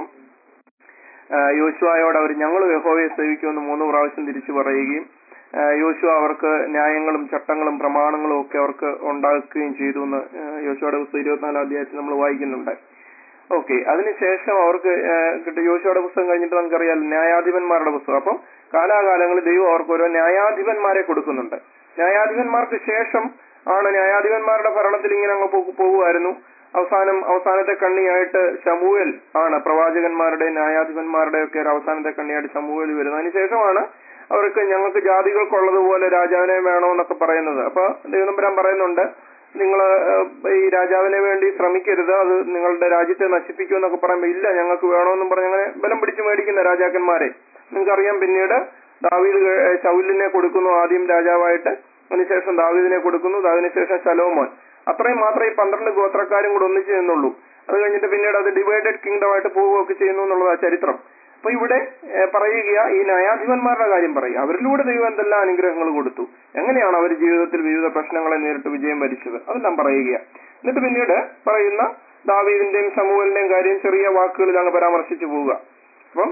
യോശുവയോട് അവർ ഞങ്ങൾ യഹോവയെ സേവിക്കുമെന്ന് മൂന്ന് പ്രാവശ്യം തിരിച്ചു പറയുകയും യോശുവ അവർക്ക് ന്യായങ്ങളും ചട്ടങ്ങളും പ്രമാണങ്ങളും ഒക്കെ അവർക്ക് ഉണ്ടാക്കുകയും ചെയ്തു എന്ന് യോശുവയുടെ പുസ്തകം ഇരുപത്തിനാലാം അധ്യായത്തിൽ നമ്മൾ വായിക്കുന്നുണ്ട്. ഓക്കെ, അതിനുശേഷം അവർക്ക് കിട്ടും യോശുവയുടെ പുസ്തകം കഴിഞ്ഞിട്ട് നമുക്കറിയാം ന്യായാധിപന്മാരുടെ പുസ്തകം. അപ്പം കാലാകാലങ്ങളിൽ ദൈവം അവർക്ക് ഓരോ ന്യായാധിപന്മാരെ കൊടുക്കുന്നുണ്ട്. ന്യായാധിപന്മാർക്ക് ശേഷം ആണ് ന്യായാധിപന്മാരുടെ ഭരണത്തിൽ ഇങ്ങനെ അങ്ങ് പോകുമായിരുന്നു. അവസാനം അവസാനത്തെ കണ്ണിയായിട്ട് ശമൂവേൽ ആണ്, പ്രവാചകന്മാരുടെ ന്യായാധിപന്മാരുടെ ഒക്കെ ഒരു അവസാനത്തെ കണ്ണിയായിട്ട് ശമൂവേൽ വരുന്നത്. അതിനുശേഷമാണ് അവർക്ക് ഞങ്ങൾക്ക് ജാതികൾക്കുള്ളതുപോലെ രാജാവിനെ വേണമെന്നൊക്കെ പറയുന്നത്. അപ്പൊ ദൈവനമ്പുരാൻ പറയുന്നുണ്ട്, നിങ്ങൾ ഈ രാജാവിനെ വേണ്ടി ശ്രമിക്കരുത്, അത് നിങ്ങളുടെ രാജ്യത്തെ നശിപ്പിക്കുമെന്നൊക്കെ പറയുമ്പോൾ ഇല്ല ഞങ്ങൾക്ക് വേണമെന്നും പറഞ്ഞ് അങ്ങനെ ബലം പിടിച്ചു മേടിക്കുന്ന രാജാക്കന്മാരെ നിങ്ങൾക്കറിയാം. പിന്നീട് ദാവീദ് ശൗലിനെ കൊടുക്കുന്നു ആദ്യം രാജാവായിട്ട്, അതിനുശേഷം ദാവീദിനെ കൊടുക്കുന്നു, അതിനുശേഷം ശലോമോൻ. അത്രയും മാത്രമേ ഈ പന്ത്രണ്ട് ഗോത്രക്കാരും കൂടെ ഒന്നിച്ചു നിന്നുള്ളൂ. അത് കഴിഞ്ഞിട്ട് പിന്നീട് അത് ഡിവൈഡഡ് കിങ്ഡം ആയിട്ട് പോവുകയൊക്കെ ചെയ്യുന്നു എന്നുള്ളതാണ് ചരിത്രം. അപ്പൊ ഇവിടെ പറയുക ഈ ന്യായാധിപന്മാരുടെ കാര്യം പറയുക, അവരിലൂടെ ദൈവം എന്തെല്ലാം അനുഗ്രഹങ്ങൾ കൊടുത്തു, എങ്ങനെയാണ് അവർ ജീവിതത്തിൽ വിവിധ പ്രശ്നങ്ങളെ നേരിട്ട് വിജയം വരിച്ചത്, അതെല്ലാം പറയുക. എന്നിട്ട് പിന്നീട് പറയുന്ന ദാവീദിന്റെയും ശമൂവേലിന്റെയും കാര്യം ചെറിയ വാക്കുകളിൽ അങ്ങ് പരാമർശിച്ചു പോവുക. അപ്പം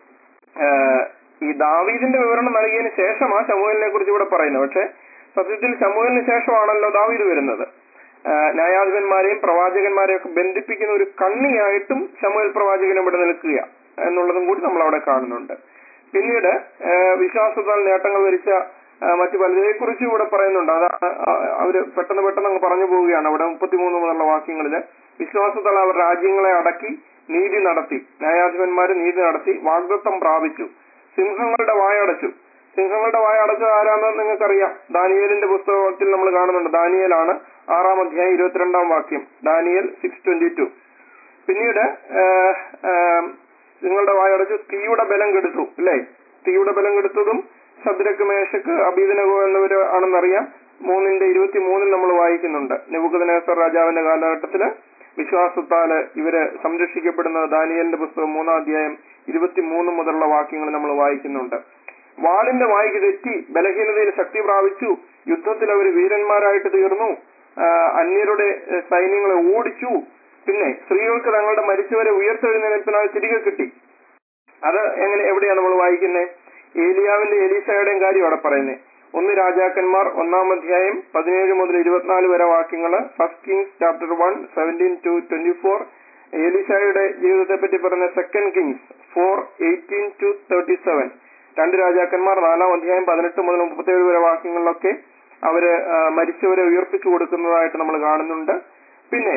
ഈ ദാവീദിന്റെ വിവരണം നൽകിയതിന് ശേഷമാണ് ശമൂവേലിനെ കുറിച്ച് ഇവിടെ പറയുന്നത്. പക്ഷെ സത്യത്തിൽ ശമൂവേലിന് ശേഷമാണല്ലോ ദാവീദ് വരുന്നത്. ന്യായാധിപന്മാരെയും പ്രവാചകന്മാരെയും ഒക്കെ ബന്ധിപ്പിക്കുന്ന ഒരു കണ്ണിയായിട്ടും ശമൂവേൽ പ്രവാചകൻ ഇവിടെ നിൽക്കുക എന്നുള്ളതും കൂടി നമ്മൾ അവിടെ കാണുന്നുണ്ട്. പിന്നീട് വിശ്വാസത്താൽ നേട്ടങ്ങൾ വരിച്ച മറ്റു പലതിനെ കുറിച്ചും ഇവിടെ പറയുന്നുണ്ട്. അതാണ് അവര് പെട്ടെന്ന് പെട്ടെന്ന് അങ്ങ് പറഞ്ഞു പോവുകയാണ്. അവിടെ മുപ്പത്തിമൂന്ന് മുതലുള്ള വാക്യങ്ങളില് വിശ്വാസത്താൽ അവർ രാജ്യങ്ങളെ അടക്കി നീതി നടത്തി, ന്യായാധിപന്മാര് നീതി നടത്തി വാഗ്ദത്തം പ്രാപിച്ചു, സിംഹങ്ങളുടെ വായടച്ചു. സിംഹങ്ങളുടെ വായ അടച്ചത് ആരാണെന്ന് നിങ്ങൾക്കറിയാം. ദാനിയേലിന്റെ പുസ്തകത്തിൽ നമ്മൾ കാണുന്നുണ്ട്. ദാനിയേലാണ് ആറാം അധ്യായം ഇരുപത്തിരണ്ടാം വാക്യം, ദാനിയേൽ സിക്സ് ട്വന്റി ടു. പിന്നീട് നിങ്ങളുടെ വായടച്ചു, തീയുടെ ബലം കെടുത്തു, അല്ലേ? തീയുടെ ബലം കെടുത്തതും ശദ്രക്ക്, മേശക്ക്, അബീദനഗോ എന്നിവര് ആണെന്നറിയാം. മൂന്നിന്റെ ഇരുപത്തി മൂന്നിൽ നമ്മൾ വായിക്കുന്നുണ്ട്. നെബൂഖദ്നേസർ രാജാവിന്റെ കാലഘട്ടത്തില് വിശ്വാസത്താല് ഇവര് സംരക്ഷിക്കപ്പെടുന്ന ദാനിയേലിന്റെ പുസ്തകം മൂന്നാം അധ്യായം ഇരുപത്തിമൂന്ന് മുതലുള്ള വാക്യങ്ങൾ നമ്മൾ വായിക്കുന്നുണ്ട്. വാളിന്റെ വായ്ക്ക് തെറ്റി ബലഹീനതയിൽ ശക്തി പ്രാപിച്ചു, യുദ്ധത്തിൽ അവർ വീരന്മാരായിട്ട് തീർന്നു, അന്യരുടെ സൈന്യങ്ങളെ ഓടിച്ചു. പിന്നെ സ്ത്രീകൾക്ക് തങ്ങളുടെ മരിച്ചവരെ ഉയർത്തെഴുന്നേൽപ്പിനായി തിരികെ കിട്ടി. അത് എങ്ങനെ എവിടെയാണ് നമ്മൾ വായിക്കുന്നത്? ഏലിയാവിന്റെ എലീശയുടെയും കാര്യം അവിടെ പറയുന്നത്. ഒന്ന് രാജാക്കന്മാർ ഒന്നാം അധ്യായം പതിനേഴ് മുതൽ ഇരുപത്തിനാല് വരെ വാക്യങ്ങള്, first Kings chapter one seventeen to twenty four. എലീശയുടെ ജീവിതത്തെ പറ്റി പറയുന്ന second Kings four eighteen to thirty seven. രണ്ട് രാജാക്കന്മാർ നാലാം അധ്യായം പതിനെട്ട് മുതൽ മുപ്പത്തേഴ് വരെ വാക്യങ്ങളിലൊക്കെ അവര് മരിച്ചവരെ ഉയർപ്പിച്ചു കൊടുക്കുന്നതായിട്ട് നമ്മൾ കാണുന്നുണ്ട്. പിന്നെ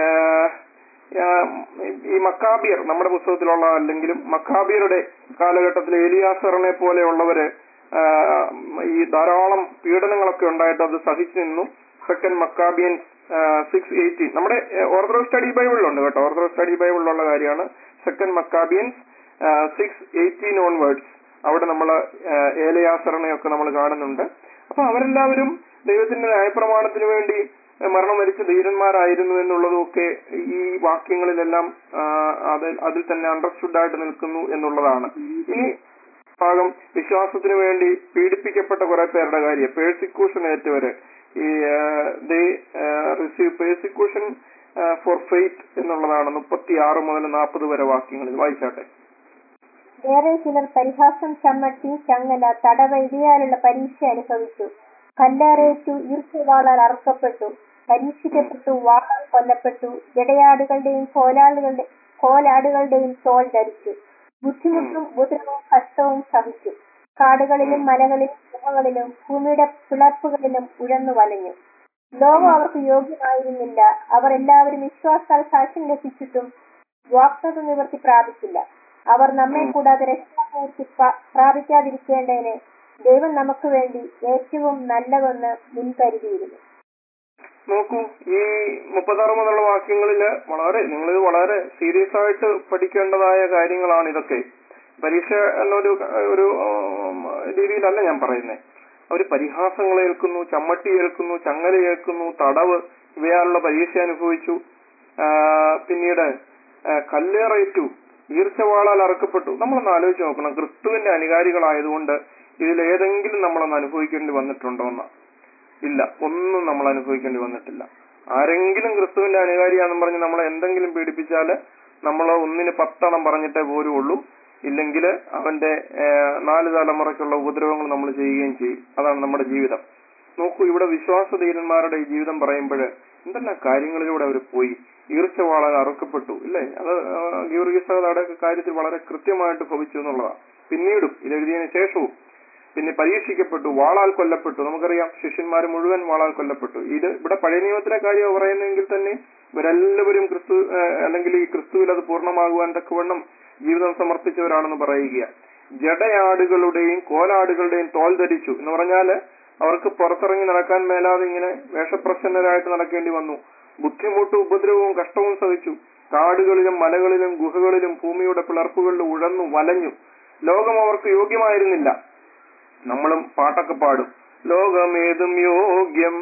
ഈ മക്കാബിയർ നമ്മുടെ പുസ്തകത്തിലുള്ള അല്ലെങ്കിലും മക്കാബിയറുടെ കാലഘട്ടത്തിൽ എലിയാസറിനെ പോലെയുള്ളവര് ഈ ധാരാളം പീഡനങ്ങളൊക്കെ ഉണ്ടായിട്ട് അത് സഹിച്ചു നിന്നു. സെക്കൻഡ് മക്കാബിയൻ സിക്സ് എയ്റ്റീൻ നമ്മുടെ ഓർത്തഡോക്സ് സ്റ്റഡി ബൈബിളിലുണ്ട് കേട്ടോ. ഓർത്തഡോക്സ് സ്റ്റഡി ബൈബിളിലുള്ള കാര്യമാണ്. Second Maccabean six eighteen onwards. അവിടെ നമ്മൾ ഏലയാസറിനെയൊക്കെ നമ്മൾ കാണുന്നുണ്ട്. അപ്പൊ അവരെല്ലാവരും ദൈവത്തിന്റെ ന്യായപ്രമാണത്തിന് വേണ്ടി മരണം വരിച്ച ധീരന്മാരായിരുന്നു എന്നുള്ളതൊക്കെ ഈ വാക്യങ്ങളിലെല്ലാം അതിൽ അതിൽ തന്നെ അണ്ടർസ്റ്റുഡ് ആയിട്ട് നിൽക്കുന്നു എന്നുള്ളതാണ്. ഇനി ഭാഗം വിശ്വാസത്തിന് വേണ്ടി പീഡിപ്പിക്കപ്പെട്ട കുറെ പേരുടെ കാര്യം, പേഴ്സിക്യൂഷൻ ഏറ്റവര്, ഈ they receive persecution for faith എന്നുള്ളതാണ് മുപ്പത്തി ആറ് മുതൽ നാൽപ്പത് വരെ വാക്യങ്ങളിൽ. വായിച്ചാട്ടെ. വേറെ ചിലർ പരിഹാസം, ചമ്മട്ടി, ചങ്ങല, തടവ ഇടിയാലുള്ള പരീക്ഷ അനുഭവിച്ചു. കല്ലേറേറ്റു, ഈർച്ചവാളാൽ അറുക്കപ്പെട്ടു, പരീക്ഷിക്കപ്പെട്ടു, വാളാൽ കൊല്ലപ്പെട്ടു. ജടയാടുകളുടെയും കോലാളുകളുടെ കോലാടുകളുടെയും തോൽ ധരിച്ചു. ബുദ്ധിമുട്ടും ഉപദ്രവവും കഷ്ടവും സഹിച്ചു. കാടുകളിലും മലകളിലും ഗുഹകളിലും ഭൂമിയുടെ പിളർപ്പുകളിലും ഉഴന്നു വലഞ്ഞു. ലോകം അവർക്ക് യോഗ്യമായിരുന്നില്ല. അവർ എല്ലാവരും വിശ്വാസാൽ സാക്ഷ്യം ലഭിച്ചിട്ടും വാഗ്ദത്ത നിവൃത്തി പ്രാപിച്ചില്ല. അവർ നമ്മെ കൂടാതെ രക്ഷാനിവൃത്തി പ്രാപിക്കാതിരിക്കേണ്ടതിന് ദൈവം നമുക്ക് വേണ്ടി ഏറ്റവും നല്ലതെന്ന് മുൻകരുതിയിരുന്നു. നോക്കൂ, ഈ മുപ്പത്താറ് മുതലുള്ള വാക്യങ്ങളില് വളരെ നിങ്ങളിത് വളരെ സീരിയസ് ആയിട്ട് പഠിക്കേണ്ടതായ കാര്യങ്ങളാണ് ഇതൊക്കെ. പരീക്ഷ എന്നൊരു ഒരു രീതിയിലല്ല ഞാൻ പറയുന്നത്. അവര് പരിഹാസങ്ങൾ ഏൽക്കുന്നു, ചമ്മട്ടി ഏൽക്കുന്നു, ചങ്ങല ഏൽക്കുന്നു, തടവ് ഇവയാലുള്ള പരീക്ഷ അനുഭവിച്ചു. പിന്നീട് കല്ലേറേറ്റു, ഈർച്ചവാളാൽ അറക്കപ്പെട്ടു. നമ്മളൊന്ന് ആലോചിച്ച് നോക്കണം, ക്രിസ്തുവിന്റെ അനുകാരികളായതുകൊണ്ട് ഇതിലേതെങ്കിലും നമ്മളൊന്ന് അനുഭവിക്കേണ്ടി വന്നിട്ടുണ്ടോ എന്ന്? ഇല്ല, ഒന്നും നമ്മൾ അനുഭവിക്കേണ്ടി വന്നിട്ടില്ല. ആരെങ്കിലും ക്രിസ്തുവിന്റെ അനുകാരിയാണെന്ന് പറഞ്ഞ് നമ്മളെ എന്തെങ്കിലും പീഡിപ്പിച്ചാല് നമ്മൾ ഒന്നിന് പത്തെണ്ണം പറഞ്ഞിട്ടേ പോരുള്ളൂ. ഇല്ലെങ്കിൽ അവന്റെ നാല് തലമുറയ്ക്കുള്ള ഉപദ്രവങ്ങൾ നമ്മൾ ചെയ്യുകയും ചെയ്യും. അതാണ് നമ്മുടെ ജീവിതം. നോക്കൂ, ഇവിടെ വിശ്വാസധീരന്മാരുടെ ഈ ജീവിതം പറയുമ്പോൾ എന്തെല്ലാം കാര്യങ്ങളിലൂടെ അവർ പോയി. ഈർച്ചവാളാൽ അറുക്കപ്പെട്ടു, ഇല്ലേ? അത് ഗീവർഗീസ് അവിടെയൊക്കെ കാര്യത്തിൽ വളരെ കൃത്യമായിട്ട് ഭവിച്ചു എന്നുള്ളതാണ്. പിന്നീടും ഇതെഴുതിയതിനു ശേഷവും പിന്നെ പരീക്ഷിക്കപ്പെട്ടു, വാളാൽ കൊല്ലപ്പെട്ടു. നമുക്കറിയാം ശിഷ്യന്മാർ മുഴുവൻ വാളാൽ കൊല്ലപ്പെട്ടു. ഇത് ഇവിടെ പഴയ നിയമത്തിലെ കാര്യം പറയുന്നെങ്കിൽ തന്നെ ഇവരെല്ലാവരും ക്രിസ്തു അല്ലെങ്കിൽ ഈ ക്രിസ്തുവിൽ അത് പൂർണ്ണമാകുവാൻ തക്കവണ്ണം ജീവിതം സമർപ്പിച്ചവരാണെന്ന് പറയുക. ജടയാടുകളുടെയും കോലാടുകളുടെയും തോൽ ധരിച്ചു എന്ന് പറഞ്ഞാല് അവർക്ക് പുറത്തിറങ്ങി നടക്കാൻ മേലാതെ ഇങ്ങനെ വേഷപ്രസന്നരായിട്ട് നടക്കേണ്ടി വന്നു. ബുദ്ധിമുട്ടും ഉപദ്രവവും കഷ്ടവും സഹിച്ചു. കാടുകളിലും മലകളിലും ഗുഹകളിലും ഭൂമിയുടെ പിളർപ്പുകളിലും ഉഴന്നു വലഞ്ഞു. ലോകം അവർക്ക് യോഗ്യമായിരുന്നില്ല. നമ്മളും പാട്ടൊക്കെ പാടും, ലോകമേതും യോഗ്യം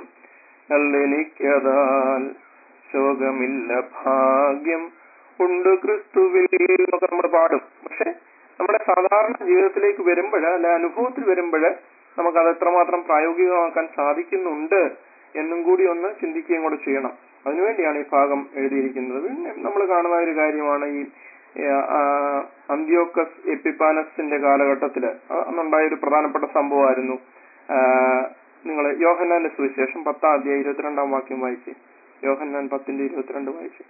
അല്ലെനിക്കതാൽ ശോകമില്ല ഭാഗ്യം ഉണ്ട് ക്രിസ്തുവിൽ എന്നൊക്കെ നമ്മൾ പാടും. പക്ഷെ നമ്മുടെ സാധാരണ ജീവിതത്തിലേക്ക് വരുമ്പോൾ, അല്ലെ അനുഭവത്തിൽ വരുമ്പോൾ നമുക്കത് എത്രമാത്രം പ്രായോഗികമാക്കാൻ സാധിക്കുന്നുണ്ട് എന്നും കൂടി ഒന്ന് ചിന്തിക്കുകയും കൂടെ ചെയ്യണം. അതിനുവേണ്ടിയാണ് ഈ ഭാഗം എഴുതിയിരിക്കുന്നത്. പിന്നെ നമ്മൾ കാണുന്ന ഒരു കാര്യമാണ് ഈ അന്ത്യോക്കസ് എപ്പിഫാനസിന്റെ കാലഘട്ടത്തില് അന്നുണ്ടായ ഒരു പ്രധാനപ്പെട്ട സംഭവമായിരുന്നു. നിങ്ങൾ യോഹന്നാന്റെ സുവിശേഷം പത്താം അധ്യായം ഇരുപത്തിരണ്ടാം വാക്യം വായിച്ച്, യോഹന്നാൻ പത്തിന്റെ ഇരുപത്തിരണ്ട് വായിച്ച്.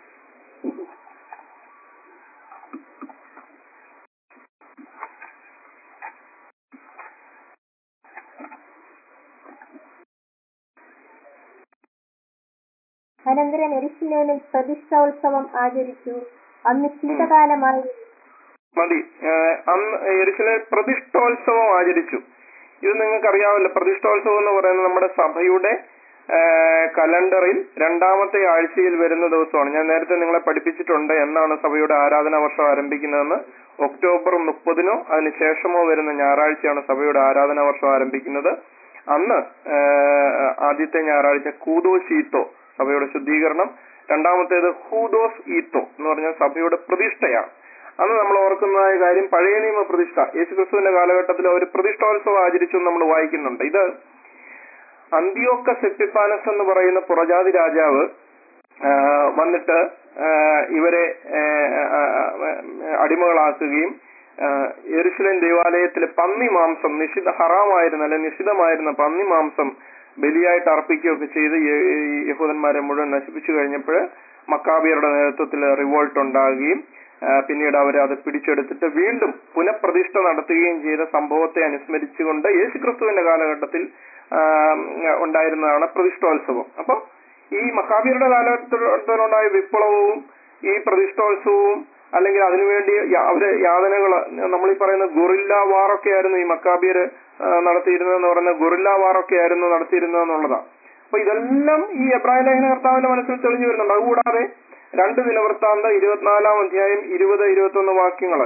അനന്തരം യെരൂശലേമിൽ പ്രതിഷ്ഠോത്സവം ആചരിച്ചു. അന്ന് ശീതകാലമായി മതി അന്ന് യെരൂശലേം പ്രതിഷ്ഠോത്സവം ആചരിച്ചു. ഇത് നിങ്ങൾക്ക് അറിയാമല്ലോ. പ്രതിഷ്ഠോത്സവം എന്ന് പറയുന്നത് നമ്മുടെ സഭയുടെ കലണ്ടറിൽ രണ്ടാമത്തെ ആഴ്ചയിൽ വരുന്ന ദിവസമാണ്. ഞാൻ നേരത്തെ നിങ്ങളെ പഠിപ്പിച്ചിട്ടുണ്ട് എന്നാണ് സഭയുടെ ആരാധനാ വർഷം ആരംഭിക്കുന്നതെന്ന്. ഒക്ടോബർ മുപ്പതിനോ അതിന് ശേഷമോ വരുന്ന ഞായറാഴ്ചയാണ് സഭയുടെ ആരാധനാ വർഷം ആരംഭിക്കുന്നത്. അന്ന് ആദ്യത്തെ ഞായറാഴ്ച കൂദോസ് ഈത്തോ, സഭയുടെ ശുദ്ധീകരണം. രണ്ടാമത്തേത് ഹൂദോസ് ഈത്തോ എന്ന് പറഞ്ഞാൽ സഭയുടെ പ്രതിഷ്ഠയാണ്. അന്ന് നമ്മൾ ഓർക്കുന്നതായ കാര്യം പഴയ നിയമ പ്രതിഷ്ഠ. യേശുക്രിസ്തുവിന്റെ കാലഘട്ടത്തിൽ ഒരു പ്രതിഷ്ഠോത്സവം ആചരിച്ചു നമ്മൾ വായിക്കുന്നുണ്ട്. ഇത് അന്ത്യോക്കസ് എപ്പിഫാനസ് എന്ന് പറയുന്ന പുറജാതി രാജാവ് വന്നിട്ട് ഇവരെ അടിമകളാക്കുകയും യെരൂശലേം ദേവാലയത്തിലെ പന്നി മാംസം നിഷിദ്ധ ഹറാമായിരുന്ന അല്ലെ നിഷിദ്ധമായിരുന്ന പന്നി മാംസം ബലിയായിട്ട് അർപ്പിക്കുകയൊക്കെ ചെയ്ത് യഹൂദന്മാരെ മുഴുവൻ നശിപ്പിച്ചു കഴിഞ്ഞപ്പോൾ മക്കാബിയരുടെ നേതൃത്വത്തിൽ റിവോൾട്ട് ഉണ്ടാകുകയും പിന്നീട് അവർ അത് പിടിച്ചെടുത്തിട്ട് വീണ്ടും പുനഃപ്രതിഷ്ഠ നടത്തുകയും ചെയ്ത സംഭവത്തെ അനുസ്മരിച്ചുകൊണ്ട് യേശുക്രിസ്തുവിന്റെ കാലഘട്ടത്തിൽ ഉണ്ടായിരുന്നതാണ് പ്രതിഷ്ഠോത്സവം. അപ്പൊ ഈ മക്കാബിയരുടെ കാലഘട്ടത്തിലുണ്ടായ വിപ്ലവവും ഈ പ്രതിഷ്ഠോത്സവവും അല്ലെങ്കിൽ അതിനുവേണ്ടി അവര് യാതനകള് നമ്മൾ ഈ പറയുന്ന ഗൊറില്ല വാറൊക്കെ ആയിരുന്നു ഈ മക്കാബിയര് നടത്തിയിരുന്നതെന്ന് പറയുന്ന ഗൊറില്ല വാറൊക്കെ ആയിരുന്നു നടത്തിയിരുന്നതെന്നുള്ളതാണ്. അപ്പൊ ഇതെല്ലാം ഈ എബ്രായ ലേഖന കർത്താവിന്റെ മനസ്സിൽ തെളിഞ്ഞു വരുന്നുണ്ട്. അതുകൂടാതെ രണ്ട് ദിനവൃത്താന്തം ഇരുപത്തിനാലാം അധ്യായം ഇരുപത് ഇരുപത്തി ഒന്ന് വാക്യങ്ങള്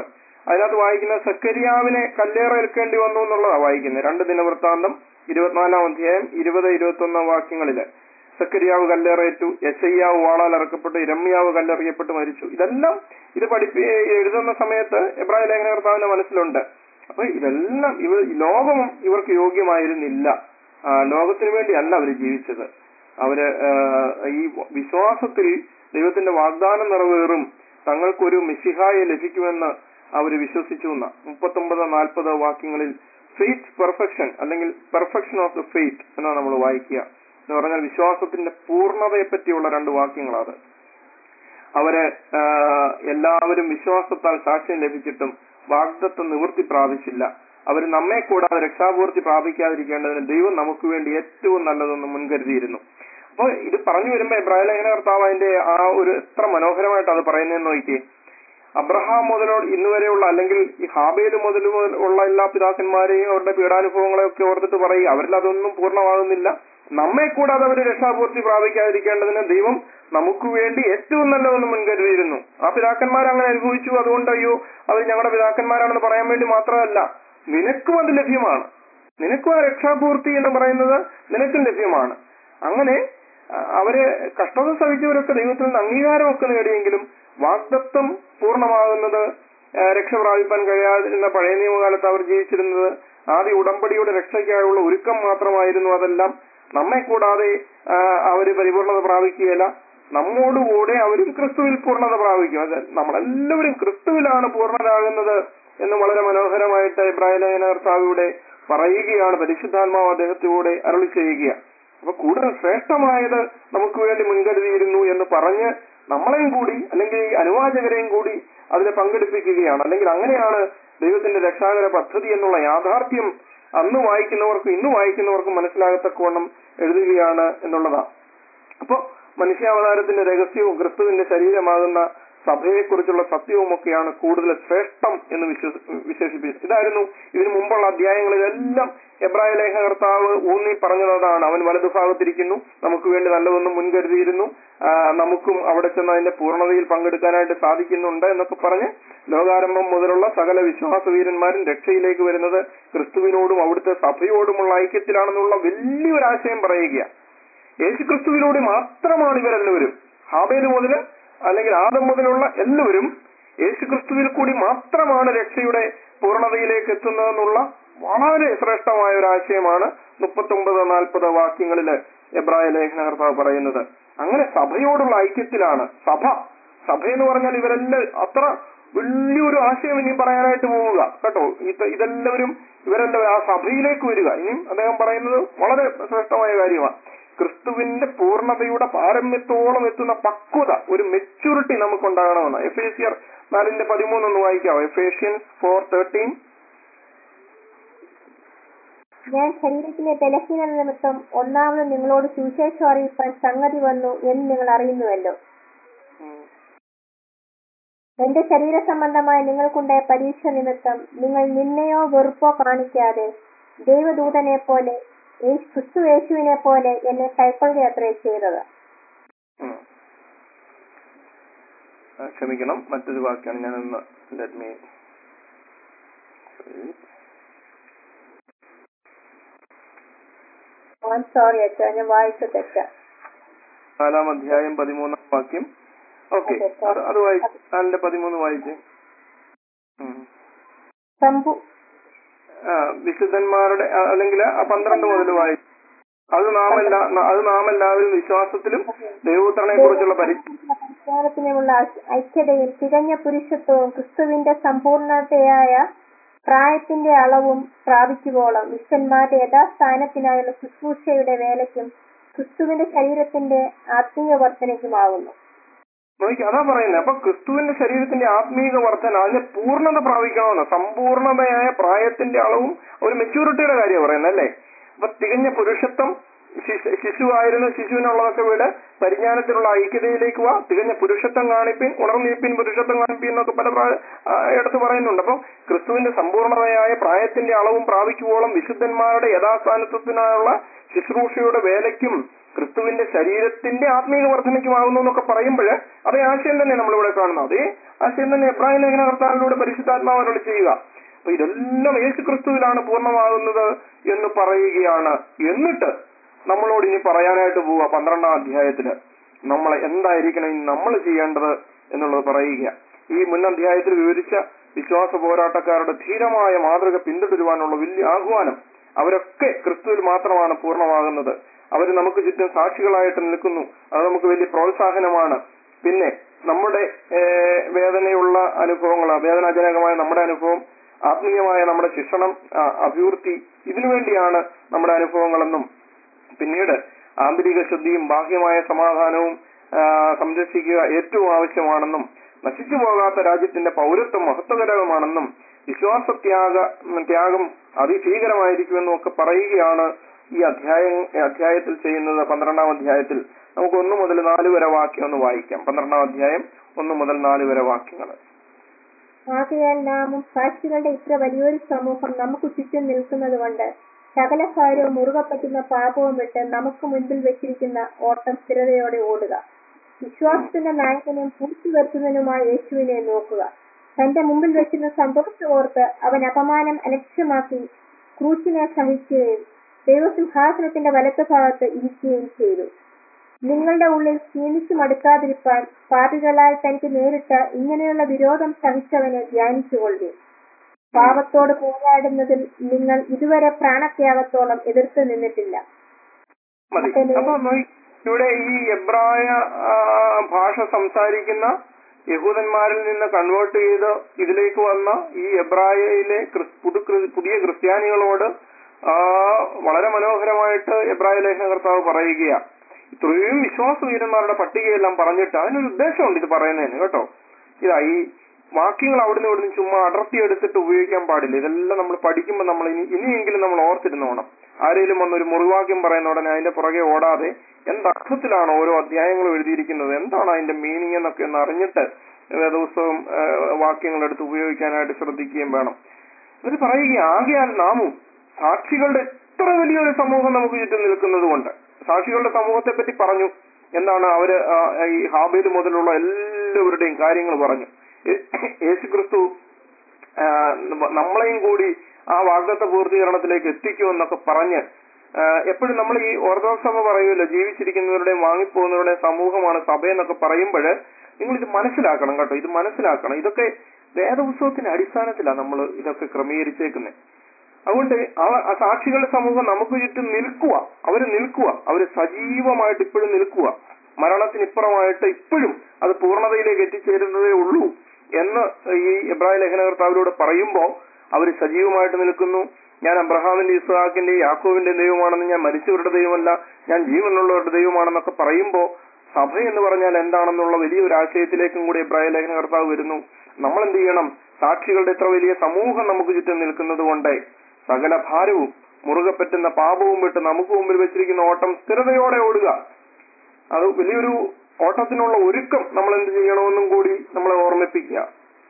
അതിനകത്ത് വായിക്കുന്ന സക്കരിയാവിനെ കല്ലേറേൽക്കേണ്ടി വന്നു എന്നുള്ളതാണ് വായിക്കുന്നത്. രണ്ട് ദിനവൃത്താന്തം ഇരുപത്തിനാലാം അധ്യായം ഇരുപത് ഇരുപത്തി ഒന്നാം വാക്യങ്ങളില് സക്കരിയാവ് കല്ലേറേറ്റു, യെശയ്യാവ് വാളാൽ ഇറക്കപ്പെട്ടു, ഇരമ്യാവ് കല്ലെറിയപ്പെട്ട് മരിച്ചു. ഇതെല്ലാം ഇത് പഠിപ്പി എഴുതുന്ന സമയത്ത് എബ്രായ ലേഖനകർത്താവിന്റെ മനസ്സിലുണ്ട്. അപ്പൊ ഇതെല്ലാം ഇവ ലോകം ഇവർക്ക് യോഗ്യമായിരുന്നില്ല. ആ, ലോകത്തിന് വേണ്ടിയല്ല അവർ ജീവിച്ചത്. അവര് ഈ വിശ്വാസത്തിൽ ദൈവത്തിന്റെ വാഗ്ദാനം നിറവേറും, തങ്ങൾക്കൊരു മെസ്സിഹായെ ലഭിക്കുമെന്ന് അവർ വിശ്വസിച്ചു എന്ന മുപ്പത്തൊമ്പത് നാൽപ്പത് വാക്യങ്ങളിൽ ഫെയ്ത്ത് പെർഫെക്ഷൻ അല്ലെങ്കിൽ പെർഫെക്ഷൻ ഓഫ് ദ ഫെയ്ത്ത് എന്നാണ് നമ്മൾ വായിക്കുക. എന്ന് പറഞ്ഞാൽ വിശ്വാസത്തിന്റെ പൂർണ്ണതയെ പറ്റിയുള്ള രണ്ട് വാക്യങ്ങളാണ്. അവര് എല്ലാവരും വിശ്വാസത്താൽ സാക്ഷ്യം ലഭിച്ചിട്ടും വാഗ്ദത്തം നിവൃത്തി പ്രാപിച്ചില്ല. അവർ നമ്മെ കൂടാതെ രക്ഷാപൂർത്തി പ്രാപിക്കാതിരിക്കേണ്ടതിന് ദൈവം നമുക്ക് വേണ്ടി ഏറ്റവും നല്ലതെന്ന് മുൻകരുതിയിരുന്നു. അപ്പൊ ഇത് പറഞ്ഞു വരുമ്പോ എബ്രായ ലേഖനകർത്താവ് അതിന്റെ ആ ഒരു എത്ര മനോഹരമായിട്ട് അത് പറയുന്നതെന്ന് നോക്കിയേ. അബ്രഹാം മുതലോ ഇന്ന് വരെയുള്ള അല്ലെങ്കിൽ ഈ ഹാബേല് മുതൽ ഉള്ള എല്ലാ പിതാക്കന്മാരെയും അവരുടെ പീഡാനുഭവങ്ങളെയൊക്കെ ഓർത്തിട്ട് പറയുക, അവരിൽ അതൊന്നും പൂർണ്ണമാകുന്നില്ല. നമ്മെ കൂടാതെ അവർ രക്ഷാപൂർത്തി പ്രാപിക്കാതിരിക്കേണ്ടതിന് ദൈവം നമുക്ക് വേണ്ടി ഏറ്റവും നല്ലതെന്ന് മുൻകരുതിയിരുന്നു. ആ പിതാക്കന്മാർ അങ്ങനെ അനുഭവിച്ചു, അതുകൊണ്ട് അയ്യോ അവർ ഞങ്ങളുടെ പിതാക്കന്മാരാണെന്ന് പറയാൻ വേണ്ടി മാത്രമല്ല, നിനക്കും അത് ലഭ്യമാണ്. നിനക്കും ആ രക്ഷാപൂർത്തി എന്ന് പറയുന്നത് നിനക്കും ലഭ്യമാണ്. അങ്ങനെ അവര് കഷ്ടത സഹിച്ചവരൊക്കെ ദൈവത്തിൽ നിന്ന് അംഗീകാരമൊക്കെ നേടിയെങ്കിലും വാഗ്ദത്തം പൂർണ്ണമാകുന്നത് രക്ഷ പ്രാപിപ്പാൻ കഴിയാതിരുന്ന പഴയ നിയമകാലത്ത് അവർ ജീവിച്ചിരുന്നത് ആദ്യ ഉടമ്പടിയുടെ രക്ഷയ്ക്കായുള്ള ഒരുക്കം മാത്രമായിരുന്നു. അതെല്ലാം നമ്മെ കൂടാതെ അവര് പരിപൂർണത പ്രാപിക്കുകയില്ല, നമ്മോടുകൂടെ അവരും ക്രിസ്തുവിൽ പൂർണ്ണത പ്രാപിക്കും. അത് നമ്മളെല്ലാവരും ക്രിസ്തുവിലാണ് പൂർണ്ണരാകുന്നത് എന്ന് വളരെ മനോഹരമായിട്ട് എബ്രായ ലേഖനകർത്താവിലൂടെ പറയുകയാണ്. പരിശുദ്ധാത്മാവ് അദ്ദേഹത്തിലൂടെ അരുളി ചെയ്യുക. അപ്പൊ കൂടുതൽ ശ്രേഷ്ഠമായത് നമുക്ക് വേണ്ടി മുൻകരുതിയിരുന്നു എന്ന് പറഞ്ഞ് നമ്മളെയും കൂടി അല്ലെങ്കിൽ ഈ അനുവാചകരെയും കൂടി അതിനെ പങ്കെടുപ്പിക്കുകയാണ്. അല്ലെങ്കിൽ അങ്ങനെയാണ് ദൈവത്തിന്റെ രക്ഷാകര പദ്ധതി എന്നുള്ള യാഥാർത്ഥ്യം അന്ന് വായിക്കുന്നവർക്കും ഇന്ന് വായിക്കുന്നവർക്കും മനസ്സിലാകത്തക്കവണ്ണം എഴുതുകയാണ് എന്നുള്ളതാണ്. അപ്പൊ മനുഷ്യാവതാരത്തിന്റെ രഹസ്യവും ക്രിസ്തുവിന്റെ ശരീരമാകുന്ന സഭയെക്കുറിച്ചുള്ള സത്യവും ഒക്കെയാണ് കൂടുതൽ ശ്രേഷ്ഠം എന്ന് വിശേഷിപ്പിച്ചത്. ഇതായിരുന്നു ഇതിനു മുമ്പുള്ള അധ്യായങ്ങളിലെല്ലാം എബ്രായ ലേഖനകർത്താവ് ഊന്നി പറഞ്ഞതാണ്. അവൻ വലതുഭാഗത്തിരിക്കുന്നു, നമുക്ക് വേണ്ടി നല്ലതൊന്നും മുൻകരുതിയിരുന്നു, നമുക്കും അവിടെ ചെന്ന് അതിന്റെ പൂർണ്ണതയിൽ പങ്കെടുക്കാനായിട്ട് സാധിക്കുന്നുണ്ട് എന്നൊക്കെ പറഞ്ഞ് ലോകാരംഭം മുതലുള്ള സകല വിശ്വാസവീരന്മാരും രക്ഷയിലേക്ക് വരുന്നത് ക്രിസ്തുവിനോടും അവിടുത്തെ സഭയോടുമുള്ള ഐക്യത്തിലാണെന്നുള്ള വലിയൊരാശയം പറയുക. യേശു ക്രിസ്തുവിനോട് മാത്രമാണ് ഇവരെല്ലാവരും, ഹാബേല് മുതൽ അല്ലെങ്കിൽ ആദം മുതലുള്ള എല്ലാവരും യേശു ക്രിസ്തുവിൽ കൂടി മാത്രമാണ് രക്ഷയുടെ പൂർണ്ണതയിലേക്ക് എത്തുന്നതെന്നുള്ള വളരെ ശ്രേഷ്ഠമായ ഒരു ആശയമാണ് മുപ്പത്തൊമ്പത് നാൽപ്പത് വാക്യങ്ങളില് എബ്രായ ലേഖനകർത്താവ് പറയുന്നത്. അങ്ങനെ സഭയോടുള്ള ഐക്യത്തിലാണ് സഭ. സഭ എന്ന് പറഞ്ഞാൽ ഇവരെല്ലാം അത്ര വലിയൊരു ആശയം ഇനിയും പറയാനായിട്ട് പോവുക കേട്ടോ. ഇത് ഇതെല്ലാവരും ഇവരെല്ലാവരും ആ സഭയിലേക്ക് വരിക. ഇനിയും അദ്ദേഹം പറയുന്നത് വളരെ ശ്രേഷ്ഠമായ കാര്യമാണ്. ക്രിസ്തുവിന്റെ പൂർണ്ണതയുടെ പാരമ്യത്തോളം എത്തുന്ന പക്വത, ഒരു മെച്യൂരിറ്റി നമുക്കുണ്ടാകണമെന്ന്. എഫേസ്യർ നാലിന്റെ പതിമൂന്നൊന്ന് വായിക്കാവോ? Ephesians four thirteen. ഞാൻ ശരീരത്തിലെ ബലഹീന നിമിത്തം ഒന്നാമത് നിങ്ങളോട് സുവിശേഷം അറിയിപ്പാൻ സംഗതി വന്നു എന്ന് നിങ്ങൾ അറിയുന്നുവല്ലോ. എന്റെ ശരീര സംബന്ധമായ നിങ്ങൾക്കുണ്ടായ പരീക്ഷ നിമിത്തം നിങ്ങൾ നിന്നെയോ വെറുപ്പോ കാണിക്കാതെ ദൈവദൂതനെ പോലെ ക്രിസ്തു യേശുവിനെ പോലെ എന്നെ കൈക്കൊള്ളുക അത്രേ ചെയ്തത്. ക്ഷമിക്കണം, മറ്റൊരു വാക്കാണ് ഞാനൊന്ന് ലെറ്റ് മീ സോറി അച്ഛാ, ഞാൻ വായിച്ചു തെറ്റ. നാലാം അധ്യായം പതിമൂന്നാം വാക്യം. ഓക്കെ, അത് വായിച്ചു. നാലിന്റെ പതിമൂന്ന് വായിച്ചു. വിശുദ്ധന്മാരുടെ അല്ലെങ്കിൽ ആ പന്ത്രണ്ട് മുതൽ വായിച്ചു. അത് നാമല്ല അത് നാമെല്ലാവരും വിശ്വാസത്തിലും ദൈവപുത്രനെ കുറിച്ചുള്ള പരിജ്ഞാനത്തിനുമുള്ള ഐക്യതയും തികഞ്ഞ പുരുഷത്വവും ക്രിസ്തുവിന്റെ സമ്പൂർണതയായ പ്രായത്തിന്റെ അളവും പ്രാപിക്കുവോളം വിശുദ്ധന്മാരുടെ യഥാസ്ഥാനത്തിനായുള്ള ശുശ്രൂഷയുടെ വേലയ്ക്കും ക്രിസ്തുവിന്റെ ശരീരത്തിന്റെ ആത്മീയ വർധനയ്ക്കുമാകുന്നു. നോക്കി അതാ പറയുന്നത്. അപ്പൊ ക്രിസ്തുവിന്റെ ശരീരത്തിന്റെ ആത്മീക വർധന, അതിന്റെ പൂർണ്ണത പ്രാപിക്കണമെന്ന്, സമ്പൂർണതയായ പ്രായത്തിന്റെ അളവും ഒരു മെച്യൂരിറ്റിയുടെ കാര്യം പറയുന്നത് അല്ലേ. അപ്പൊ തികഞ്ഞ പുരുഷത്വം, ശിശുവായിരുന്ന ശിശുവിനുള്ളതൊക്കെ വീട് പരിജ്ഞാനത്തിലുള്ള ഐക്യതയിലേക്ക് വാ, തികഞ്ഞ പുരുഷത്വം കാണിപ്പിൻ, ഉണർന്നിപ്പിൻ പുരുഷത്വം കാണിപ്പിൻ എന്നൊക്കെ പല എടുത്ത് പറയുന്നുണ്ട്. അപ്പം ക്രിസ്തുവിന്റെ സമ്പൂർണതയായ പ്രായത്തിന്റെ അളവും പ്രാപിക്കുവോളം വിശുദ്ധന്മാരുടെ യഥാസ്ഥാനത്വത്തിനായുള്ള ശുശ്രൂഷയുടെ വേലയ്ക്കും ക്രിസ്തുവിന്റെ ശരീരത്തിന്റെ ആത്മീയ വർധനയ്ക്കുമാകുന്നു എന്നൊക്കെ പറയുമ്പോൾ അതേ ആശയം തന്നെ നമ്മളിവിടെ കാണുന്നത്. അതേ ആശയം തന്നെ എബ്രായ ലേഖനകർത്താവിലൂടെ പരിശുദ്ധാത്മാവിനോട് ചെയ്യുക. അപ്പൊ ഇതെല്ലാം യേശു ക്രിസ്തുവിലാണ് പൂർണ്ണമാകുന്നത് എന്ന് പറയുകയാണ്. എന്നിട്ട് നമ്മളോട് ഇനി പറയാനായിട്ട് പോവുക പന്ത്രണ്ടാം അധ്യായത്തില് നമ്മൾ എന്തായിരിക്കണം ഇനി നമ്മൾ ചെയ്യേണ്ടത് എന്നുള്ളത് പറയുക. ഈ മുൻ അധ്യായത്തിൽ വിവരിച്ച വിശ്വാസ പോരാട്ടക്കാരുടെ ധീരമായ മാതൃക പിന്തുടരുവാനുള്ള വലിയ ആഹ്വാനം. അവരൊക്കെ ക്രിസ്തുവിൽ മാത്രമാണ് പൂർണ്ണമാകുന്നത്. അവർ നമുക്ക് ചുറ്റും സാക്ഷികളായിട്ട് നിൽക്കുന്നു. അത് നമുക്ക് വലിയ പ്രോത്സാഹനമാണ്. പിന്നെ നമ്മുടെ വേദനയുള്ള അനുഭവങ്ങൾ, വേദനാജനകമായ നമ്മുടെ അനുഭവം, ആത്മീയമായ നമ്മുടെ ശിക്ഷണം, അഭിവൃദ്ധി, ഇതിനുവേണ്ടിയാണ് നമ്മുടെ അനുഭവങ്ങളെന്നും പിന്നീട് ആന്തരിക ശുദ്ധിയും ബാഹ്യമായ സമാധാനവും സംരക്ഷിക്കുക ഏറ്റവും ആവശ്യമാണെന്നും നശിച്ചു പോകാത്ത രാജ്യത്തിന്റെ പൗരത്വം മഹത്വകരമാണെന്നും വിശ്വാസത്യാഗ ത്യാഗം അതിഭീകരമായിരിക്കുമെന്നും ഒക്കെ പറയുകയാണ് ഈ അധ്യായം അധ്യായത്തിൽ ചെയ്യുന്നത്. പന്ത്രണ്ടാം അധ്യായത്തിൽ നമുക്ക് ഒന്ന് മുതൽ നാല് വരെ വാക്യം ഒന്ന് വായിക്കാം. പന്ത്രണ്ടാം അധ്യായം ഒന്ന് മുതൽ നാല് വരെ വാക്യങ്ങൾ. ആകയാൽ നാമും സാക്ഷികളുടെ ഇത്ര വലിയൊരു സമൂഹം നമുക്ക് ചുറ്റും നിൽക്കുന്നത് കൊണ്ട് സകല കാര്യവും മുറുകെ പറ്റുന്ന പാപവും വിട്ട് നമുക്ക് മുൻപിൽ വെച്ചിരിക്കുന്ന ഓട്ടം സ്ഥിരതയോടെ ഓടുക. വിശ്വാസത്തിന്റെ നായകനും പൂർത്തി വരുത്തുന്നതിനുമായ യേശുവിനെ നോക്കുക. തന്റെ മുമ്പിൽ വെച്ചിരുന്ന സന്തോഷം ഓർത്ത് അവൻ അപമാനം അലക്ഷ്യമാക്കി ക്രൂശിനെ സഹിക്കുകയും ദൈവസിംഹാസനത്തിന്റെ വലത്ത് ഭാഗത്ത് ഇരിക്കുകയും ചെയ്തു. നിങ്ങളുടെ ഉള്ളിൽ ക്ഷീണിച്ചു മടുക്കാതിരിപ്പാൻ പാപികളാൽ തനിക്ക് നേരിട്ട ഇങ്ങനെയുള്ള വിരോധം സഹിച്ചവനെ ധ്യാനിച്ചുകൊള്ളു. പാപത്തോട് പോരാടുന്നതിൽ നിങ്ങൾ ഇതുവരെ പ്രാണത്യാഗത്തോളം എതിർത്ത് നിന്നിട്ടില്ല. ഇവിടെ ഈ എബ്രായ ഭാഷ സംസാരിക്കുന്ന യഹൂദന്മാരിൽ നിന്ന് കൺവേർട്ട് ചെയ്ത് ഇതിലേക്ക് വന്ന ഈ എബ്രായയിലെ പുതിയ ക്രിസ്ത്യാനികളോട് വളരെ മനോഹരമായിട്ട് എബ്രായ ലേഖനകർത്താവ് പറയുകയാണ്. ഇത്രയും വിശ്വാസവീരന്മാരുടെ പട്ടികയെല്ലാം പറഞ്ഞിട്ട് അതിനൊരു ഉദ്ദേശമുണ്ട് ഇത് പറയുന്നതിന് കേട്ടോ. ഇതാ ഈ വാക്യങ്ങൾ അവിടുന്ന് ഇവിടുന്ന് ചുമ്മാ അടർത്തിയെടുത്തിട്ട് ഉപയോഗിക്കാൻ പാടില്ല. ഇതെല്ലാം നമ്മൾ പഠിക്കുമ്പോൾ നമ്മൾ ഇനി ഇനിയെങ്കിലും നമ്മൾ ഓർത്തിരുന്നോണം. ആരെങ്കിലും വന്നൊരു മുറിവാക്യം പറയുന്ന ഉടനെ അതിന്റെ പുറകെ ഓടാതെ എന്തർത്ഥത്തിലാണ് ഓരോ അധ്യായങ്ങളും എഴുതിയിരിക്കുന്നത്, എന്താണ് അതിന്റെ മീനിങ് എന്നൊക്കെ ഒന്ന് അറിഞ്ഞിട്ട് വേദപുസ്തകം വാക്യങ്ങൾ എടുത്ത് ഉപയോഗിക്കാനായിട്ട് ശ്രദ്ധിക്കുകയും വേണം. ഇത് പറയുക ആകയാൽ നാമും സാക്ഷികളുടെ എത്ര വലിയൊരു സമൂഹം നമുക്ക് ചുറ്റും നിൽക്കുന്നത് കൊണ്ട്, സാക്ഷികളുടെ സമൂഹത്തെ പറ്റി പറഞ്ഞു. എന്താണ് അവര് ഈ ഹാബേൽ മുതലുള്ള എല്ലാവരുടെയും കാര്യങ്ങൾ പറഞ്ഞു. യേശുക്രിസ്തു നമ്മളെയും കൂടി ആ വാഗ്ദത്ത പൂർത്തീകരണത്തിലേക്ക് എത്തിക്കുമെന്നൊക്കെ പറഞ്ഞ് എപ്പോഴും നമ്മൾ ഈ ഓർത്തഡോക്സ് സഭ പറയുമല്ലോ, ജീവിച്ചിരിക്കുന്നവരുടെയും വാങ്ങിപ്പോകുന്നവരുടെയും സമൂഹമാണ് സഭയെന്നൊക്കെ പറയുമ്പോൾ നിങ്ങൾ ഇത് മനസ്സിലാക്കണം കേട്ടോ. ഇത് മനസ്സിലാക്കണം. ഇതൊക്കെ വേദപുസ്തകത്തിന്റെ അടിസ്ഥാനത്തിലാണ് നമ്മൾ ഇതൊക്കെ ക്രമീകരിച്ചേക്കുന്നത്. അതുകൊണ്ട് ആ സാക്ഷികളുടെ സമൂഹം നമുക്ക് ചുറ്റും നിൽക്കുക, അവര് നിൽക്കുക, അവര് സജീവമായിട്ട് ഇപ്പോഴും നിൽക്കുക. മരണത്തിനിപ്പുറമായിട്ട് ഇപ്പോഴും അത് പൂർണ്ണതയിലേക്ക് എത്തിച്ചേരുന്നതേ ഉള്ളൂ എന്ന് ഈ എബ്രായ ലേഖനകർത്താവിലൂടെ പറയുമ്പോൾ അവര് സജീവമായിട്ട് നിൽക്കുന്നു. ഞാൻ അബ്രഹാമിന്റെ ഇസ്ഹാക്കിന്റെ യാക്കോബിന്റെ ദൈവമാണെന്ന്, ഞാൻ മരിച്ചവരുടെ ദൈവമല്ല, ഞാൻ ജീവനുള്ളവരുടെ ദൈവമാണെന്നൊക്കെ പറയുമ്പോൾ സഭ എന്ന് പറഞ്ഞാൽ എന്താണെന്നുള്ള വലിയൊരു ആശയത്തിലേക്കും കൂടി എബ്രായ ലേഖനകർത്താവ് വരുന്നു. നമ്മൾ എന്ത് ചെയ്യണം? സാക്ഷികളുടെ ഇത്ര വലിയ സമൂഹം നമുക്ക് ചുറ്റും നിൽക്കുന്നത് കൊണ്ട് സകല ഭാരവും മുറുകെ പറ്റുന്ന പാപവും വിട്ട് നമുക്ക് മുമ്പിൽ വെച്ചിരിക്കുന്ന ഓട്ടം സ്ഥിരതയോടെ ഓടുക. അത് വലിയൊരു ഓട്ടത്തിനുള്ള ഒരുക്കം നമ്മൾ എന്ത് ചെയ്യണമെന്നും കൂടി നമ്മളെ ഓർമ്മിപ്പിക്കുക.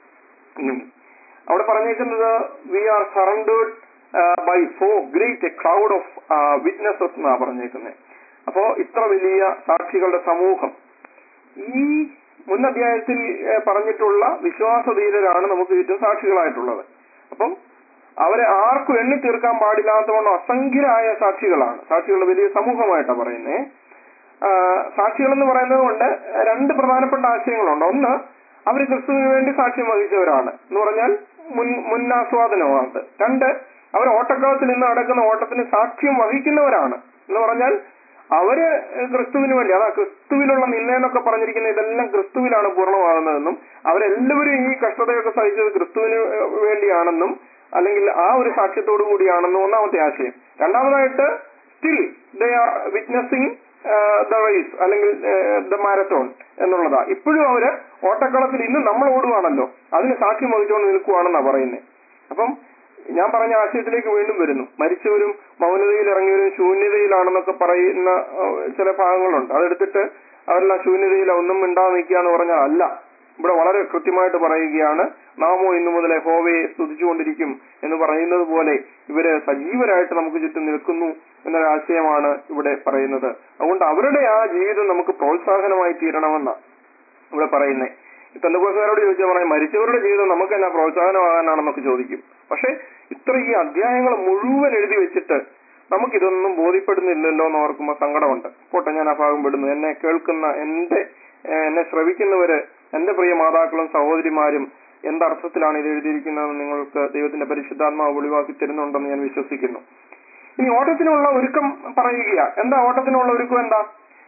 അവിടെ പറഞ്ഞേക്കുന്നത് we are surrounded by so great a crowd of witnesses എന്നാ പറഞ്ഞേക്കുന്നത്. അപ്പോ ഇത്ര വലിയ സാക്ഷികളുടെ സമൂഹം, ഈ മുൻ അധ്യായത്തിൽ പറഞ്ഞിട്ടുള്ള വിശ്വാസധീരരാണ് നമുക്ക് ചുറ്റും സാക്ഷികളായിട്ടുള്ളത്. അപ്പം അവരെ ആർക്കും എണ്ണി തീർക്കാൻ പാടില്ലാത്തവണ്ണം അസംഖ്യരായ സാക്ഷികളാണ്. സാക്ഷികളുടെ വലിയ സമൂഹമായിട്ടാണ് പറയുന്നത്. സാക്ഷികൾ എന്ന് പറയുന്നത് കൊണ്ട് രണ്ട് പ്രധാനപ്പെട്ട ആശയങ്ങളുണ്ട്. ഒന്ന്, അവർ ക്രിസ്തുവിന് വേണ്ടി സാക്ഷ്യം വഹിച്ചവരാണ് എന്ന് പറഞ്ഞാൽ മുൻ മുന്നാസ്വാദനമാണ്. രണ്ട്, അവർ ഓട്ടക്കളത്തിൽ നിന്ന് നടക്കുന്ന ഓട്ടത്തിന് സാക്ഷ്യം വഹിക്കുന്നവരാണ് എന്ന് പറഞ്ഞാൽ അവര് ക്രിസ്തുവിന് വേണ്ടി, അതാ ക്രിസ്തുവിലുള്ള നിന്നയെന്നൊക്കെ പറഞ്ഞിരിക്കുന്ന ഇതെല്ലാം ക്രിസ്തുവിലാണ് പൂർണ്ണമാകുന്നതെന്നും അവരെല്ലാവരും ഈ കഷ്ടതയൊക്കെ സഹിച്ചത് ക്രിസ്തുവിന് വേണ്ടിയാണെന്നും അല്ലെങ്കിൽ ആ ഒരു സാക്ഷ്യത്തോടു കൂടിയാണെന്നും ഒന്നാമത്തെ ആശയം. രണ്ടാമതായിട്ട് still they are witnessing the race അല്ലെങ്കിൽ ദ മാരത്തോൺ എന്നുള്ളതാ. ഇപ്പോഴും അവര് ഓട്ടക്കളത്തിൽ ഇന്ന് നമ്മൾ ഓടുവാണല്ലോ, അതിന് സാക്ഷ്യം വഹിച്ചുകൊണ്ട് നിൽക്കുവാണെന്നാ പറയുന്നത്. അപ്പം ഞാൻ പറഞ്ഞ ആശയത്തിലേക്ക് വീണ്ടും വരുന്നു. മരിച്ചവരും മൗനതയിൽ ഇറങ്ങിയവരും ശൂന്യതയിലാണെന്നൊക്കെ പറയുന്ന ചില ഭാഗങ്ങളുണ്ട്. അതെടുത്തിട്ട് അവരെല്ലാം ശൂന്യതയില ഒന്നും മിണ്ടാതെ നിൽക്കുക എന്ന് പറഞ്ഞാൽ അല്ല. ഇവിടെ വളരെ കൃത്യമായിട്ട് പറയുകയാണ്, നാമോ ഇന്നു മുതൽ യഹോവയെ സ്തുതിച്ചുകൊണ്ടിരിക്കും എന്ന് പറയുന്നത് പോലെ ഇവര് സജീവരായിട്ട് നമുക്ക് ചുറ്റും നിൽക്കുന്നു എന്നൊരാശയമാണ് ഇവിടെ പറയുന്നത്. അതുകൊണ്ട് അവരുടെ ആ ജീവിതം നമുക്ക് പ്രോത്സാഹനമായി തീരണമെന്ന ഇവിടെ പറയുന്നേ. പെന്തക്കോസ്തുകാരോട് ചോദിച്ചാൽ പറയും, മരിച്ചവരുടെ ജീവിതം നമുക്ക് എന്നാ പ്രോത്സാഹനമാകാനാണെന്നൊക്കെ ചോദിക്കും. പക്ഷെ ഇത്ര ഈ അധ്യായങ്ങൾ മുഴുവൻ എഴുതി വെച്ചിട്ട് നമുക്കിതൊന്നും ബോധ്യപ്പെടുന്നില്ലല്ലോ എന്ന് ഓർക്കുമ്പോൾ സങ്കടമുണ്ട്. പോട്ടെ, ഞാൻ ആ ഭാഗം വിടുന്നു. എന്നെ കേൾക്കുന്ന എന്റെ എന്നെ ശ്രവിക്കുന്നവര്, എന്റെ പ്രിയ മാതാക്കളും സഹോദരിമാരും എന്തർത്ഥത്തിലാണ് ഇത് എഴുതിയിരിക്കുന്നതെന്ന് നിങ്ങൾക്ക് ദൈവത്തിന്റെ പരിശുദ്ധാത്മാവ് വെളിവാക്കി തരുന്നുണ്ടെന്ന് ഞാൻ വിശ്വസിക്കുന്നു. ഇനി ഓട്ടത്തിനുള്ള ഒരുക്കം പറയുക. എന്താ ഓട്ടത്തിനുള്ള ഒരുക്കം? എന്താ?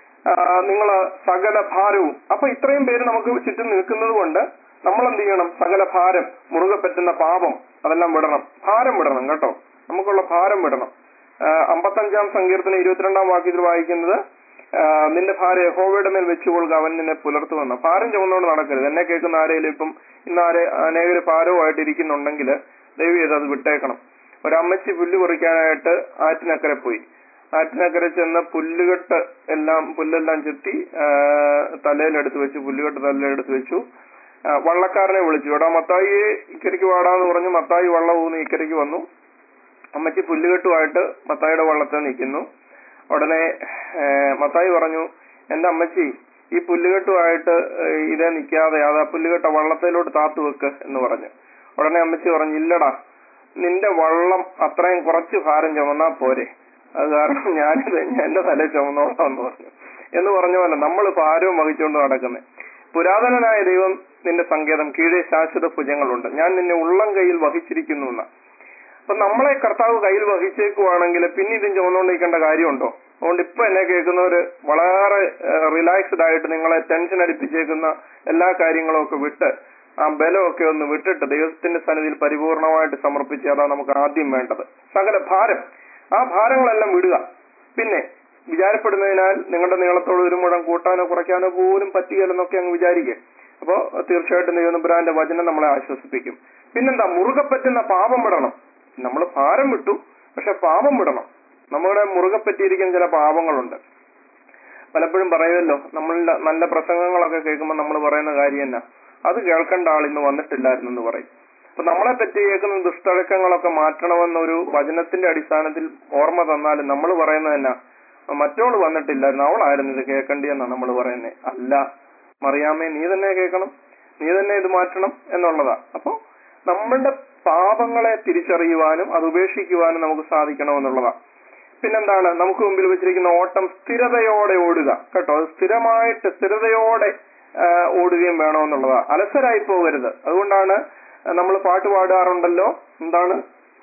നിങ്ങള് സകല ഭാരവും. അപ്പൊ ഇത്രയും പേര് നമുക്ക് ചുറ്റും നിൽക്കുന്നത് കൊണ്ട് നമ്മൾ എന്ത് ചെയ്യണം? സകല ഭാരം, മുറുകെ പറ്റുന്ന പാപം അതെല്ലാം വിടണം. ഭാരം വിടണം കേട്ടോ, നമുക്കുള്ള ഭാരം വിടണം. അമ്പത്തഞ്ചാം സങ്കീർത്തനം ഇരുപത്തിരണ്ടാം വാക്യത്തിൽ വായിക്കുന്നത്, നിന്റെ ഭാര്യ യഹോവയുടെ മേൽ വെച്ചുകൊള്ളുക, അവൻ നിന്നെ പുലർത്തുമെന്ന്. ഭാരം ചുമന്നുകൊണ്ട് നടക്കരുത്. എന്നെ കേൾക്കുന്ന ആരെങ്കിലും ഇപ്പം ഇന്നാരെ അനേകര് ഭാരവുമായിട്ട് ഇരിക്കുന്നുണ്ടെങ്കിൽ ദയവ് ചെയ്ത് അത് വിട്ടേക്കണം. ഒരമ്മച്ചി പുല്ല് പറിക്കാനായിട്ട് ആറ്റിനക്കരെ പോയി. ആറ്റിനക്കരെ ചെന്ന് പുല്ലുകെട്ട് എല്ലാം പുല്ലെല്ലാം ചെത്തി തലയിലെടുത്ത് വെച്ചു, പുല്ലുകെട്ട് തലയിലെടുത്ത് വെച്ചു. വള്ളക്കാരനെ വിളിച്ചു, എടാ മത്തായിയെ ഇക്കരയ്ക്ക് വാടാന്ന് പറഞ്ഞ് മത്തായി വള്ളം ഊന്ന് ഇക്കരയ്ക്ക് വന്നു. അമ്മച്ചി പുല്ലുകെട്ടുമായിട്ട് മത്തായിയുടെ വള്ളത്തിൽ നിൽക്കുന്നു. ഉടനെ മത്തായി പറഞ്ഞു, എന്റെ അമ്മച്ചി ഈ പുല്ലുകെട്ടുമായിട്ട് ഇതേ നിൽക്കാതെ അത് ആ പുല്ലുകെട്ട വള്ളത്തിലോട്ട് താത്തു വെക്ക് എന്ന് പറഞ്ഞു. ഉടനെ അമ്മച്ചി പറഞ്ഞു, ഇല്ലടാ, നിന്റെ വള്ളം അത്രയും കുറച്ച് ഭാരം ചുമന്നാ പോരെ, അത് കാരണം ഞാനിത് എന്റെ തല ചുമന്നോളാം എന്ന് പറഞ്ഞു. എന്ന് പറഞ്ഞ പോലെ നമ്മൾ ഭാരവും വഹിച്ചുകൊണ്ട് നടക്കുന്നത്. പുരാതനനായ ദൈവം നിന്റെ സങ്കേതം, കീഴെ ശാശ്വത ഭുജങ്ങളുണ്ട്, ഞാൻ നിന്നെ ഉള്ളം കയ്യിൽ വഹിച്ചിരിക്കുന്നു എന്ന. അപ്പൊ നമ്മളെ കർത്താവ് കയ്യിൽ വഹിച്ചേക്കുവാണെങ്കിൽ പിന്നെ ഇതും ചുമന്നുകൊണ്ടിരിക്കേണ്ട കാര്യമുണ്ടോ? അതുകൊണ്ട് ഇപ്പൊ എന്നെ കേൾക്കുന്നവര് വളരെ റിലാക്സ്ഡ് ആയിട്ട് നിങ്ങളെ ടെൻഷൻ അടിപ്പിച്ചേക്കുന്ന എല്ലാ കാര്യങ്ങളും ഒക്കെ വിട്ട് ആ ബലമൊക്കെ ഒന്ന് വിട്ടിട്ട് ദൈവത്തിന്റെ സന്നിധിയിൽ പരിപൂർണമായിട്ട് സമർപ്പിച്ച് അതാണ് നമുക്ക് ആദ്യം വേണ്ടത്. സകല ഭാരം, ആ ഭാരങ്ങളെല്ലാം വിടുക. പിന്നെ വിചാരപ്പെടുന്നതിനാൽ നിങ്ങളുടെ നീളത്തോട് ഒരു മുഴം കൂട്ടാനോ കുറയ്ക്കാനോ പോലും പറ്റുകയില്ലെന്നൊക്കെ അങ്ങ് വിചാരിക്കുക. അപ്പോ തീർച്ചയായിട്ടും ദൈവനമ്പുരാന്റെ വചനം നമ്മളെ ആശ്വസിപ്പിക്കും. പിന്നെന്താ? മുറുകെ പറ്റുന്ന പാപം വിടണം. നമ്മൾ ഭാരം വിട്ടു, പക്ഷെ പാപം വിടണം. നമ്മുടെ മുറുകെ പറ്റിയിരിക്കുന്ന ചില പാപങ്ങളുണ്ട്. പലപ്പോഴും പറയുമല്ലോ, നമ്മളുടെ നല്ല പ്രസംഗങ്ങളൊക്കെ കേൾക്കുമ്പോൾ നമ്മൾ പറയുന്ന കാര്യം എന്നാ, അത് കേൾക്കേണ്ട ആൾ ഇന്ന് വന്നിട്ടില്ലായിരുന്നു എന്ന് പറയും. അപ്പൊ നമ്മളെ പറ്റി കേൾക്കുന്ന ദുഷ്ടഴക്കങ്ങളൊക്കെ മാറ്റണമെന്നൊരു വചനത്തിന്റെ അടിസ്ഥാനത്തിൽ ഓർമ്മ തന്നാലും നമ്മൾ പറയുന്നത് എന്നാ, മറ്റോള് വന്നിട്ടില്ലായിരുന്നു, അവളായിരുന്നു ഇത് കേൾക്കേണ്ടിയെന്നാണ് നമ്മൾ പറയുന്നത്. അല്ല, മറിയാമേ, നീ തന്നെ കേൾക്കണം, നീ തന്നെ ഇത് മാറ്റണം എന്നുള്ളതാ. അപ്പൊ നമ്മളുടെ പാപങ്ങളെ തിരിച്ചറിയുവാനും അത് ഉപേക്ഷിക്കുവാനും നമുക്ക് സാധിക്കണമെന്നുള്ളതാ. പിന്നെന്താണ്? നമുക്ക് മുമ്പിൽ വെച്ചിരിക്കുന്ന ഓട്ടം സ്ഥിരതയോടെ ഓടുക കേട്ടോ. അത് സ്ഥിരമായിട്ട് സ്ഥിരതയോടെ ഓടുകയും വേണമെന്നുള്ളതാ. അലസരായി പോകരുത്. അതുകൊണ്ടാണ് നമ്മൾ പാട്ട് പാടാറുണ്ടല്ലോ, എന്താണ്?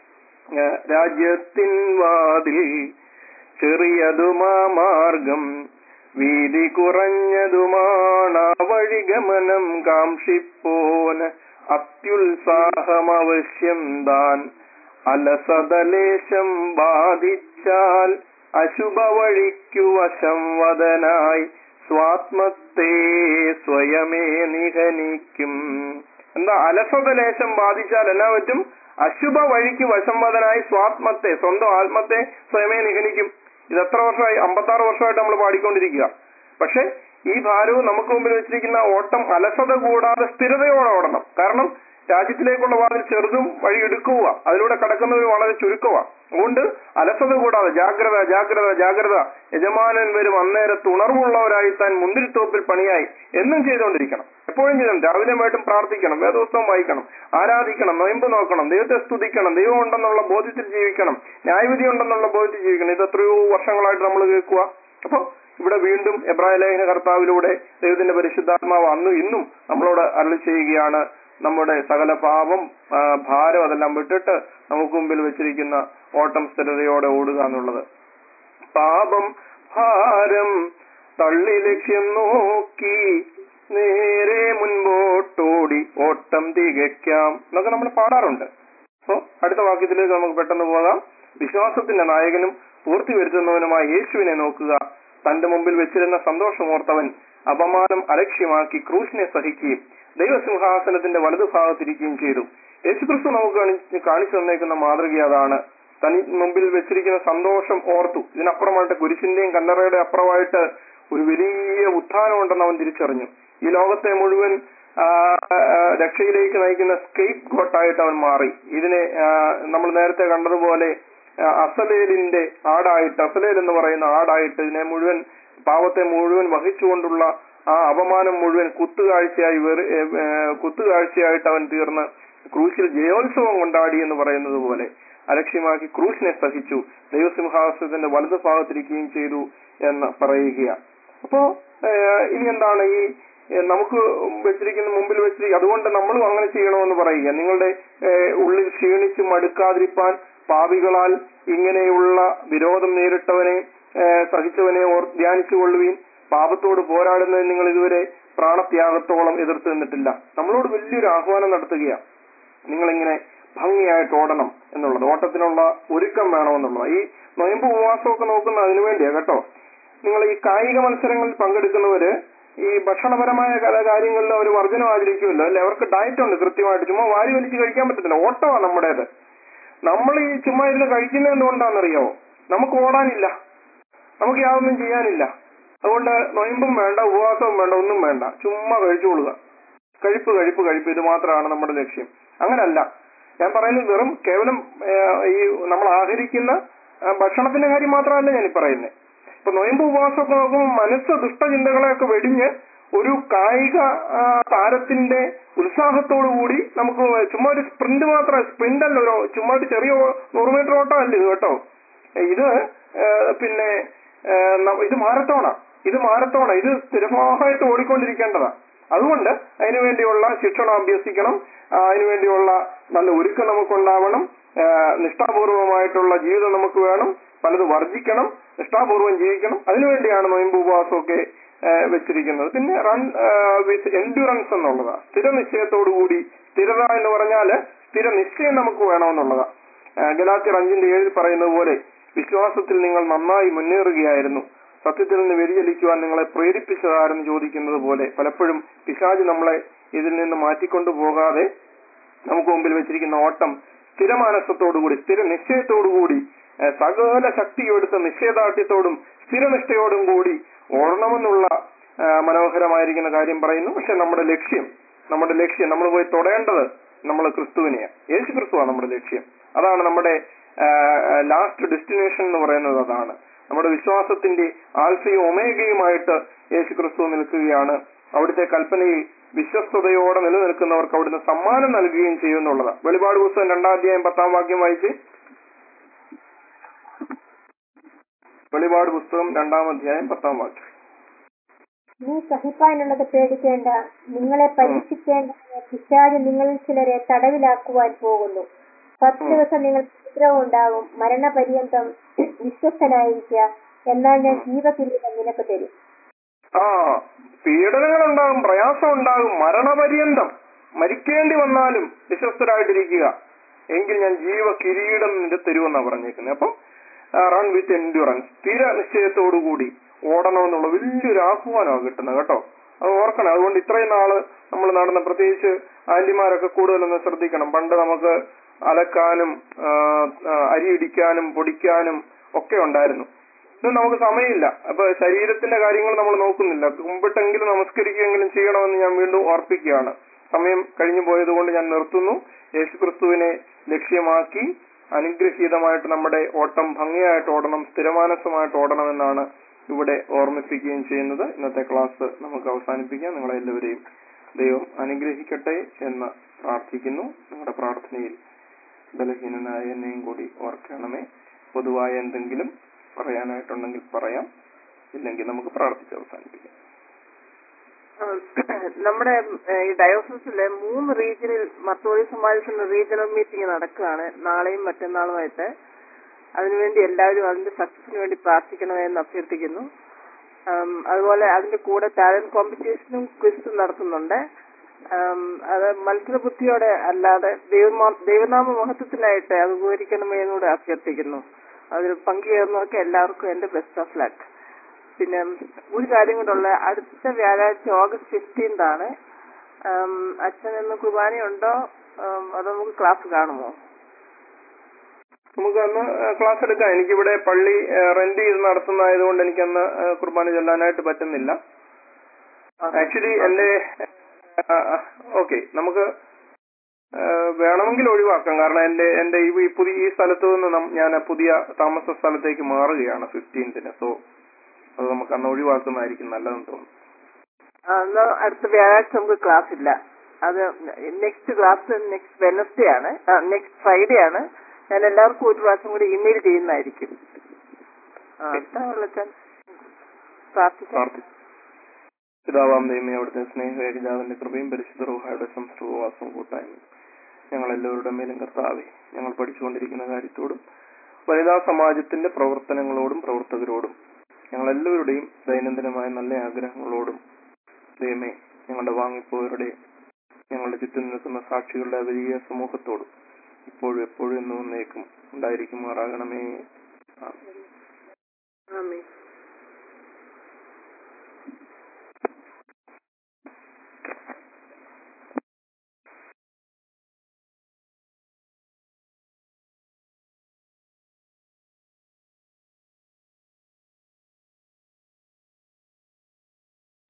രാജ്യത്തിൻ വാതിൽ ചെറിയതുമാ മാർഗം, വീതി കുറഞ്ഞതുമാണ് വഴിഗമനം, കാംക്ഷിപ്പോന് അത്യുത്സാഹമവശ്യം താൻ, അലസതലേശം ബാധിച്ചാൽ അശുഭ വഴിക്കു വശം വദനായി, സ്വാത്മത്തെ സ്വയമേ നിഹനിക്കും. എന്താ? അലസതലേശം ബാധിച്ചാൽ എന്നാ പറ്റും? അശുഭ വഴിക്ക് വശംവദനായി സ്വാത്മത്തെ, സ്വന്തം ആത്മത്തെ സ്വയമേ നിഹനിക്കും. ഇത് എത്ര വർഷമായി? അമ്പത്താറ് വർഷമായിട്ട് നമ്മൾ പാടിക്കൊണ്ടിരിക്കുക. പക്ഷെ ഈ ഭാരവും നമുക്ക് മുമ്പിൽ വെച്ചിരിക്കുന്ന ഓട്ടം അലസത കൂടാതെ സ്ഥിരതയോടെ ഓടണം. കാരണം രാജ്യത്തിലേക്കുള്ള വാതിൽ ചെറുതും വഴി എടുക്കുക, അതിലൂടെ കടക്കുന്നവർ വളരെ ചുരുക്കമാണ്. അതുകൊണ്ട് അലസത കൂടാതെ ജാഗ്രത ജാഗ്രത ജാഗ്രത, യജമാനൻ വരും അന്നേരത്ത് ഉണർവുള്ളവരായി താൻ മുന്തിരിത്തോപ്പിൽ പണിയായി എന്നും ചെയ്തുകൊണ്ടിരിക്കണം. എപ്പോഴും ചെയ്യണം. രാവിലെ വൈകിട്ടും പ്രാർത്ഥിക്കണം, വേദപുസ്തകം വായിക്കണം, ആരാധിക്കണം, നൊയമ്പ് നോക്കണം, ദൈവത്തെ സ്തുതിക്കണം, ദൈവം ഉണ്ടെന്നുള്ള ബോധ്യത്തിൽ ജീവിക്കണം, ന്യായവിധി ഉണ്ടെന്നുള്ള ബോധ്യത്തിൽ ജീവിക്കണം. ഇത് എത്രയോ വർഷങ്ങളായിട്ട് നമ്മൾ കേൾക്കുക. അപ്പൊ ഇവിടെ വീണ്ടും എബ്രായ ലേഖന കർത്താവിലൂടെ ദൈവത്തിന്റെ പരിശുദ്ധാത്മാവ് അന്നും ഇന്നും നമ്മളോട് അരുളി ചെയ്യുകയാണ്, നമ്മുടെ സകല പാപം ഭാരം അതെല്ലാം വിട്ടിട്ട് നമുക്ക് മുമ്പിൽ വെച്ചിരിക്കുന്ന ഓട്ടം സ്ഥിരതയോടെ ഓടുക എന്നുള്ളത്. പാപം ഭാരം തള്ളി ലക്ഷ്യം നോക്കി നേരെ മുൻപോട്ടോടി ഓട്ടം തികയ്ക്കാം എന്നൊക്കെ നമ്മൾ പാടാറുണ്ട്. സോ അടുത്ത വാക്യത്തിലേക്ക് നമുക്ക് പെട്ടെന്ന് പോകാം. വിശ്വാസത്തിന്റെ നായകനും പൂർത്തി വരുത്തുന്നവനുമായ യേശുവിനെ നോക്കുക. തന്റെ മുമ്പിൽ വെച്ചിരുന്ന സന്തോഷമോർത്തവൻ അപമാനം അലക്ഷ്യമാക്കി ക്രൂശിനെ സഹിക്കുകയും ദൈവസിംഹാസനത്തിന്റെ വലതുഭാഗത്തിരിക്കുകയും ചെയ്തു. യേശുക്രിസ്തു നമുക്ക് കാണിച്ചു തന്നേക്കുന്ന മാതൃക അതാണ്. തനി മുമ്പിൽ വെച്ചിരിക്കുന്ന സന്തോഷം ഓർത്തു. ഇതിനപ്പുറമായിട്ട് കുരിശിന്റെയും കല്ലറയുടെ അപ്പുറമായിട്ട് ഒരു വലിയ ഉത്ഥാനം ഉണ്ടെന്ന് അവൻ തിരിച്ചറിഞ്ഞു. ഈ ലോകത്തെ മുഴുവൻ ആ, ആ, രക്ഷയിലേക്ക് നയിക്കുന്ന സ്കേപ്പ് ഗോട്ടായിട്ട് അവൻ മാറി. ഇതിനെ ആ, നമ്മൾ നേരത്തെ കണ്ടതുപോലെ ആ, അസലേലിന്റെ ആടായിട്ട്, അസലേൽ എന്ന് പറയുന്ന ആടായിട്ട് ഇതിനെ മുഴുവൻ പാവത്തെ മുഴുവൻ വഹിച്ചുകൊണ്ടുള്ള ആ അപമാനം മുഴുവൻ കുത്തുകാഴ്ചയായി വെറു ഏ, ഏ, കുത്തുകാഴ്ചയായിട്ട് അവൻ തീർന്ന് ക്രൂശിൽ ജയോത്സവം കൊണ്ടാടി എന്ന് പറയുന്നത് പോലെ അലക്ഷ്യമാക്കി ക്രൂശിനെ സഹിച്ചു, ദൈവസിംഹാസനത്തിന്റെ വലതു ഭാഗത്തിരിക്കുകയും ചെയ്തു എന്ന് പറയുകയാണ്. അപ്പോ ഏഹ്, ഇനി എന്താണ് ഈ ഏഹ്, നമുക്ക് വെച്ചിരിക്കുന്ന മുമ്പിൽ വെച്ചിരിക്കുക, അതുകൊണ്ട് നമ്മളും അങ്ങനെ ചെയ്യണമെന്ന് പറയുക. നിങ്ങളുടെ ഏഹ്, ഉള്ളിൽ ക്ഷീണിച്ച് മടുക്കാതിരിപ്പാൻ പാപികളാൽ ഇങ്ങനെയുള്ള വിരോധം നേരിട്ടവനെ ഏഹ്, സഹിച്ചവനെ ഓർ ധ്യാനിച്ചുകൊള്ളുവീൻ. പാപത്തോട് പോരാടുന്നതിന് നിങ്ങൾ ഇതുവരെ പ്രാണത്യാഗത്തോളം എതിർത്ത് നിന്നിട്ടില്ല. നമ്മളോട് വലിയൊരു ആഹ്വാനം നടത്തുകയാണ്, നിങ്ങളിങ്ങനെ ഭംഗിയായിട്ട് ഓടണം എന്നുള്ളത്, ഓട്ടത്തിനുള്ള ഒരുക്കം വേണമെന്നുള്ളത്. ഈ നൊയമ്പ് ഉപവാസമൊക്കെ നോക്കുന്ന അതിനു വേണ്ടിയാ കേട്ടോ. നിങ്ങൾ ഈ കായിക മത്സരങ്ങളിൽ പങ്കെടുക്കുന്നവര് ഈ ഭക്ഷണപരമായ പല കാര്യങ്ങളിൽ അവർ വർജനം ആചരിക്കുമല്ലോ അല്ലെ, അവർക്ക് ഡയറ്റ് ഉണ്ട് കൃത്യമായിട്ട്. ചുമ്മാ വാരി വലിച്ച് കഴിക്കാൻ പറ്റത്തില്ല, ഓട്ടമാണ് നമ്മുടേത്. നമ്മൾ ഈ ചുമ്മാ ഇരുന്ന് കഴിക്കുന്നത് എന്തുകൊണ്ടാണെന്നറിയാമോ? നമുക്ക് ഓടാനില്ല, നമുക്ക് യാതൊന്നും ചെയ്യാനില്ല. അതുകൊണ്ട് നൊയമ്പും വേണ്ട, ഉപവാസവും വേണ്ട, ഒന്നും വേണ്ട, ചുമ്മാ കഴിച്ചുകൊള്ളുക. കഴിപ്പ് കഴിപ്പ് കഴിപ്പ് ഇത് മാത്രമാണ് നമ്മുടെ ലക്ഷ്യം. അങ്ങനല്ല ഞാൻ പറയുന്നത്, വെറും കേവലം ഏഹ്, ഈ നമ്മൾ ആഹരിക്കുന്ന ആ, ഭക്ഷണത്തിന്റെ കാര്യം മാത്രമല്ല ഞാൻ ഈ പറയുന്നത്. ഇപ്പൊ നൊയമ്പ് ഉപവാസമൊക്കെ നോക്കുമ്പോൾ മനസ്സ് ദുഷ്ടചിന്തകളെയൊക്കെ വെടിഞ്ഞ് ഒരു കായിക ആ, താരത്തിന്റെ ഉത്സാഹത്തോടു കൂടി നമുക്ക് ചുമ്മാ ഒരു സ്പ്രിന്റ് മാത്രം, സ്പ്രിന്റ് അല്ല, ഒരു ചുമ്മാ ഒരു ചെറിയ നൂറ് മീറ്റർ ഓട്ടം അല്ല ഇത് കേട്ടോ. ഇത് ഏഹ്, പിന്നെ ഏഹ്, ന- ഇത് മാരത്തോണാ, ഇത് മാരത്തോണാ, ഇത് സ്ഥിരമായിട്ട് ഓടിക്കൊണ്ടിരിക്കേണ്ടതാ. അതുകൊണ്ട് അതിനു വേണ്ടിയുള്ള ശിക്ഷണം അഭ്യസിക്കണം, ആ, അതിനുവേണ്ടിയുള്ള നല്ല ഒരുക്കം നമുക്കുണ്ടാവണം, ആ, നിഷ്ഠാപൂർവമായിട്ടുള്ള ജീവിതം നമുക്ക് വേണം, പലത് വർജിക്കണം, നിഷ്ഠാപൂർവം ജീവിക്കണം. അതിനുവേണ്ടിയാണ് നൊയമ്പ് ഉപവാസമൊക്കെ ആ, വെച്ചിരിക്കുന്നത്. പിന്നെ റൺ വിത്ത് എൻഡ്യൂറൻസ് എന്നുള്ളതാ, സ്ഥിരനിശ്ചയത്തോടുകൂടി. സ്ഥിരത എന്ന് പറഞ്ഞാല് സ്ഥിര നിശ്ചയം നമുക്ക് വേണമെന്നുള്ളതാ. ആ, ഗലാത്യർ അഞ്ചിന്റെ ഏഴിൽ പറയുന്നത് പോലെ വിശ്വാസത്തിൽ നിങ്ങൾ നന്നായി മുന്നേറുകയായിരുന്നു, സത്യത്തിൽ നിന്ന് വ്യതിചലിക്കുവാൻ നിങ്ങളെ പ്രേരിപ്പിച്ചതാരെന്ന് ചോദിക്കുന്നത് പോലെ പലപ്പോഴും പിശാച് നമ്മളെ ഇതിൽ നിന്ന് മാറ്റിക്കൊണ്ടു പോകാതെ നമുക്ക് മുമ്പിൽ വെച്ചിരിക്കുന്ന ഓട്ടം സ്ഥിരമാനസത്തോടുകൂടി, സ്ഥിര നിശ്ചയത്തോടുകൂടി, ഏഹ്, സകല ശക്തിയെടുത്ത നിശ്ചയദാർഢ്യത്തോടും സ്ഥിരനിഷ്ഠയോടും കൂടി ഓടണമെന്നുള്ള ഏഹ്, മനോഹരമായിരിക്കുന്ന കാര്യം പറയുന്നു. പക്ഷെ നമ്മുടെ ലക്ഷ്യം, നമ്മുടെ ലക്ഷ്യം നമ്മൾ പോയി തൊടേണ്ടത് നമ്മൾ ക്രിസ്തുവിനെയാണ്, യേശു ക്രിസ്തുവാണ് നമ്മുടെ ലക്ഷ്യം. അതാണ് നമ്മുടെ ലാസ്റ്റ് ഡെസ്റ്റിനേഷൻ എന്ന് പറയുന്നത്. അതാണ് നമ്മുടെ വിശ്വാസത്തിന്റെ ആൽഫയും ഒമേഗയുമായിട്ട് യേശു ക്രിസ്തു നിൽക്കുകയാണ്. അവിടുത്തെ കൽപ്പനയിൽ വിശ്വസ്തയോടെ നിലനിൽക്കുന്നവർക്ക് അവിടുന്ന് സമ്മാനം നൽകുകയും ചെയ്യുന്നുള്ളത്. വെളിപാട് പുസ്തകം രണ്ടാം അധ്യായം പത്താം വാക്യം വായിച്ച്. വെളിപാട് പുസ്തകം രണ്ടാം അധ്യായം പത്താം വാക്യം. നീ സഹിപ്പാനുള്ളത് പേടിക്കേണ്ട, നിങ്ങളെ പരീക്ഷിക്കേണ്ട പിശാച് നിങ്ങളിൽ ചിലരെ തടവിലാക്കുവാൻ പോകുന്നു. പത്ത് ദിവസം നിങ്ങൾക്ക് ഉപദ്രവം ഉണ്ടാകും, മരണപര്യന്തം വിശ്വസ്തനായിരിക്കുക, എന്നാൽ ഞാൻ ജീവകിരീടം നിനക്ക് തരും. ആ, പീഡനങ്ങൾ ഉണ്ടാകും, പ്രയാസം ഉണ്ടാകും, മരണപര്യന്തം മരിക്കേണ്ടി വന്നാലും വിശ്വസ്തരായിട്ടിരിക്കുക, എങ്കിൽ ഞാൻ ജീവ കിരീടം നിന്റെ തരുമെന്നാണ് പറഞ്ഞേക്കുന്നത്. അപ്പം റൺ വിത്ത് എൻഡ്യൂറൻസ്, സ്ഥിര നിശ്ചയത്തോടുകൂടി ഓടണമെന്നുള്ള വലിയൊരു ആഹ്വാനമാണ് കിട്ടുന്നത് കേട്ടോ. അത് ഓർക്കണം. അതുകൊണ്ട് ഇത്രയും നാള് നമ്മൾ നടന്ന, പ്രത്യേകിച്ച് ആന്റിമാരൊക്കെ കൂടുതലൊന്ന് ശ്രദ്ധിക്കണം. പണ്ട് നമുക്ക് അലക്കാനും ആ, ആ, അരി ഇടിക്കാനും പൊടിക്കാനും ഒക്കെ ഉണ്ടായിരുന്നു. ഇത് നമുക്ക് സമയമില്ല. അപ്പൊ ശരീരത്തിന്റെ കാര്യങ്ങൾ നമ്മൾ നോക്കുന്നില്ല. മുമ്പിട്ടെങ്കിലും നമസ്കരിക്കുകയെങ്കിലും ചെയ്യണമെന്ന് ഞാൻ വീണ്ടും ഓർപ്പിക്കുകയാണ്. സമയം കഴിഞ്ഞു പോയത് കൊണ്ട് ഞാൻ നിർത്തുന്നു. യേശു ക്രിസ്തുവിനെ ലക്ഷ്യമാക്കി അനുഗ്രഹീതമായിട്ട് നമ്മുടെ ഓട്ടം ഭംഗിയായിട്ട് ഓടണം, സ്ഥിരമാനസമായിട്ട് ഓടണമെന്നാണ് ഇവിടെ ഓർമ്മിപ്പിക്കുകയും ചെയ്യുന്നത്. ഇന്നത്തെ ക്ലാസ് നമുക്ക് അവസാനിപ്പിക്കാം. നിങ്ങളെല്ലാവരെയും ദൈവം അനുഗ്രഹിക്കട്ടെ എന്ന് പ്രാർത്ഥിക്കുന്നു. നിങ്ങളുടെ പ്രാർത്ഥനയിൽ ബലഹീനനായ എന്നെയും കൂടി ഓർക്കണമേ. പൊതുവായ എന്തെങ്കിലും പറയാനായിട്ടുണ്ടെങ്കിൽ പറയാം, ഇല്ലെങ്കിൽ നമുക്ക് പ്രാർത്ഥിച്ച് അവസാനിപ്പിക്കാം. നമ്മുടെ ഈ ഡയോസിസിലെ മൂന്ന് റീജിയനിൽ മർത്തോളി സമാജത്തിന്റെ റീജിയണൽ മീറ്റിംഗ് നടക്കുകയാണ് നാളെയും മറ്റന്നാളുമായിട്ട്. അതിനുവേണ്ടി എല്ലാവരും അതിന്റെ സക്സസിന് വേണ്ടി പ്രാർത്ഥിക്കണമെന്ന് അഭ്യർത്ഥിക്കുന്നു. അതുപോലെ അതിന്റെ കൂടെ ടാലന്റ് കോമ്പറ്റീഷനും ക്വിസും നടത്തുന്നുണ്ട്. അത് മത്സരബുദ്ധിയോടെ അല്ലാതെ ദൈവമാ ദൈവനാമ മഹത്വത്തിനായിട്ട് അത് ഉപകരിക്കണമേ എന്നൂടെ അഭ്യർത്ഥിക്കുന്നു. അതിൽ പങ്കുചേർന്നവർക്ക് എല്ലാവർക്കും എന്റെ ബെസ്റ്റ് ഓഫ് ലക്ക്. പിന്നെ ഒരു കാര്യം കൊണ്ടുള്ള, അടുത്ത വ്യാഴാഴ്ച ഓഗസ്റ്റ് ഫിഫ്റ്റീൻത് ആണ്. അച്ഛൻ എന്ന് കുർബാനയുണ്ടോ അതോ നമുക്ക് ക്ലാസ് കാണുമോ? നമുക്ക് അന്ന് ക്ലാസ് എടുക്കാം. എനിക്കിവിടെ പള്ളി റെന്റ് ചെയ്ത് നടത്തുന്നതായതുകൊണ്ട് എനിക്കന്ന് കുർബാന ചൊല്ലാനായിട്ട് പറ്റുന്നില്ല. ആക്ച്വലി എന്റെ ഓക്കെ, നമുക്ക് ആ, വേണമെങ്കിൽ ഒഴിവാക്കാം. കാരണം എന്റെ എന്റെ ഈ ഈ പുതിയ ഈ സ്ഥലത്ത് നിന്ന് നം- ഞാൻ പുതിയ താമസ സ്ഥലത്തേക്ക് മാറുകയാണ് ഫിഫ്റ്റീൻത്തിന്. സോ അത് നമുക്ക് അന്ന് ഒഴിവാക്കുന്നതായിരിക്കും നല്ലതെന്ന് തോന്നുന്നു. ആ, എന്നാ അടുത്ത വ്യാഴാഴ്ച നമുക്ക് ക്ലാസ് ഇല്ല. അത് നെക്സ്റ്റ് ക്ലാസ് നെക്സ്റ്റ് വെനസ്ഡേ ആണ്, നെക്സ്റ്റ് ഫ്രൈഡേ ആണ്. ഞാൻ എല്ലാവർക്കും ഒരു പ്രാവശ്യം കൂടി ഇമെയിൽ ചെയ്യുന്നതായിരിക്കും. ആ, അതാ വിളിച്ചാൽ പ്രാർത്ഥിക്കാം. പ്രാർത്ഥി പിതാവാം ദൈവമേ, അവിടുത്തെ സ്നേഹേകജാതന്റെ കൃപയും പരിശുദ്ധ റൂഹായുടെ സംസർവവാസവും കൂട്ടായ്മയും ഞങ്ങൾ എല്ലാവരുടെ മേലും കർത്താവേ, ഞങ്ങൾ പഠിച്ചുകൊണ്ടിരിക്കുന്ന കാര്യത്തോടും വനിതാ സമാജത്തിന്റെ പ്രവർത്തനങ്ങളോടും പ്രവർത്തകരോടും ഞങ്ങളെല്ലാവരുടെയും ദൈനംദിനമായ നല്ല ആഗ്രഹങ്ങളോടും ദൈവമേ, ഞങ്ങളുടെ വാങ്ങിപ്പോയവരുടെ ഞങ്ങളുടെ ചുറ്റും നിൽക്കുന്ന സാക്ഷികളുടെ വലിയ സമൂഹത്തോടും ഇപ്പോഴും എപ്പോഴും എന്നും ഒന്നേക്കും ഉണ്ടായിരിക്കുമാറാകണമേ.